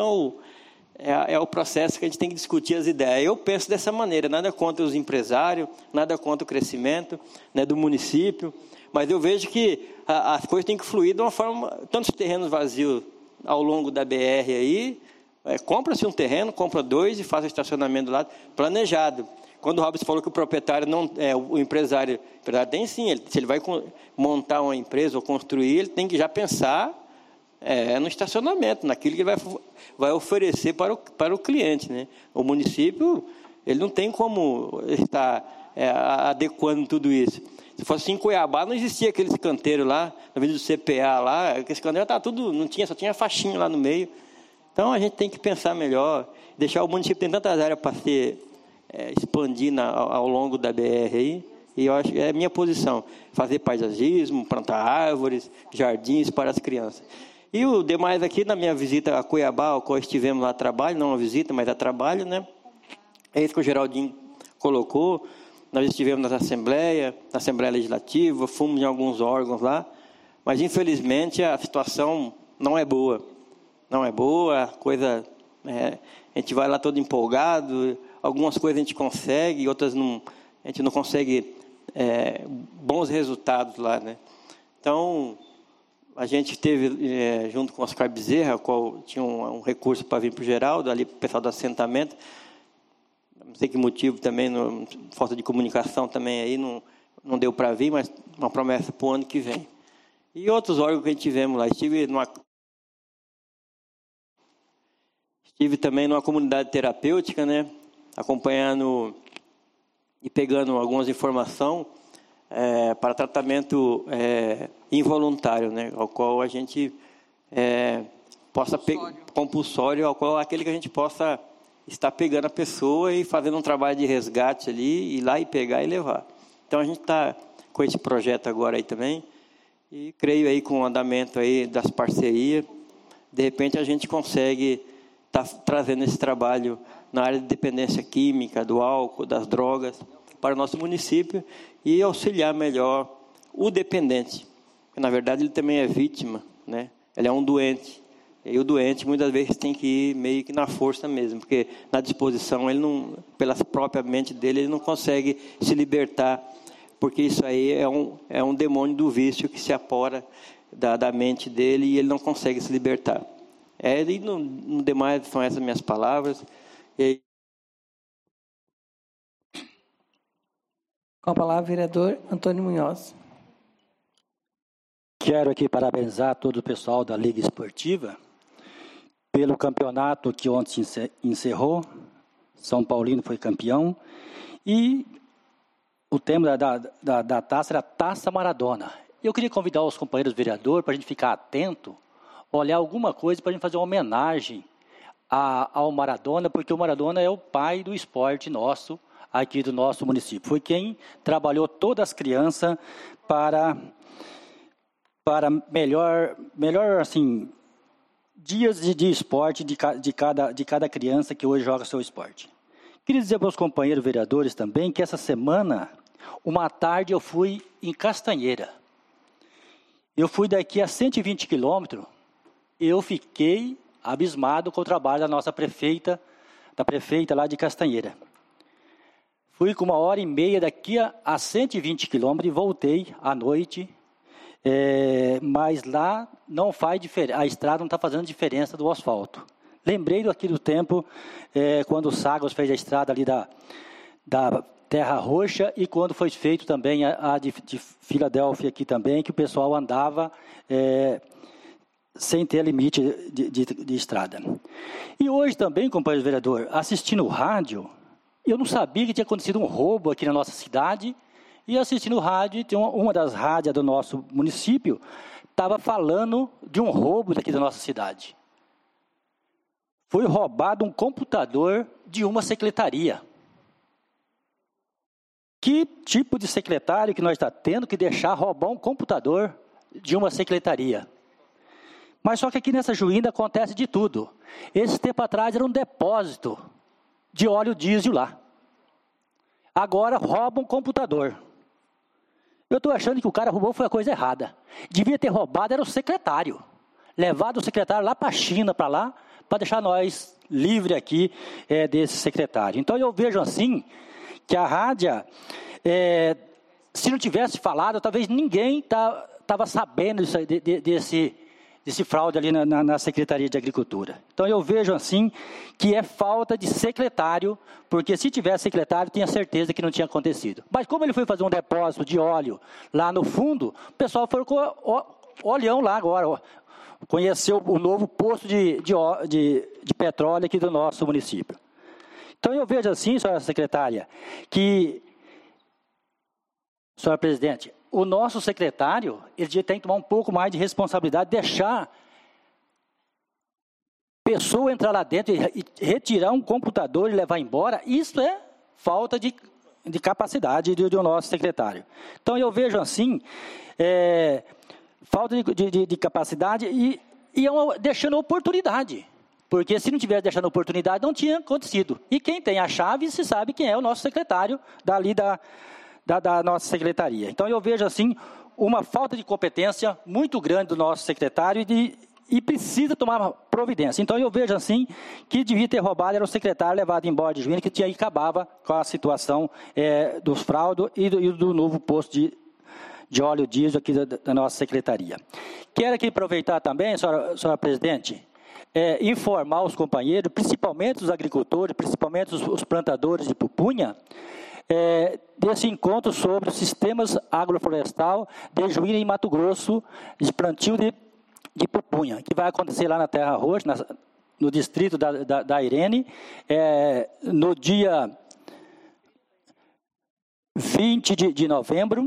é o processo que a gente tem que discutir as ideias. Eu penso dessa maneira, nada contra os empresários, nada contra o crescimento, né, do município, mas eu vejo que as coisas têm que fluir de uma forma, tantos terrenos vazios ao longo da BR aí, compra-se um terreno, compra 2 e faz o estacionamento do lado, planejado. Quando o Robson falou que o proprietário o empresário tem sim, se ele vai montar uma empresa ou construir, ele tem que já pensar no estacionamento, naquilo que ele vai oferecer para o cliente, né? O município, ele não tem como estar adequando tudo isso. Se fosse em Cuiabá, não existia aqueles canteiros lá, na vida do CPA lá, aqueles canteiros só tinha faixinha lá no meio. Então, a gente tem que pensar melhor, deixar o município, tem tantas áreas para ser expandir ao longo da BR aí, e eu acho que é a minha posição, fazer paisagismo, plantar árvores, jardins para as crianças. E o demais aqui, na minha visita a Cuiabá, ao qual estivemos lá a trabalho, não a visita, mas a trabalho, né? É isso que o Geraldinho colocou. Nós estivemos na Assembleia Legislativa, fomos em alguns órgãos lá, mas infelizmente a situação não é boa. Não é boa, a gente vai lá todo empolgado, algumas coisas a gente consegue, outras a gente não consegue bons resultados lá, né? Então, a gente teve, junto com o Oscar Bezerra, qual tinha um recurso para vir para o Geraldo, ali para o pessoal do assentamento, não sei que motivo também, falta de comunicação também aí, não deu para vir, mas uma promessa para o ano que vem. E outros órgãos que a gente tivemos lá, estive também numa comunidade terapêutica, né, acompanhando e pegando algumas informações para tratamento involuntário, né, ao qual a gente possa compulsório, ao qual aquele que a gente possa estar pegando a pessoa e fazendo um trabalho de resgate ali, ir lá e pegar e levar. Então a gente está com esse projeto agora aí também, e creio aí com o andamento aí das parcerias, de repente a gente consegue estar trazendo esse trabalho na área de dependência química, do álcool, das drogas, para o nosso município e auxiliar melhor o dependente, porque na verdade ele também é vítima, né? Ele é um doente, e o doente muitas vezes tem que ir meio que na força mesmo, porque na disposição, ele não, pela própria mente dele, ele não consegue se libertar, porque isso aí é um demônio do vício que se apora da mente dele e ele não consegue se libertar. E no demais são essas minhas palavras. Com a palavra, vereador Antônio Munhoz. Quero aqui parabenizar todo o pessoal da Liga Esportiva pelo campeonato que ontem encerrou. São Paulino foi campeão. E o tema da taça era Taça Maradona. Eu queria convidar os companheiros vereadores para a gente ficar atento, olhar alguma coisa para a gente fazer uma homenagem ao Maradona, porque o Maradona é o pai do esporte nosso, aqui do nosso município. Foi quem trabalhou todas as crianças para melhor assim, dias de esporte de cada criança que hoje joga seu esporte. Queria dizer para os companheiros vereadores também que essa semana, uma tarde, eu fui em Castanheira. Eu fui daqui a 120 quilômetros, eu fiquei abismado com o trabalho da nossa prefeita lá de Castanheira. Fui com 1h30 daqui a 120 quilômetros e voltei à noite. mas lá não faz diferença, a estrada não está fazendo diferença do asfalto. Lembrei aqui do tempo, quando o Sagos fez a estrada ali da Terra Roxa e quando foi feito também a de Filadélfia aqui também, que o pessoal andava sem ter limite de estrada. E hoje também, companheiro vereador, assistindo o rádio, eu não sabia que tinha acontecido um roubo aqui na nossa cidade, e assistindo o rádio, tem uma das rádios do nosso município, estava falando de um roubo daqui da nossa cidade. Foi roubado um computador de uma secretaria. Que tipo de secretário que nós está tendo que deixar roubar um computador de uma secretaria? Mas só que aqui nessa Juína acontece de tudo. Esse tempo atrás era um depósito de óleo diesel lá. Agora rouba um computador. Eu estou achando que o cara roubou foi a coisa errada. Devia ter roubado, era o secretário. Levado o secretário lá para a China, para lá, para deixar nós livres aqui desse secretário. Então eu vejo assim, que a rádio, se não tivesse falado, talvez ninguém estava sabendo desse fraude ali na Secretaria de Agricultura. Então eu vejo assim, que é falta de secretário, porque se tivesse secretário, tinha certeza que não tinha acontecido. Mas como ele foi fazer um depósito de óleo lá no fundo, o pessoal foi com olhão lá agora, conheceu o novo posto de petróleo aqui do nosso município. Então eu vejo assim, senhora secretária, senhora presidente, o nosso secretário, ele tem que tomar um pouco mais de responsabilidade, deixar pessoa entrar lá dentro e retirar um computador e levar embora. Isso é falta de capacidade do nosso secretário. Então eu vejo assim, falta de capacidade e deixando oportunidade. Porque se não tivesse deixando oportunidade, não tinha acontecido. E quem tem a chave, se sabe quem é o nosso secretário dali da nossa secretaria. Então eu vejo assim, uma falta de competência muito grande do nosso secretário e precisa tomar providência. Então eu vejo assim, que devia ter roubado, era o secretário levado embora de Juína, que tinha acabava com a situação dos fraudes e do novo posto de óleo diesel aqui da nossa secretaria. Quero aqui aproveitar também, senhora presidente, informar os companheiros, principalmente os agricultores, principalmente os plantadores de pupunha, desse encontro sobre os sistemas agroflorestal de Juína e Mato Grosso, de plantio de pupunha, que vai acontecer lá na Terra Roxa, no distrito da Irene, no dia 20 de novembro,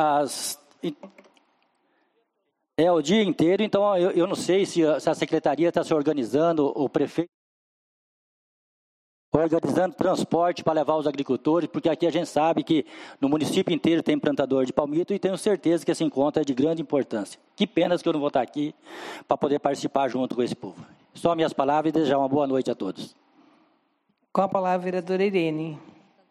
o dia inteiro. Então eu não sei se a secretaria está se organizando, o prefeito organizando transporte para levar os agricultores, porque aqui a gente sabe que no município inteiro tem plantador de palmito e tenho certeza que esse encontro é de grande importância. Que pena que eu não vou estar aqui para poder participar junto com esse povo. Só minhas palavras e desejar uma boa noite a todos. Com a palavra, a vereadora Irene.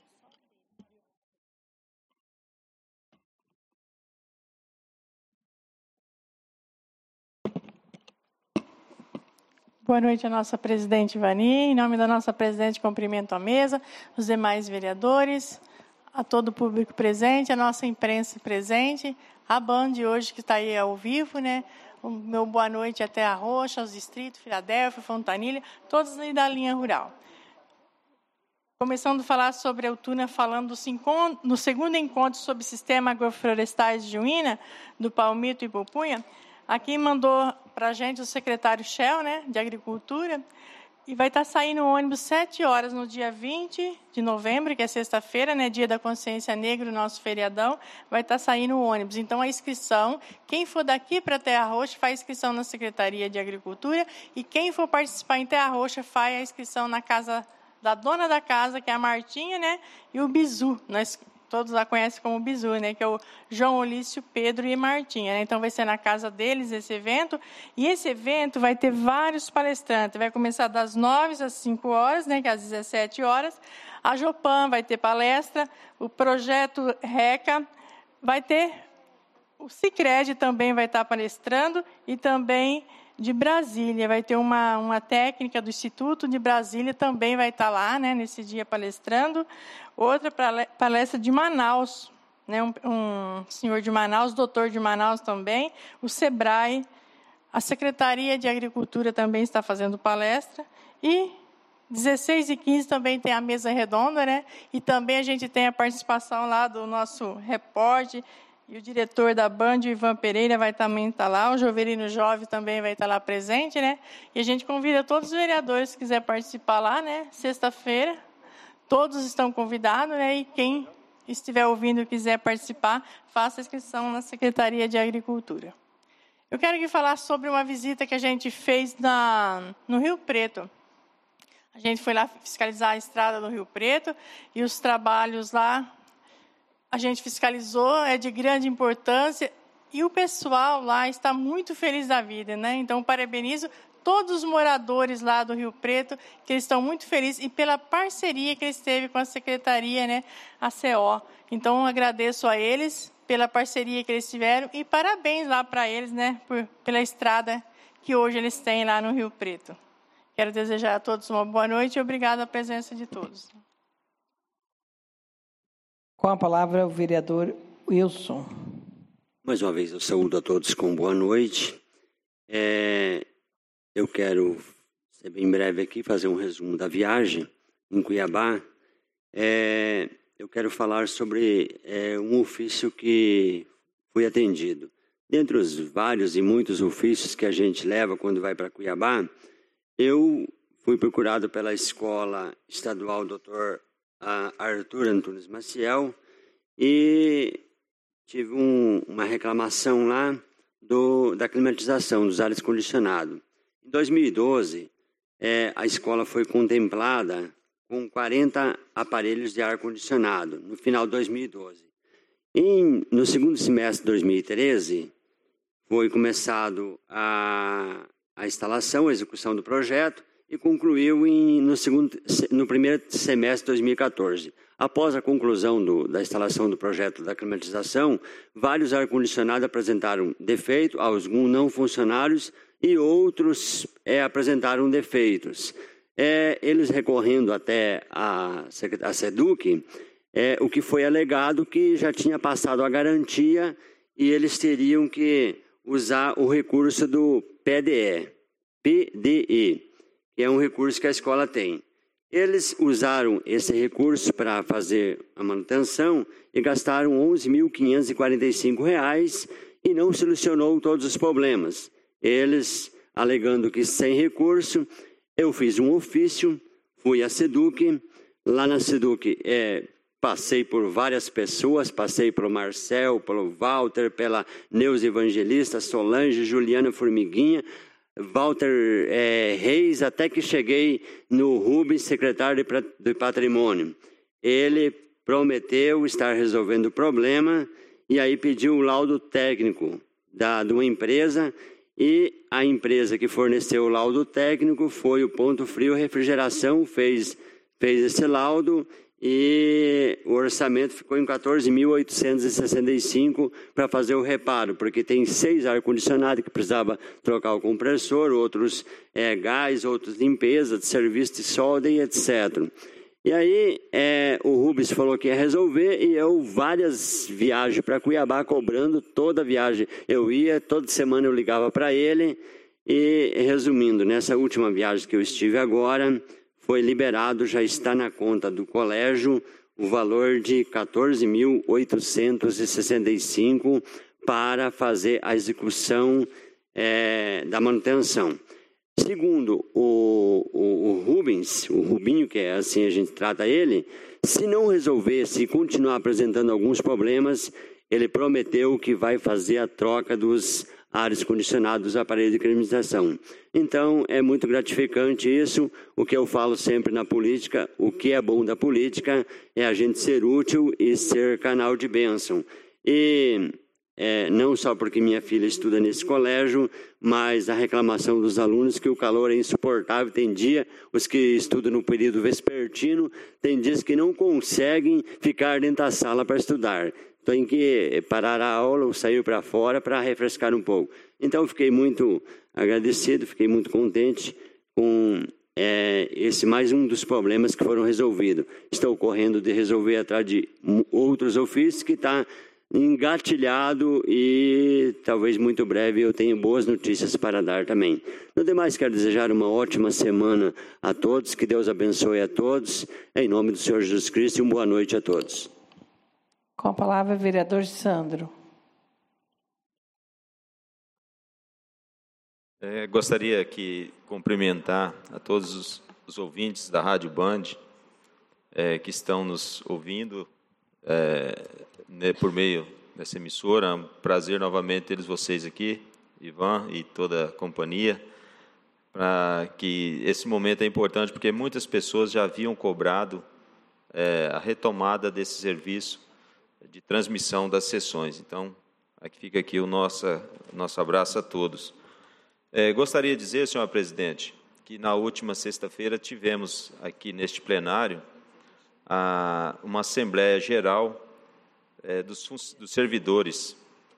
Boa noite à nossa presidente Vani. Em nome da nossa presidente, cumprimento a mesa, os demais vereadores, a todo o público presente, a nossa imprensa presente, a Band hoje que está aí ao vivo, né? O meu boa noite até a Roxa, aos distritos, Filadélfia, Fontanilha, todos aí da linha rural. Começando a falar sobre a Eutuna, falando no segundo encontro sobre sistema agroflorestais de Juína, do palmito e pupunha, aqui mandou para a gente o secretário Shell, né, de Agricultura, e vai estar saindo o ônibus 7 horas no dia 20 de novembro, que é sexta-feira, né, dia da consciência negra, o nosso feriadão, vai estar saindo o ônibus. Então, a inscrição, quem for daqui para Terra Roxa, faz inscrição na Secretaria de Agricultura, e quem for participar em Terra Roxa, faz a inscrição na casa da dona da casa, que é a Martinha, né, e o Bizu, nós todos a conhecem como Bizu, né, que é o João Olício, Pedro e Martinha, né? Então vai ser na casa deles esse evento, e esse evento vai ter vários palestrantes, vai começar das 9 às 5 horas, né, que é às 17 horas, a Jopan vai ter palestra, o projeto RECA vai ter, o Sicredi também vai estar palestrando, e também de Brasília, vai ter uma técnica do Instituto de Brasília, também vai estar lá, né, nesse dia palestrando. Outra palestra de Manaus, né, um senhor de Manaus, doutor de Manaus também, o SEBRAE, a Secretaria de Agricultura também está fazendo palestra, e 16 e 15 também tem a mesa redonda, né? E também a gente tem a participação lá do nosso repórter e o diretor da Band, o Ivan Pereira, vai também estar lá, o Joverino Jovem também vai estar lá presente, né? E a gente convida todos os vereadores que quiser participar lá, né? Sexta-feira, todos estão convidados, né? E quem estiver ouvindo e quiser participar, faça a inscrição na Secretaria de Agricultura. Eu quero aqui falar sobre uma visita que a gente fez no Rio Preto. A gente foi lá fiscalizar a estrada do Rio Preto e os trabalhos lá a gente fiscalizou, é de grande importância e o pessoal lá está muito feliz da vida, né? Então, parabenizo todos os moradores lá do Rio Preto, que eles estão muito felizes e pela parceria que eles teve com a Secretaria, né, a CO. Então, agradeço a eles pela parceria que eles tiveram e parabéns lá para eles, né, pela estrada que hoje eles têm lá no Rio Preto. Quero desejar a todos uma boa noite e obrigado a presença de todos. Com a palavra, o vereador Wilson. Mais uma vez, eu saúdo a todos com boa noite. Eu quero ser bem breve aqui, fazer um resumo da viagem em Cuiabá. Eu quero falar sobre um ofício que fui atendido. Dentre os vários e muitos ofícios que a gente leva quando vai para Cuiabá, eu fui procurado pela Escola Estadual Dr. Arthur Antunes Maciel e tive uma reclamação lá da climatização dos ares condicionados. Em 2012, a escola foi contemplada com 40 aparelhos de ar-condicionado, no final de 2012. No segundo semestre de 2013, foi começado a instalação, a execução do projeto, e concluiu no primeiro semestre de 2014. Após a conclusão da instalação do projeto da climatização, vários ar-condicionados apresentaram defeito, alguns não funcionários e outros apresentaram defeitos. Eles recorrendo até a SEDUC, o que foi alegado que já tinha passado a garantia e eles teriam que usar o recurso do PDE, que é um recurso que a escola tem. Eles usaram esse recurso para fazer a manutenção e gastaram R$ 11.545 e não solucionou todos os problemas. Eles, alegando que sem recurso, eu fiz um ofício, fui à SEDUC, lá na SEDUC passei por várias pessoas, passei pelo Marcel, pelo Walter, pela Neuza Evangelista, Solange, Juliana Formiguinha, Walter Reis, até que cheguei no Rubens, secretário de Patrimônio. Ele prometeu estar resolvendo o problema e aí pediu o laudo técnico de uma empresa e a empresa que forneceu o laudo técnico foi o Ponto Frio Refrigeração, fez esse laudo e o orçamento ficou em 14.865 para fazer o reparo, porque tem 6 ar-condicionados que precisava trocar o compressor, outros gás, outros limpeza, de serviço de solda e etc. E aí o Rubens falou que ia resolver e eu várias viagens para Cuiabá cobrando, toda viagem eu ia, toda semana eu ligava para ele e resumindo, nessa última viagem que eu estive agora, foi liberado, já está na conta do colégio, o valor de 14.865 para fazer a execução da manutenção. Segundo o Rubens, o Rubinho, que é assim a gente trata ele, se não resolver, se continuar apresentando alguns problemas, ele prometeu que vai fazer a troca dos ares condicionados dos aparelhos de climatização. Então, é muito gratificante isso. O que eu falo sempre na política, o que é bom da política é a gente ser útil e ser canal de bênção. E não só porque minha filha estuda nesse colégio, mas a reclamação dos alunos que o calor é insuportável. Tem dia, os que estudam no período vespertino, tem dias que não conseguem ficar dentro da sala para estudar. Tem que parar a aula ou sair para fora para refrescar um pouco. Então, fiquei muito agradecido, fiquei muito contente com esse mais um dos problemas que foram resolvidos. Estou correndo de resolver atrás de outros ofícios que está engatilhado e talvez muito breve eu tenha boas notícias para dar também. No demais, quero desejar uma ótima semana a todos, que Deus abençoe a todos, em nome do Senhor Jesus Cristo, e uma boa noite a todos. Com a palavra, vereador Sandro. Gostaria de cumprimentar a todos os ouvintes da Rádio Band que estão nos ouvindo por meio dessa emissora. É um prazer novamente ter vocês aqui, Ivan e toda a companhia, para que esse momento é importante, porque muitas pessoas já haviam cobrado a retomada desse serviço de transmissão das sessões. Então, aqui fica aqui o nosso abraço a todos. Gostaria de dizer, senhor presidente, que na última sexta-feira tivemos aqui neste plenário uma Assembleia Geral dos servidores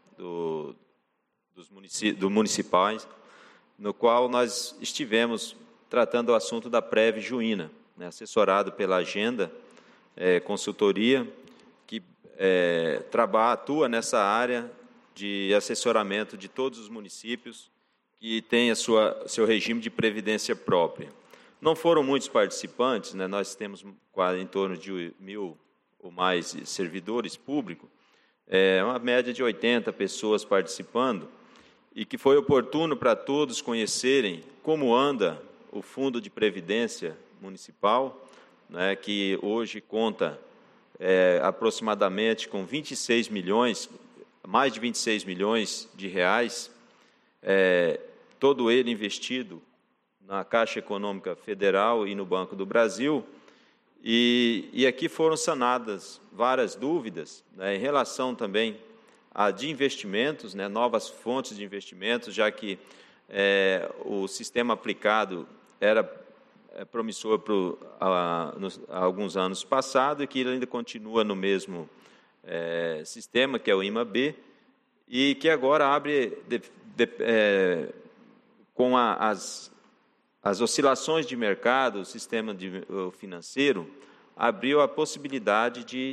do municipais, no qual nós estivemos tratando o assunto da Prev Juína, assessorado pela Agenda Consultoria, que atua nessa área de assessoramento de todos os municípios que tem seu regime de previdência própria. Não foram muitos participantes, nós temos quase em torno de 1.000 ou mais servidores públicos, uma média de 80 pessoas participando, e que foi oportuno para todos conhecerem como anda o Fundo de Previdência Municipal, que hoje conta aproximadamente com 26 milhões, mais de 26 milhões de reais, todo ele investido na Caixa Econômica Federal e no Banco do Brasil, e aqui foram sanadas várias dúvidas em relação também a de investimentos, novas fontes de investimentos, já que o sistema aplicado era promissor há alguns anos passados e que ele ainda continua no mesmo sistema, que é o IMA-B, e que agora abre, com as oscilações de mercado, o sistema financeiro abriu a possibilidade de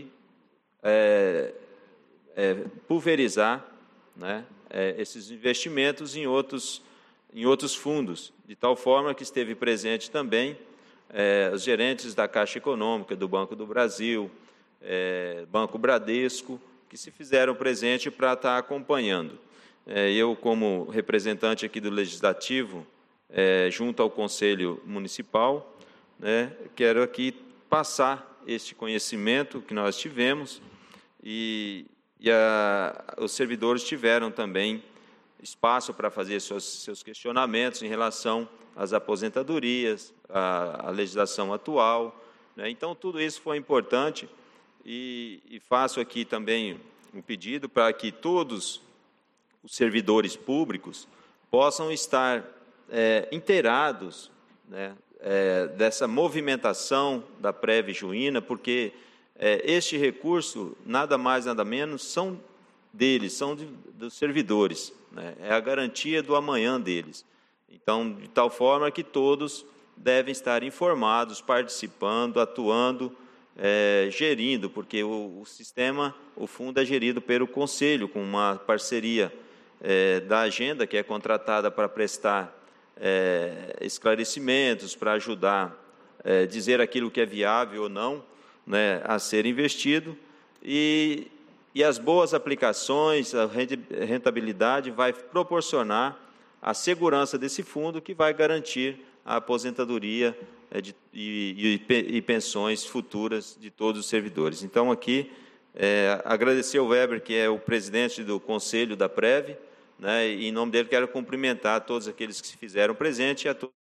pulverizar esses investimentos em outros fundos, de tal forma que esteve presente também os gerentes da Caixa Econômica, do Banco do Brasil, Banco Bradesco, que se fizeram presente para estar acompanhando. Eu, como representante aqui do Legislativo, junto ao Conselho Municipal, quero aqui passar este conhecimento que nós tivemos e os servidores tiveram também espaço para fazer seus questionamentos em relação às aposentadorias, à legislação atual. Então, tudo isso foi importante e faço aqui também um pedido para que todos os servidores públicos possam estar inteirados dessa movimentação da Prev Juína, porque este recurso, nada mais, nada menos, são deles, são dos servidores, é a garantia do amanhã deles. Então, de tal forma que todos devem estar informados, participando, atuando, gerindo, porque o sistema, o fundo é gerido pelo Conselho, com uma parceria da Agenda, que é contratada para prestar esclarecimentos, para ajudar dizer aquilo que é viável ou não a ser investido, e as boas aplicações, a rentabilidade vai proporcionar a segurança desse fundo, que vai garantir a aposentadoria e pensões futuras de todos os servidores. Então, aqui, agradecer ao Weber, que é o presidente do Conselho da Prev, e em nome dele quero cumprimentar todos aqueles que se fizeram presente e a todos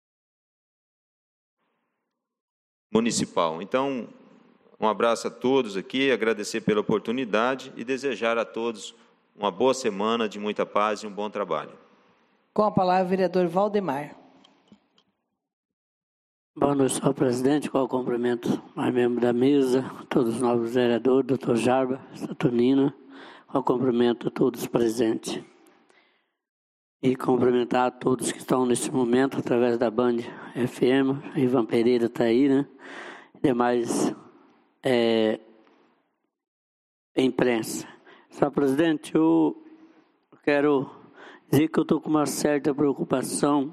municipal. Então, um abraço a todos aqui, agradecer pela oportunidade e desejar a todos uma boa semana de muita paz e um bom trabalho. Com a palavra, o vereador Valdemar. Boa noite, senhor presidente. Com o cumprimento mais membros da mesa, todos os novos vereadores, doutor Jarba, Saturnina, com o cumprimento a todos presentes. e cumprimentar a todos que estão neste momento através da Band FM. Ivan Pereira está aí, né? Demais imprensa. Senhor presidente, eu quero dizer que eu estou com uma certa preocupação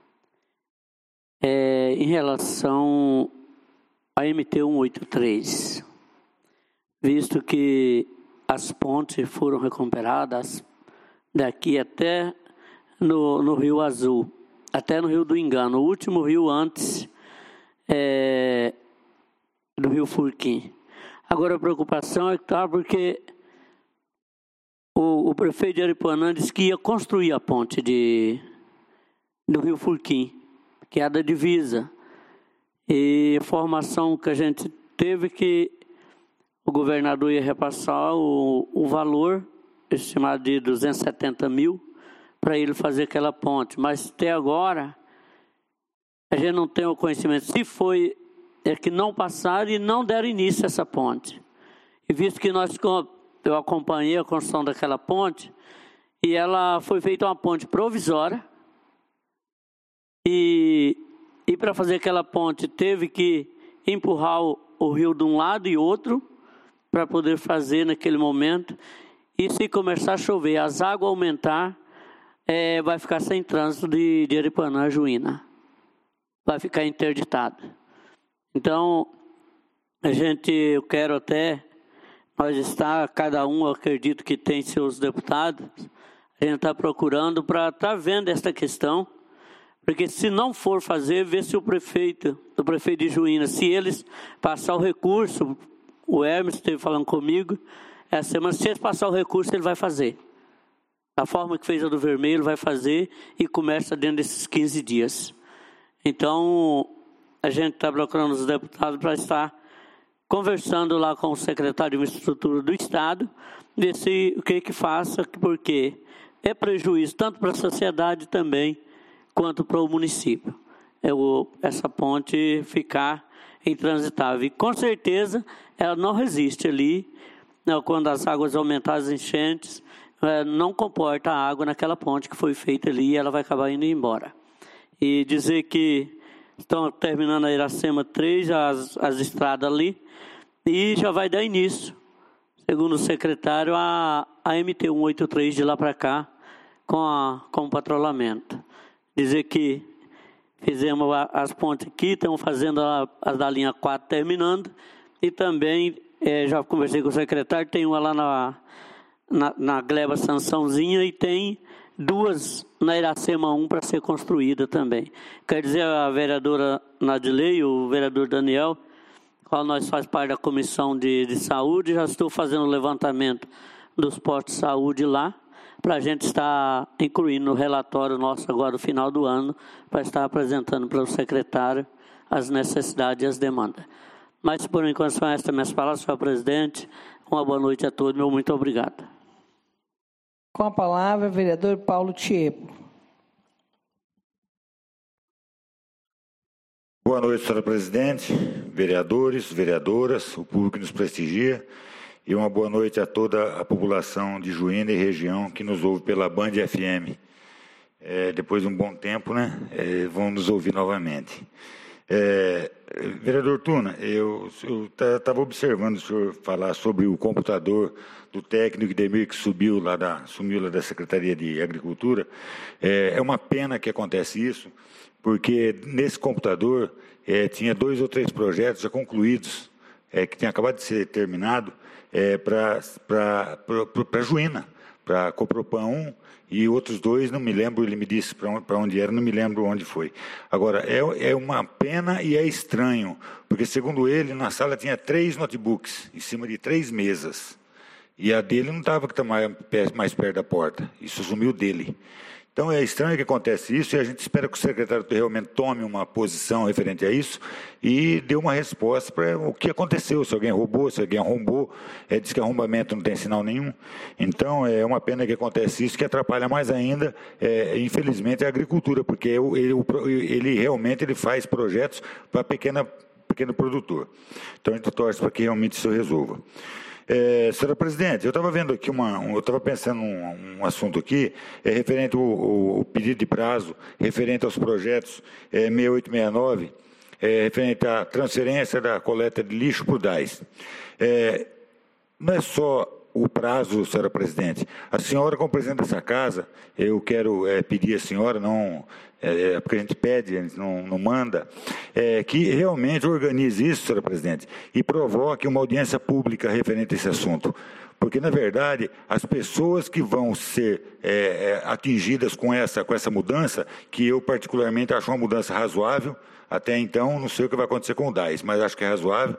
em relação à MT-183, visto que as pontes foram recuperadas daqui até no Rio Azul, até no Rio do Engano, o último rio antes do Rio Furquim. Agora a preocupação é que porque o prefeito de Aripuanã disse que ia construir a ponte do Rio Furquim, que é a da divisa. E a informação que a gente teve que o governador ia repassar o valor estimado de 270 mil para ele fazer aquela ponte. Mas até agora a gente não tem o conhecimento se foi que não passaram e não deram início a essa ponte. E visto que eu acompanhei a construção daquela ponte, e ela foi feita uma ponte provisória, e para fazer aquela ponte teve que empurrar o rio de um lado e outro, para poder fazer naquele momento, e se começar a chover, as águas aumentar, vai ficar sem trânsito de Aripuanã a Juína, vai ficar interditado. Então, eu quero até, cada um, eu acredito que tem seus deputados, a gente está procurando para estar vendo esta questão, porque se não for fazer, ver se o prefeito de Juína, se eles passar o recurso, o Hermes esteve falando comigo, essa semana, se eles passar o recurso, ele vai fazer. Da forma que fez a do Vermelho, vai fazer e começa dentro desses 15 dias. Então, a gente está procurando os deputados para estar conversando lá com o secretário de Infraestrutura do Estado, ver o que faça, porque é prejuízo tanto para a sociedade também, quanto para o município. Essa ponte ficar intransitável. E com certeza ela não resiste ali, quando as águas aumentarem, as enchentes, não comporta a água naquela ponte que foi feita ali e ela vai acabar indo embora. E dizer que estão terminando a Iracema 3, as estradas ali, e já vai dar início, segundo o secretário, a MT-183 de lá para cá, com o patrulhamento. Dizer que fizemos as pontes aqui, estamos fazendo as da linha 4 terminando, e também, já conversei com o secretário, tem uma lá na Gleba Sansãozinha e tem duas na Iracema 1 para ser construída também. Quer dizer, a vereadora Nadilei, o vereador Daniel, qual nós faz parte da comissão de saúde, já estou fazendo o levantamento dos postos de saúde lá, para a gente estar incluindo no relatório nosso agora no final do ano, para estar apresentando para o secretário as necessidades e as demandas. Mas, por enquanto, são estas minhas palavras, senhor presidente. Uma boa noite a todos, meu muito obrigado. Com a palavra, vereador Paulo Tiepo. Boa noite, senhora presidente, vereadores, vereadoras, o público que nos prestigia, e uma boa noite a toda a população de Juína e região que nos ouve pela Band FM. Depois de um bom tempo, né, vão nos ouvir novamente. Vereador Tuna, eu estava observando o senhor falar sobre o computador do técnico Demir que sumiu lá da Secretaria de Agricultura. É uma pena que acontece isso, porque nesse computador tinha 2 ou 3 projetos já concluídos, que tinha acabado de ser terminado, para Juína, para Copropan 1 e outros 2, não me lembro, ele me disse para onde era, não me lembro onde foi. Agora, é uma pena e é estranho, porque segundo ele, na sala tinha 3 notebooks, em cima de 3 mesas, e a dele não estava mais perto da porta, isso sumiu dele. Então, é estranho que acontece isso e a gente espera que o secretário realmente tome uma posição referente a isso e dê uma resposta para o que aconteceu, se alguém roubou, se alguém arrombou. Diz que arrombamento não tem sinal nenhum. Então, é uma pena que acontece isso, que atrapalha mais ainda, infelizmente, a agricultura, porque ele realmente faz projetos para pequeno produtor. Então, a gente torce para que realmente isso resolva. Senhora presidente, eu estava vendo aqui eu estava pensando um assunto aqui, referente ao pedido de prazo, referente aos projetos 6869, referente à transferência da coleta de lixo para o DAS. Não é só o prazo, senhora presidente. A senhora, como presidente dessa casa, eu quero pedir à senhora, não... porque a gente pede, a gente não manda, que realmente organize isso, senhora presidente, e provoque uma audiência pública referente a esse assunto. Porque, na verdade, as pessoas que vão ser atingidas com essa mudança, que eu particularmente acho uma mudança razoável, até então não sei o que vai acontecer com o DAS, mas acho que é razoável,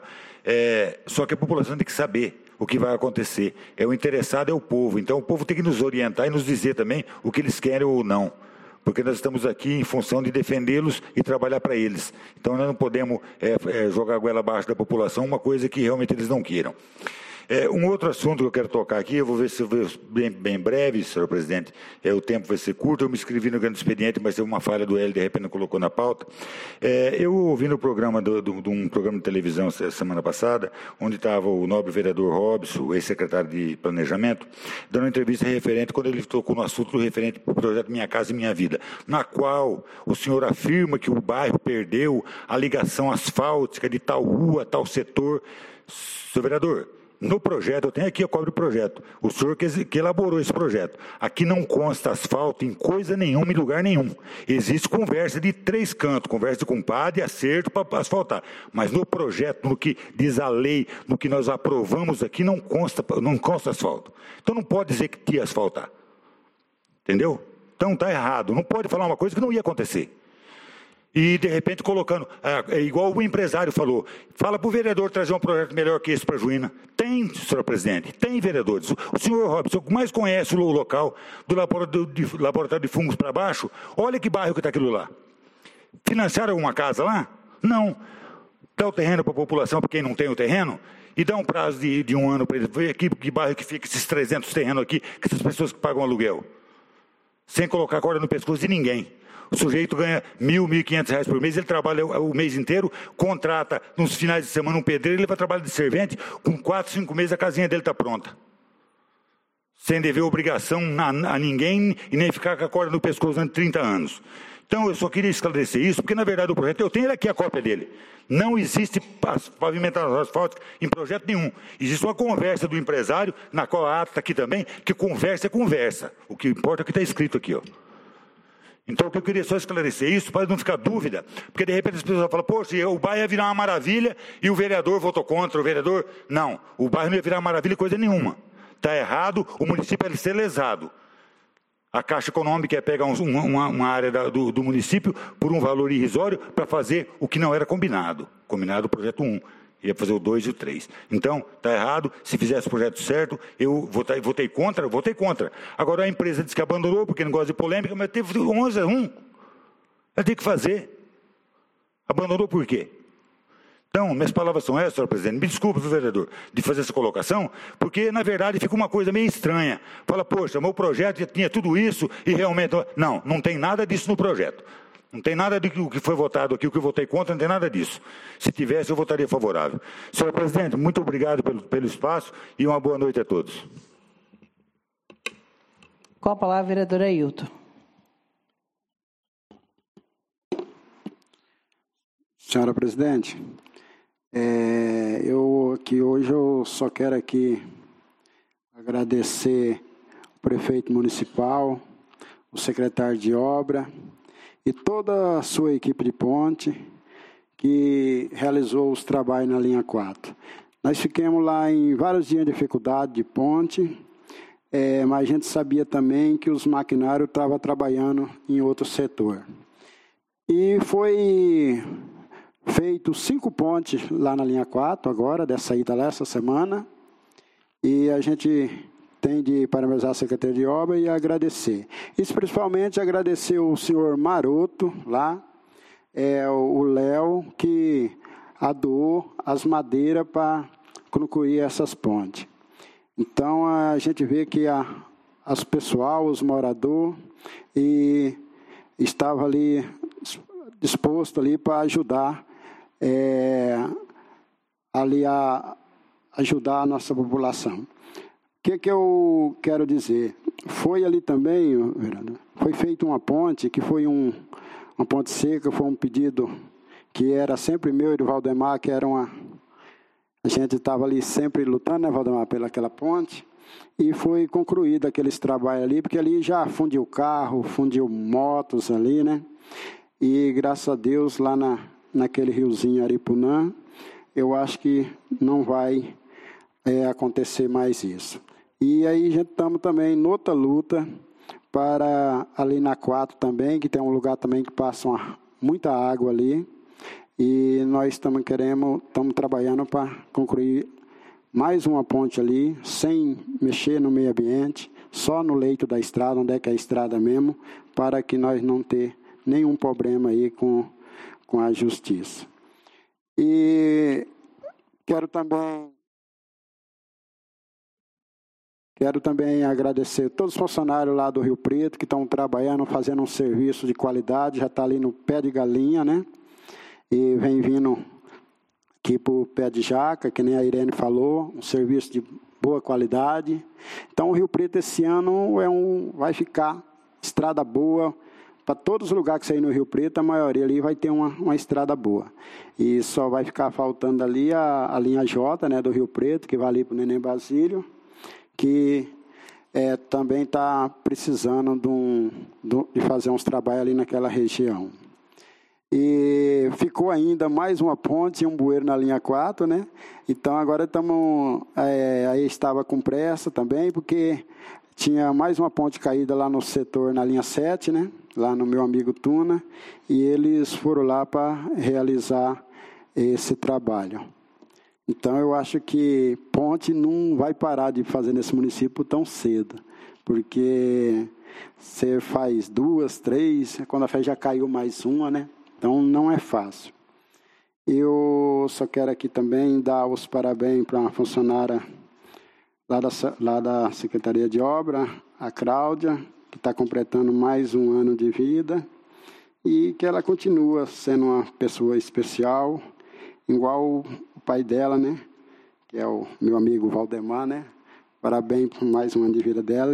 só que a população tem que saber o que vai acontecer. O interessado é o povo, então o povo tem que nos orientar e nos dizer também o que eles querem ou não. Porque nós estamos aqui em função de defendê-los e trabalhar para eles. Então, nós não podemos jogar a goela abaixo da população, uma coisa que realmente eles não queiram. Um outro assunto que eu quero tocar aqui, eu vou ver se eu vejo bem breve, senhor presidente, o tempo vai ser curto, eu me inscrevi no grande expediente, mas teve uma falha do L, de repente não colocou na pauta. Eu ouvi no programa, de um programa de televisão semana passada, onde estava o nobre vereador Robson, ex-secretário de Planejamento, dando uma entrevista referente, quando ele tocou no assunto referente ao projeto Minha Casa e Minha Vida, na qual o senhor afirma que o bairro perdeu a ligação asfáltica de tal rua, tal setor. Senhor vereador, no projeto, eu tenho aqui a cópia do projeto, o senhor que elaborou esse projeto. Aqui não consta asfalto em coisa nenhuma, em lugar nenhum. Existe conversa de 3 cantos, conversa de compadre e acerto para asfaltar. Mas no projeto, no que diz a lei, no que nós aprovamos aqui, não consta asfalto. Então não pode dizer que ia asfaltar. Entendeu? Então está errado. Não pode falar uma coisa que não ia acontecer. E, de repente, colocando, igual o empresário falou, fala para o vereador trazer um projeto melhor que esse para Juína. Tem, senhor presidente, tem vereadores. O senhor Robson, que mais conhece o local do laboratório de fungos para baixo, olha que bairro que está aquilo lá. Financiaram alguma casa lá? Não. Dá o terreno para a população, para quem não tem o terreno, e dá um prazo de 1 ano para ele ver aqui que bairro que fica esses 300 terrenos aqui, que essas pessoas que pagam aluguel. Sem colocar corda no pescoço de ninguém. O sujeito ganha R$1.000, R$1.500 por mês, ele trabalha o mês inteiro, contrata nos finais de semana um pedreiro, ele vai trabalhar de servente, com 4, 5 meses a casinha dele está pronta. Sem dever obrigação a ninguém e nem ficar com a corda no pescoço durante 30 anos. Então, eu só queria esclarecer isso, porque, na verdade, o projeto, eu tenho aqui a cópia dele. Não existe pavimentação asfáltica em projeto nenhum. Existe uma conversa do empresário, na qual a ata está aqui também, que conversa é conversa. O que importa é o que está escrito aqui, ó. Então, eu queria só esclarecer isso, para não ficar dúvida, porque de repente as pessoas falam, poxa, o bairro ia virar uma maravilha e o vereador votou contra, o vereador... Não, o bairro não ia virar uma maravilha coisa nenhuma. Está errado, o município ia ser lesado. A Caixa Econômica ia pegar uma área do município por um valor irrisório para fazer o que não era combinado. Combinado o projeto 1. Ia fazer o 2 e o 3. Então, está errado. Se fizesse o projeto certo, eu votei contra. Agora a empresa disse que abandonou porque não gosta de polêmica, mas teve 11-1. Ela tem que fazer. Abandonou por quê? Então, minhas palavras são essas, senhor presidente. Me desculpe, vereador, de fazer essa colocação, porque, na verdade, fica uma coisa meio estranha. Fala, poxa, meu projeto já tinha tudo isso e realmente... Não tem nada disso no projeto. Não tem nada do que foi votado aqui, o que eu votei contra, não tem nada disso. Se tivesse, eu votaria favorável. Senhor presidente, muito obrigado pelo espaço e uma boa noite a todos. Com a palavra, vereador Ailton. Senhora presidente, hoje eu só quero aqui agradecer o prefeito municipal, o secretário de obra e toda a sua equipe de ponte que realizou os trabalhos na linha 4. Nós ficamos lá em vários dias de dificuldade de ponte, mas a gente sabia também que os maquinários estavam trabalhando em outro setor. E foi feito 5 pontes lá na linha 4 agora, dessa ida lá essa semana, e a gente tem de parabenizar a Secretaria de Obra e agradecer. Isso principalmente agradecer o senhor Maroto lá, o Léo, que doou as madeiras para concluir essas pontes. Então, a gente vê que as pessoal, os moradores, estavam ali disposto ali para ajudar ali a ajudar a nossa população. O que eu quero dizer? Foi ali também, vereador, foi feita uma ponte, que foi uma ponte seca, foi um pedido que era sempre meu e do Valdemar, que era a gente estava ali sempre lutando, né, Valdemar, pelaquela ponte, e foi concluído aqueles trabalhos ali, porque ali já fundiu carro, fundiu motos ali, né? E graças a Deus, lá naquele riozinho Aripunã, eu acho que não vai acontecer mais isso. E aí a gente estamos também noutra luta para ali na 4 também, que tem um lugar também que passa muita água ali. E nós estamos trabalhando para concluir mais uma ponte ali, sem mexer no meio ambiente, só no leito da estrada, onde é que é a estrada mesmo, para que nós não ter nenhum problema aí com a justiça. E quero também agradecer todos os funcionários lá do Rio Preto que estão trabalhando, fazendo um serviço de qualidade, já está ali no pé de galinha, né? E vem vindo aqui para o pé de jaca, que nem a Irene falou, um serviço de boa qualidade. Então o Rio Preto esse ano vai ficar estrada boa, para todos os lugares que sair no Rio Preto, a maioria ali vai ter uma estrada boa. E só vai ficar faltando ali a linha J, né, do Rio Preto, que vai ali para o Neném Basílio, que também está precisando de fazer uns trabalhos ali naquela região. E ficou ainda mais uma ponte e um bueiro na linha 4, né? Então agora aí estava com pressa também, porque tinha mais uma ponte caída lá no setor, na linha 7, né? Lá no meu amigo Tuna, e eles foram lá para realizar esse trabalho. Então, eu acho que ponte não vai parar de fazer nesse município tão cedo, porque você faz 2, 3, quando a fé já caiu mais uma, né? Então, não é fácil. Eu só quero aqui também dar os parabéns para uma funcionária lá da Secretaria de Obra, a Cláudia, que está completando mais um ano de vida, e que ela continua sendo uma pessoa especial, igual o pai dela, né? Que é o meu amigo Valdemar, né? Parabéns por mais um ano de vida dela,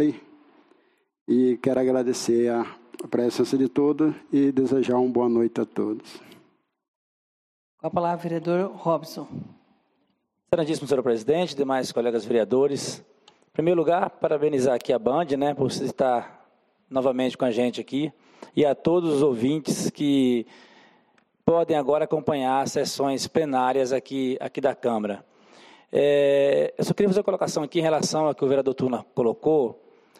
e quero agradecer a presença de todos e desejar uma boa noite a todos. Com a palavra, vereador Robson. Excelentíssimo senhor presidente, demais colegas vereadores. Em primeiro lugar, parabenizar aqui a Band, né, por estar novamente com a gente aqui, e a todos os ouvintes que podem agora acompanhar as sessões plenárias aqui da Câmara. Eu só queria fazer uma colocação aqui em relação ao que o vereador Tuna colocou.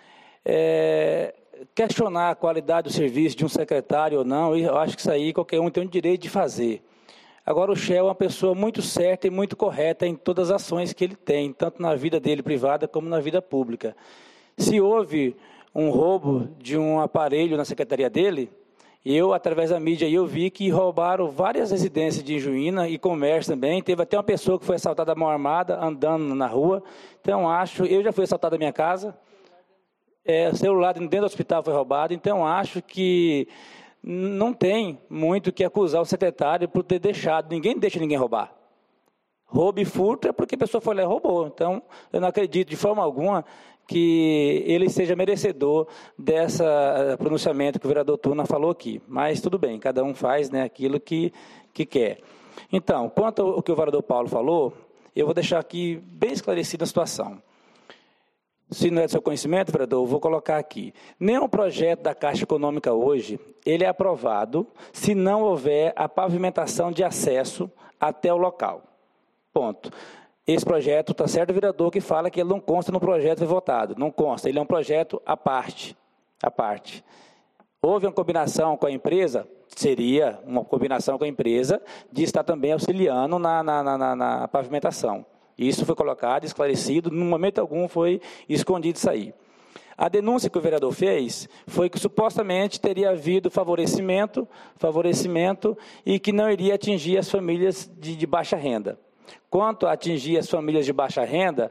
Questionar a qualidade do serviço de um secretário ou não, eu acho que isso aí qualquer um tem o direito de fazer. Agora, o Shell é uma pessoa muito certa e muito correta em todas as ações que ele tem, tanto na vida dele privada como na vida pública. Se houve um roubo de um aparelho na secretaria dele, eu, através da mídia, eu vi que roubaram várias residências de Ijuína e comércio também. Teve até uma pessoa que foi assaltada à mão armada, andando na rua. Então, eu já fui assaltado da minha casa, o celular dentro do hospital foi roubado, então acho que não tem muito que acusar o secretário por ter deixado. Ninguém deixa ninguém roubar. Roubo e furto é porque a pessoa foi lá e roubou. Então, eu não acredito de forma alguma que ele seja merecedor desse pronunciamento que o vereador Tuna falou aqui. Mas tudo bem, cada um faz, né, aquilo que quer. Então, quanto ao que o vereador Paulo falou, eu vou deixar aqui bem esclarecida a situação. Se não é do seu conhecimento, vereador, eu vou colocar aqui. Nenhum projeto da Caixa Econômica hoje, ele é aprovado se não houver a pavimentação de acesso até o local. Ponto. Esse projeto, está certo, vereador, que fala que ele não consta no projeto foi votado. Não consta, ele é um projeto à parte. Houve uma combinação com a empresa? Seria uma combinação com a empresa de estar também auxiliando na pavimentação. Isso foi colocado, esclarecido, no momento algum foi escondido isso aí. A denúncia que o vereador fez foi que supostamente teria havido favorecimento e que não iria atingir as famílias de baixa renda. Quanto a atingir as famílias de baixa renda,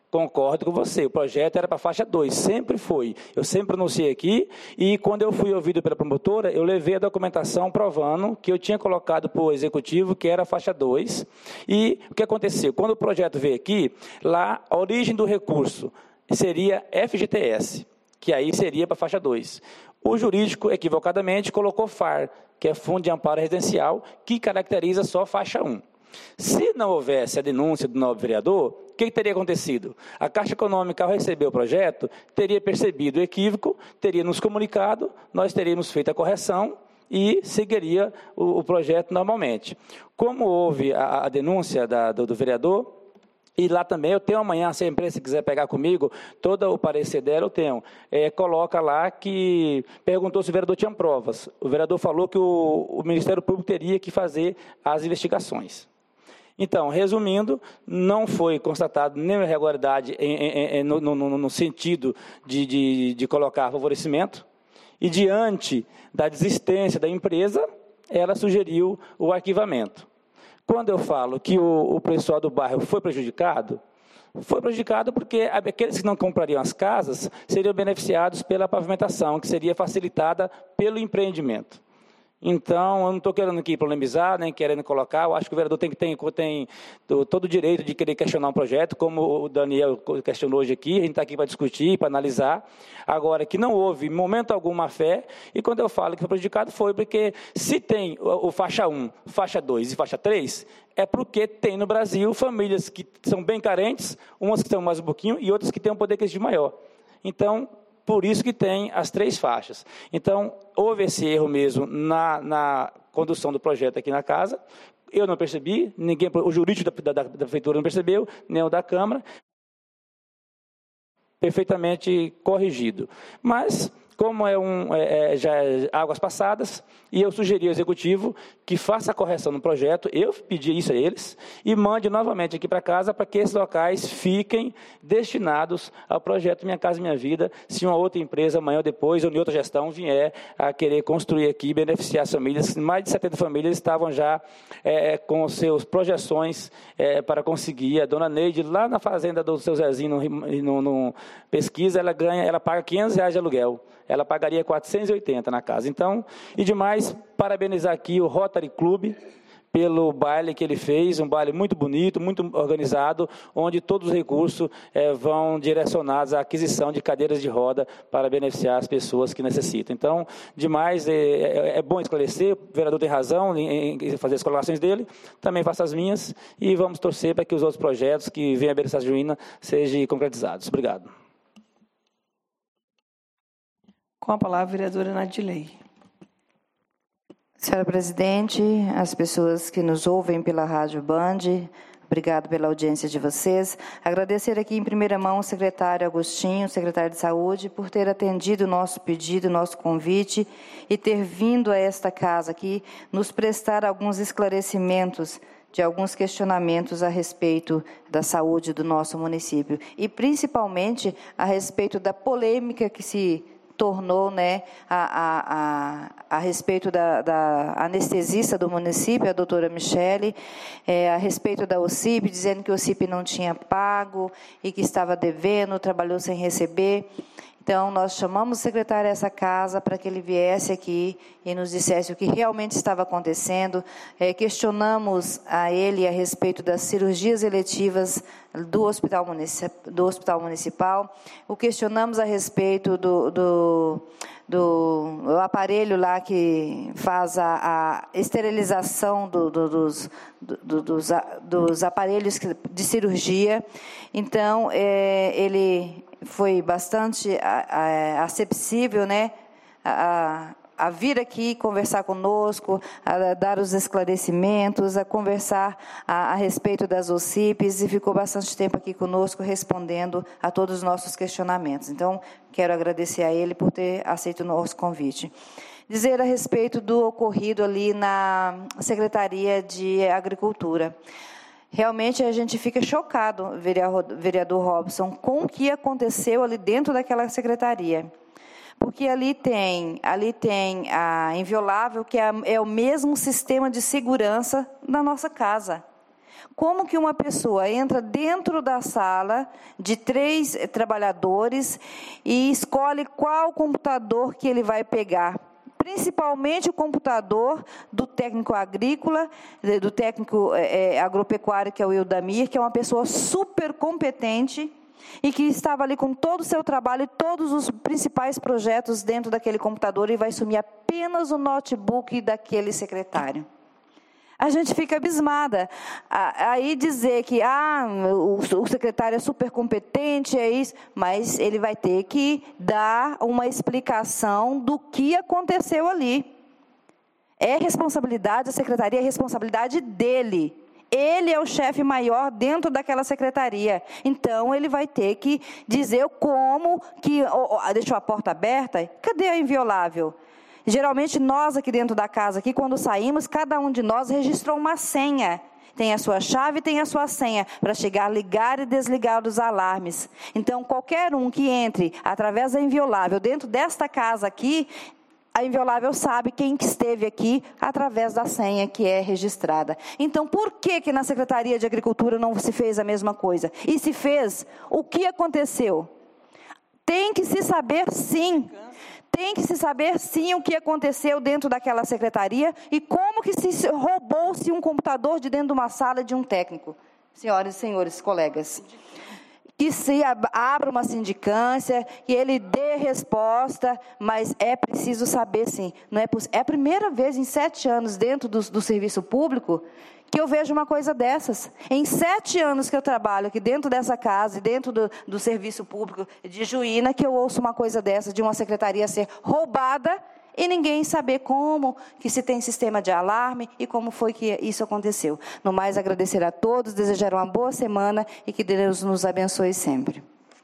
Concordo com você, o projeto era para a faixa 2, sempre foi. Eu sempre pronunciei aqui e quando eu fui ouvido pela promotora, eu levei a documentação provando que eu tinha colocado para o executivo que era a faixa 2. E o que aconteceu? Quando o projeto veio aqui, lá a origem do recurso seria FGTS, que aí seria para a faixa 2. O jurídico, equivocadamente, colocou FAR, que é Fundo de Amparo Residencial, que caracteriza só a faixa 1. Se não houvesse a denúncia do nobre vereador, o que teria acontecido? A Caixa Econômica, ao receber o projeto, teria percebido o equívoco, teria nos comunicado, nós teríamos feito a correção e seguiria o projeto normalmente. Como houve a denúncia do vereador, e lá também eu tenho amanhã, se a imprensa quiser pegar comigo, todo o parecer dela eu tenho. Coloca lá que perguntou se o vereador tinha provas. O vereador falou que o Ministério Público teria que fazer as investigações. Então, resumindo, não foi constatado nenhuma irregularidade no sentido de colocar favorecimento, e diante da desistência da empresa, ela sugeriu o arquivamento. Quando eu falo que o pessoal do bairro foi prejudicado porque aqueles que não comprariam as casas seriam beneficiados pela pavimentação, que seria facilitada pelo empreendimento. Então, eu não estou querendo aqui polemizar, nem querendo colocar, eu acho que o vereador tem todo o direito de querer questionar um projeto, como o Daniel questionou hoje aqui, a gente está aqui para discutir, para analisar. Agora, que não houve, em momento algum, má fé, e quando eu falo que foi prejudicado, foi porque se tem o faixa 1, faixa 2 e faixa 3, é porque tem no Brasil famílias que são bem carentes, umas que têm mais um pouquinho e outras que têm um poder aquisitivo maior. Então, por isso que tem as 3 faixas. Então, houve esse erro mesmo na condução do projeto aqui na casa. Eu não percebi, o jurídico da prefeitura não percebeu, nem o da Câmara. Perfeitamente corrigido. Mas, como já é águas passadas, e eu sugeri ao Executivo que faça a correção no projeto, eu pedi isso a eles, e mande novamente aqui para casa para que esses locais fiquem destinados ao projeto Minha Casa Minha Vida, se uma outra empresa, amanhã ou depois, ou em outra gestão, vier a querer construir aqui e beneficiar as famílias. Mais de 70 famílias estavam já com seus projeções para conseguir. A dona Neide, lá na fazenda do seu Zezinho, no pesquisa, ela paga R$500 de aluguel. Ela pagaria 480 na casa. Então, e demais, parabenizar aqui o Rotary Club pelo baile que ele fez, um baile muito bonito, muito organizado, onde todos os recursos vão direcionados à aquisição de cadeiras de roda para beneficiar as pessoas que necessitam. Então, demais, é bom esclarecer, o vereador tem razão em fazer as colocações dele, também faço as minhas, e vamos torcer para que os outros projetos que venham a beneficiar a Juína sejam concretizados. Obrigado. Com a palavra, a vereadora Nadilei. Senhora Presidente, as pessoas que nos ouvem pela Rádio Band, obrigado pela audiência de vocês. Agradecer aqui em primeira mão ao secretário Agostinho, secretário de Saúde, por ter atendido o nosso pedido, o nosso convite, e ter vindo a esta casa aqui nos prestar alguns esclarecimentos de alguns questionamentos a respeito da saúde do nosso município, e principalmente a respeito da polêmica que se tornou, né, a respeito da anestesista do município, a doutora Michele, a respeito da OCIP, dizendo que o OCIP não tinha pago e que estava devendo, trabalhou sem receber. Então, nós chamamos o secretário dessa casa para que ele viesse aqui e nos dissesse o que realmente estava acontecendo. Questionamos a ele a respeito das cirurgias eletivas do Hospital Municipal. O questionamos a respeito do aparelho lá que faz a esterilização dos aparelhos de cirurgia. Então, ele foi bastante acessível, né, a vir aqui conversar conosco, a dar os esclarecimentos, a conversar a respeito das OCIPs, e ficou bastante tempo aqui conosco respondendo a todos os nossos questionamentos. Então, quero agradecer a ele por ter aceito o nosso convite. Dizer a respeito do ocorrido ali na Secretaria de Agricultura. Realmente a gente fica chocado, vereador Robson, com o que aconteceu ali dentro daquela secretaria. Porque ali tem a Inviolável, que é o mesmo sistema de segurança da nossa casa. Como que uma pessoa entra dentro da sala de 3 trabalhadores e escolhe qual computador que ele vai pegar? Principalmente o computador do técnico agrícola, do técnico agropecuário, que é o Ildamir, que é uma pessoa super competente e que estava ali com todo o seu trabalho e todos os principais projetos dentro daquele computador, e vai sumir apenas o notebook daquele secretário. A gente fica abismada. Aí dizer que o secretário é super competente, é isso, mas ele vai ter que dar uma explicação do que aconteceu ali. É responsabilidade da secretaria, é responsabilidade dele. Ele é o chefe maior dentro daquela secretaria. Então, ele vai ter que dizer como que deixou a porta aberta. Cadê a inviolável? Geralmente, nós aqui dentro da casa, aqui, quando saímos, cada um de nós registrou uma senha. Tem a sua chave, tem a sua senha, para chegar, ligar e desligar os alarmes. Então, qualquer um que entre através da inviolável dentro desta casa aqui, a inviolável sabe quem esteve aqui através da senha que é registrada. Então, por que na Secretaria de Agricultura não se fez a mesma coisa? E se fez, o que aconteceu? Tem que se saber, sim. Tem que se saber, sim, o que aconteceu dentro daquela secretaria e como que se roubou-se um computador de dentro de uma sala de um técnico. Senhoras e senhores, colegas. Que se abra uma sindicância, que ele dê resposta, mas é preciso saber, sim. Não é a primeira vez em 7 anos dentro do serviço público que eu vejo uma coisa dessas. Em 7 anos que eu trabalho aqui dentro dessa casa, dentro do serviço público de Juína, que eu ouço uma coisa dessa, de uma secretaria ser roubada e ninguém saber como que se tem sistema de alarme e como foi que isso aconteceu. No mais, agradecer a todos, desejar uma boa semana e que Deus nos abençoe sempre.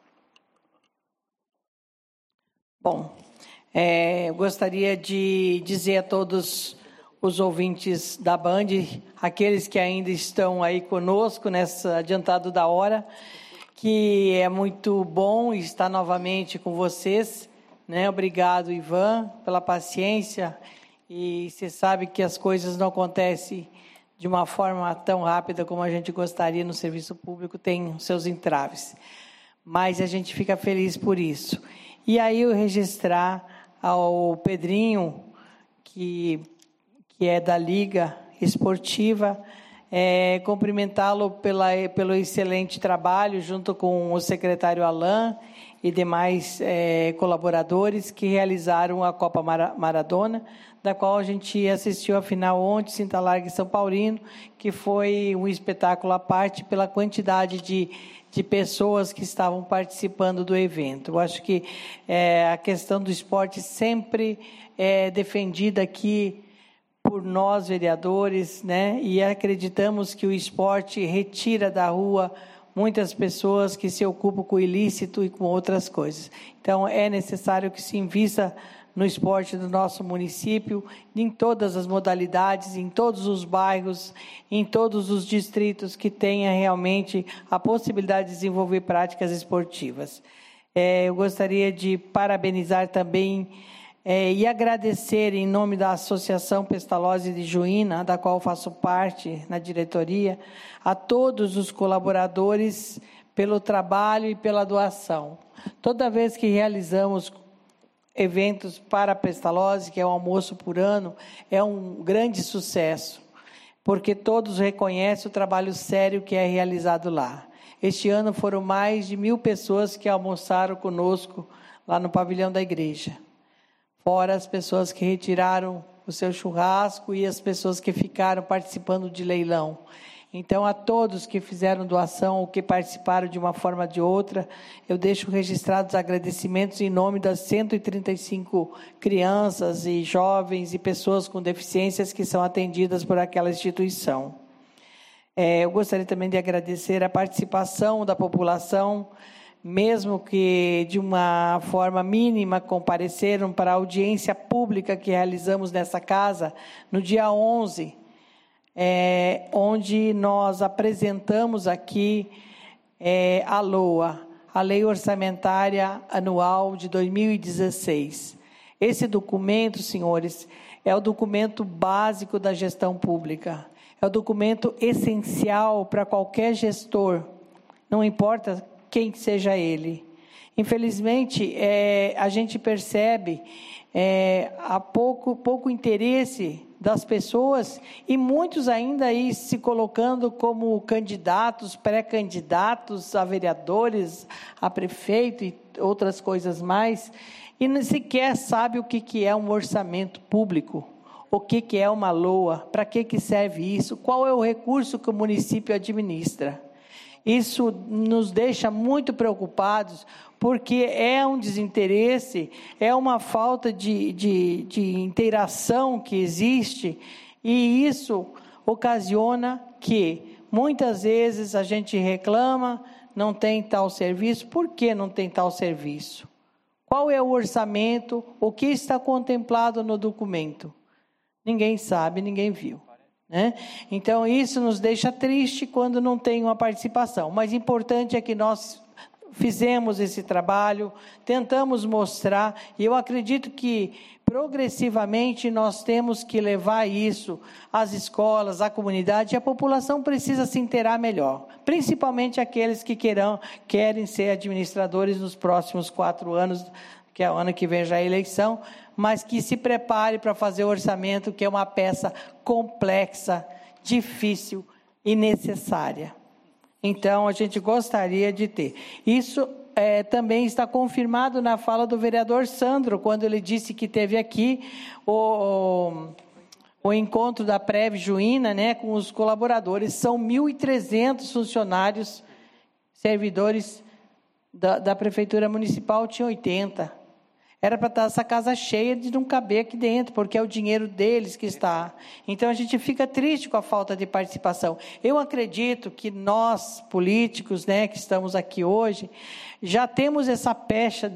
Bom, eu gostaria de dizer a todos os ouvintes da Band, aqueles que ainda estão aí conosco nessa adiantado da hora, que é muito bom estar novamente com vocês, né? Obrigado, Ivan, pela paciência, e você sabe que as coisas não acontecem de uma forma tão rápida como a gente gostaria no serviço público, tem seus entraves, mas a gente fica feliz por isso. E aí eu registrar ao Pedrinho, que é da Liga Esportiva, cumprimentá-lo pelo excelente trabalho, junto com o secretário Alain e demais colaboradores que realizaram a Copa Maradona, da qual a gente assistiu a final ontem, Cinta Larga e São Paulino, que foi um espetáculo à parte pela quantidade de pessoas que estavam participando do evento. Eu acho que a questão do esporte sempre é defendida aqui por nós, vereadores, né? E acreditamos que o esporte retira da rua muitas pessoas que se ocupam com o ilícito e com outras coisas. Então, é necessário que se invista no esporte do nosso município, em todas as modalidades, em todos os bairros, em todos os distritos que tenha realmente a possibilidade de desenvolver práticas esportivas. Eu gostaria de parabenizar também e agradecer, em nome da Associação Pestalozzi de Juína, da qual faço parte na diretoria, a todos os colaboradores pelo trabalho e pela doação. Toda vez que realizamos eventos para a Pestalozzi, que é um almoço por ano, é um grande sucesso, porque todos reconhecem o trabalho sério que é realizado lá. Este ano foram mais de 1.000 pessoas que almoçaram conosco lá no pavilhão da igreja. Fora as pessoas que retiraram o seu churrasco e as pessoas que ficaram participando de leilão. Então, a todos que fizeram doação ou que participaram de uma forma ou de outra, eu deixo registrados agradecimentos em nome das 135 crianças e jovens e pessoas com deficiências que são atendidas por aquela instituição. Eu gostaria também de agradecer a participação da população, mesmo que de uma forma mínima, compareceram para a audiência pública que realizamos nessa casa, no dia 11, onde nós apresentamos aqui a LOA, a Lei Orçamentária Anual de 2016. Esse documento, senhores, é o documento básico da gestão pública. é o documento essencial para qualquer gestor, não importa quem seja ele. Infelizmente, a gente percebe há pouco interesse das pessoas e muitos ainda aí se colocando como candidatos, pré-candidatos a vereadores, a prefeito e outras coisas mais, e nem sequer sabe o que é um orçamento público, o que é uma LOA, para que serve isso, qual é o recurso que o município administra. Isso nos deixa muito preocupados, porque é um desinteresse, é uma falta de interação que existe, e isso ocasiona que, muitas vezes, a gente reclama, não tem tal serviço. Por que não tem tal serviço? Qual é o orçamento? O que está contemplado no documento? Ninguém sabe, ninguém viu. Então, isso nos deixa triste quando não tem uma participação. Mas importante é que nós fizemos esse trabalho, tentamos mostrar, e eu acredito que progressivamente nós temos que levar isso às escolas, à comunidade, e a população precisa se inteirar melhor, principalmente aqueles que querem ser administradores nos próximos 4 anos, que é o ano que vem já a eleição, mas que se prepare para fazer o orçamento, que é uma peça complexa, difícil e necessária. Então, a gente gostaria de ter. Isso também está confirmado na fala do vereador Sandro, quando ele disse que teve aqui o encontro da Prev Juína, com os colaboradores. São 1.300 funcionários, servidores da Prefeitura Municipal, tinha 80. Era para estar essa casa cheia de não caber aqui dentro, porque é o dinheiro deles que está. Então, a gente fica triste com a falta de participação. Eu acredito que nós, políticos, que estamos aqui hoje, já temos essa pecha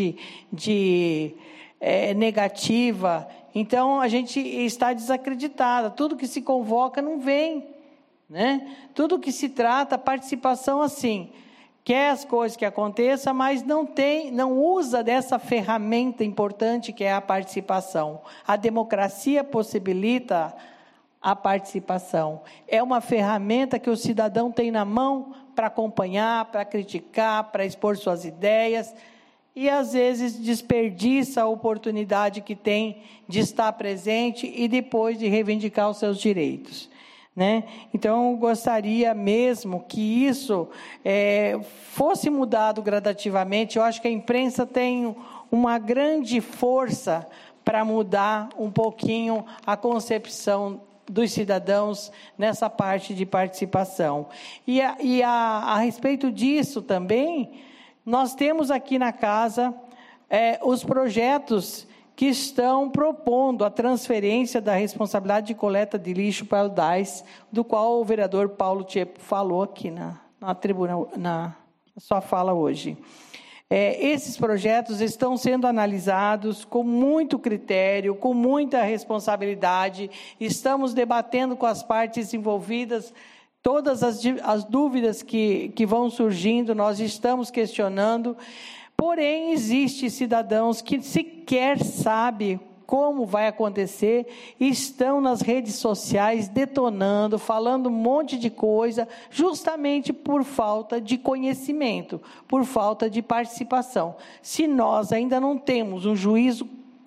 negativa. Então, a gente está desacreditada. Tudo que se convoca não vem. Tudo que se trata, participação assim... Quer as coisas que aconteçam, mas não usa dessa ferramenta importante que é a participação. A democracia possibilita a participação. É uma ferramenta que o cidadão tem na mão para acompanhar, para criticar, para expor suas ideias, e às vezes desperdiça a oportunidade que tem de estar presente e depois de reivindicar os seus direitos. Então, eu gostaria mesmo que isso fosse mudado gradativamente. Eu acho que a imprensa tem uma grande força para mudar um pouquinho a concepção dos cidadãos nessa parte de participação. E a respeito disso também, nós temos aqui na casa os projetos que estão propondo a transferência da responsabilidade de coleta de lixo para o DAS, do qual o vereador Paulo Tiepo falou aqui na tribuna, na sua fala hoje. Esses projetos estão sendo analisados com muito critério, com muita responsabilidade, estamos debatendo com as partes envolvidas, todas as dúvidas que vão surgindo, nós estamos questionando. Porém, existem cidadãos que sequer sabem como vai acontecer, e estão nas redes sociais detonando, falando um monte de coisa, justamente por falta de conhecimento, por falta de participação. Se nós ainda não temos um juízo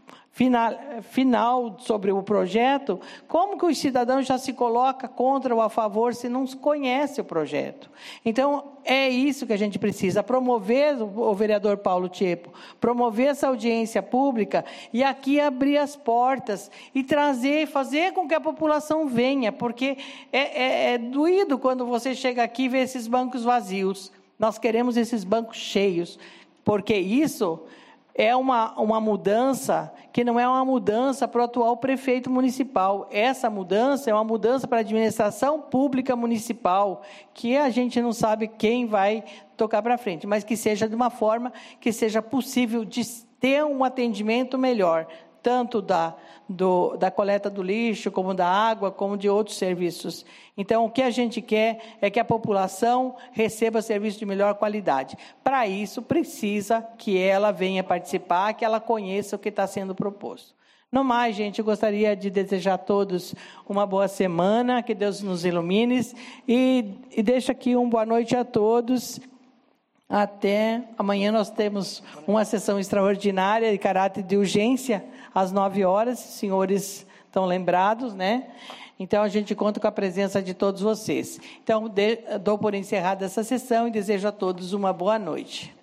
final sobre o projeto, como que o cidadão já se coloca contra ou a favor se não conhece o projeto? Então, é isso que a gente precisa, promover, o vereador Paulo Tiepo, promover essa audiência pública e aqui abrir as portas e trazer, fazer com que a população venha, porque é doído quando você chega aqui e vê esses bancos vazios. Nós queremos esses bancos cheios, porque isso é uma mudança que não é uma mudança para o atual prefeito municipal. Essa mudança é uma mudança para a administração pública municipal, que a gente não sabe quem vai tocar para frente, mas que seja de uma forma que seja possível de ter um atendimento melhor, tanto da coleta do lixo, como da água, como de outros serviços. Então, o que a gente quer é que a população receba serviço de melhor qualidade. Para isso, precisa que ela venha participar, que ela conheça o que está sendo proposto. No mais, gente, eu gostaria de desejar a todos uma boa semana, que Deus nos ilumine, e deixo aqui uma boa noite a todos. Até amanhã nós temos uma sessão extraordinária de caráter de urgência, às 9h, os senhores estão lembrados, né? Então, a gente conta com a presença de todos vocês. Então, dou por encerrada essa sessão e desejo a todos uma boa noite.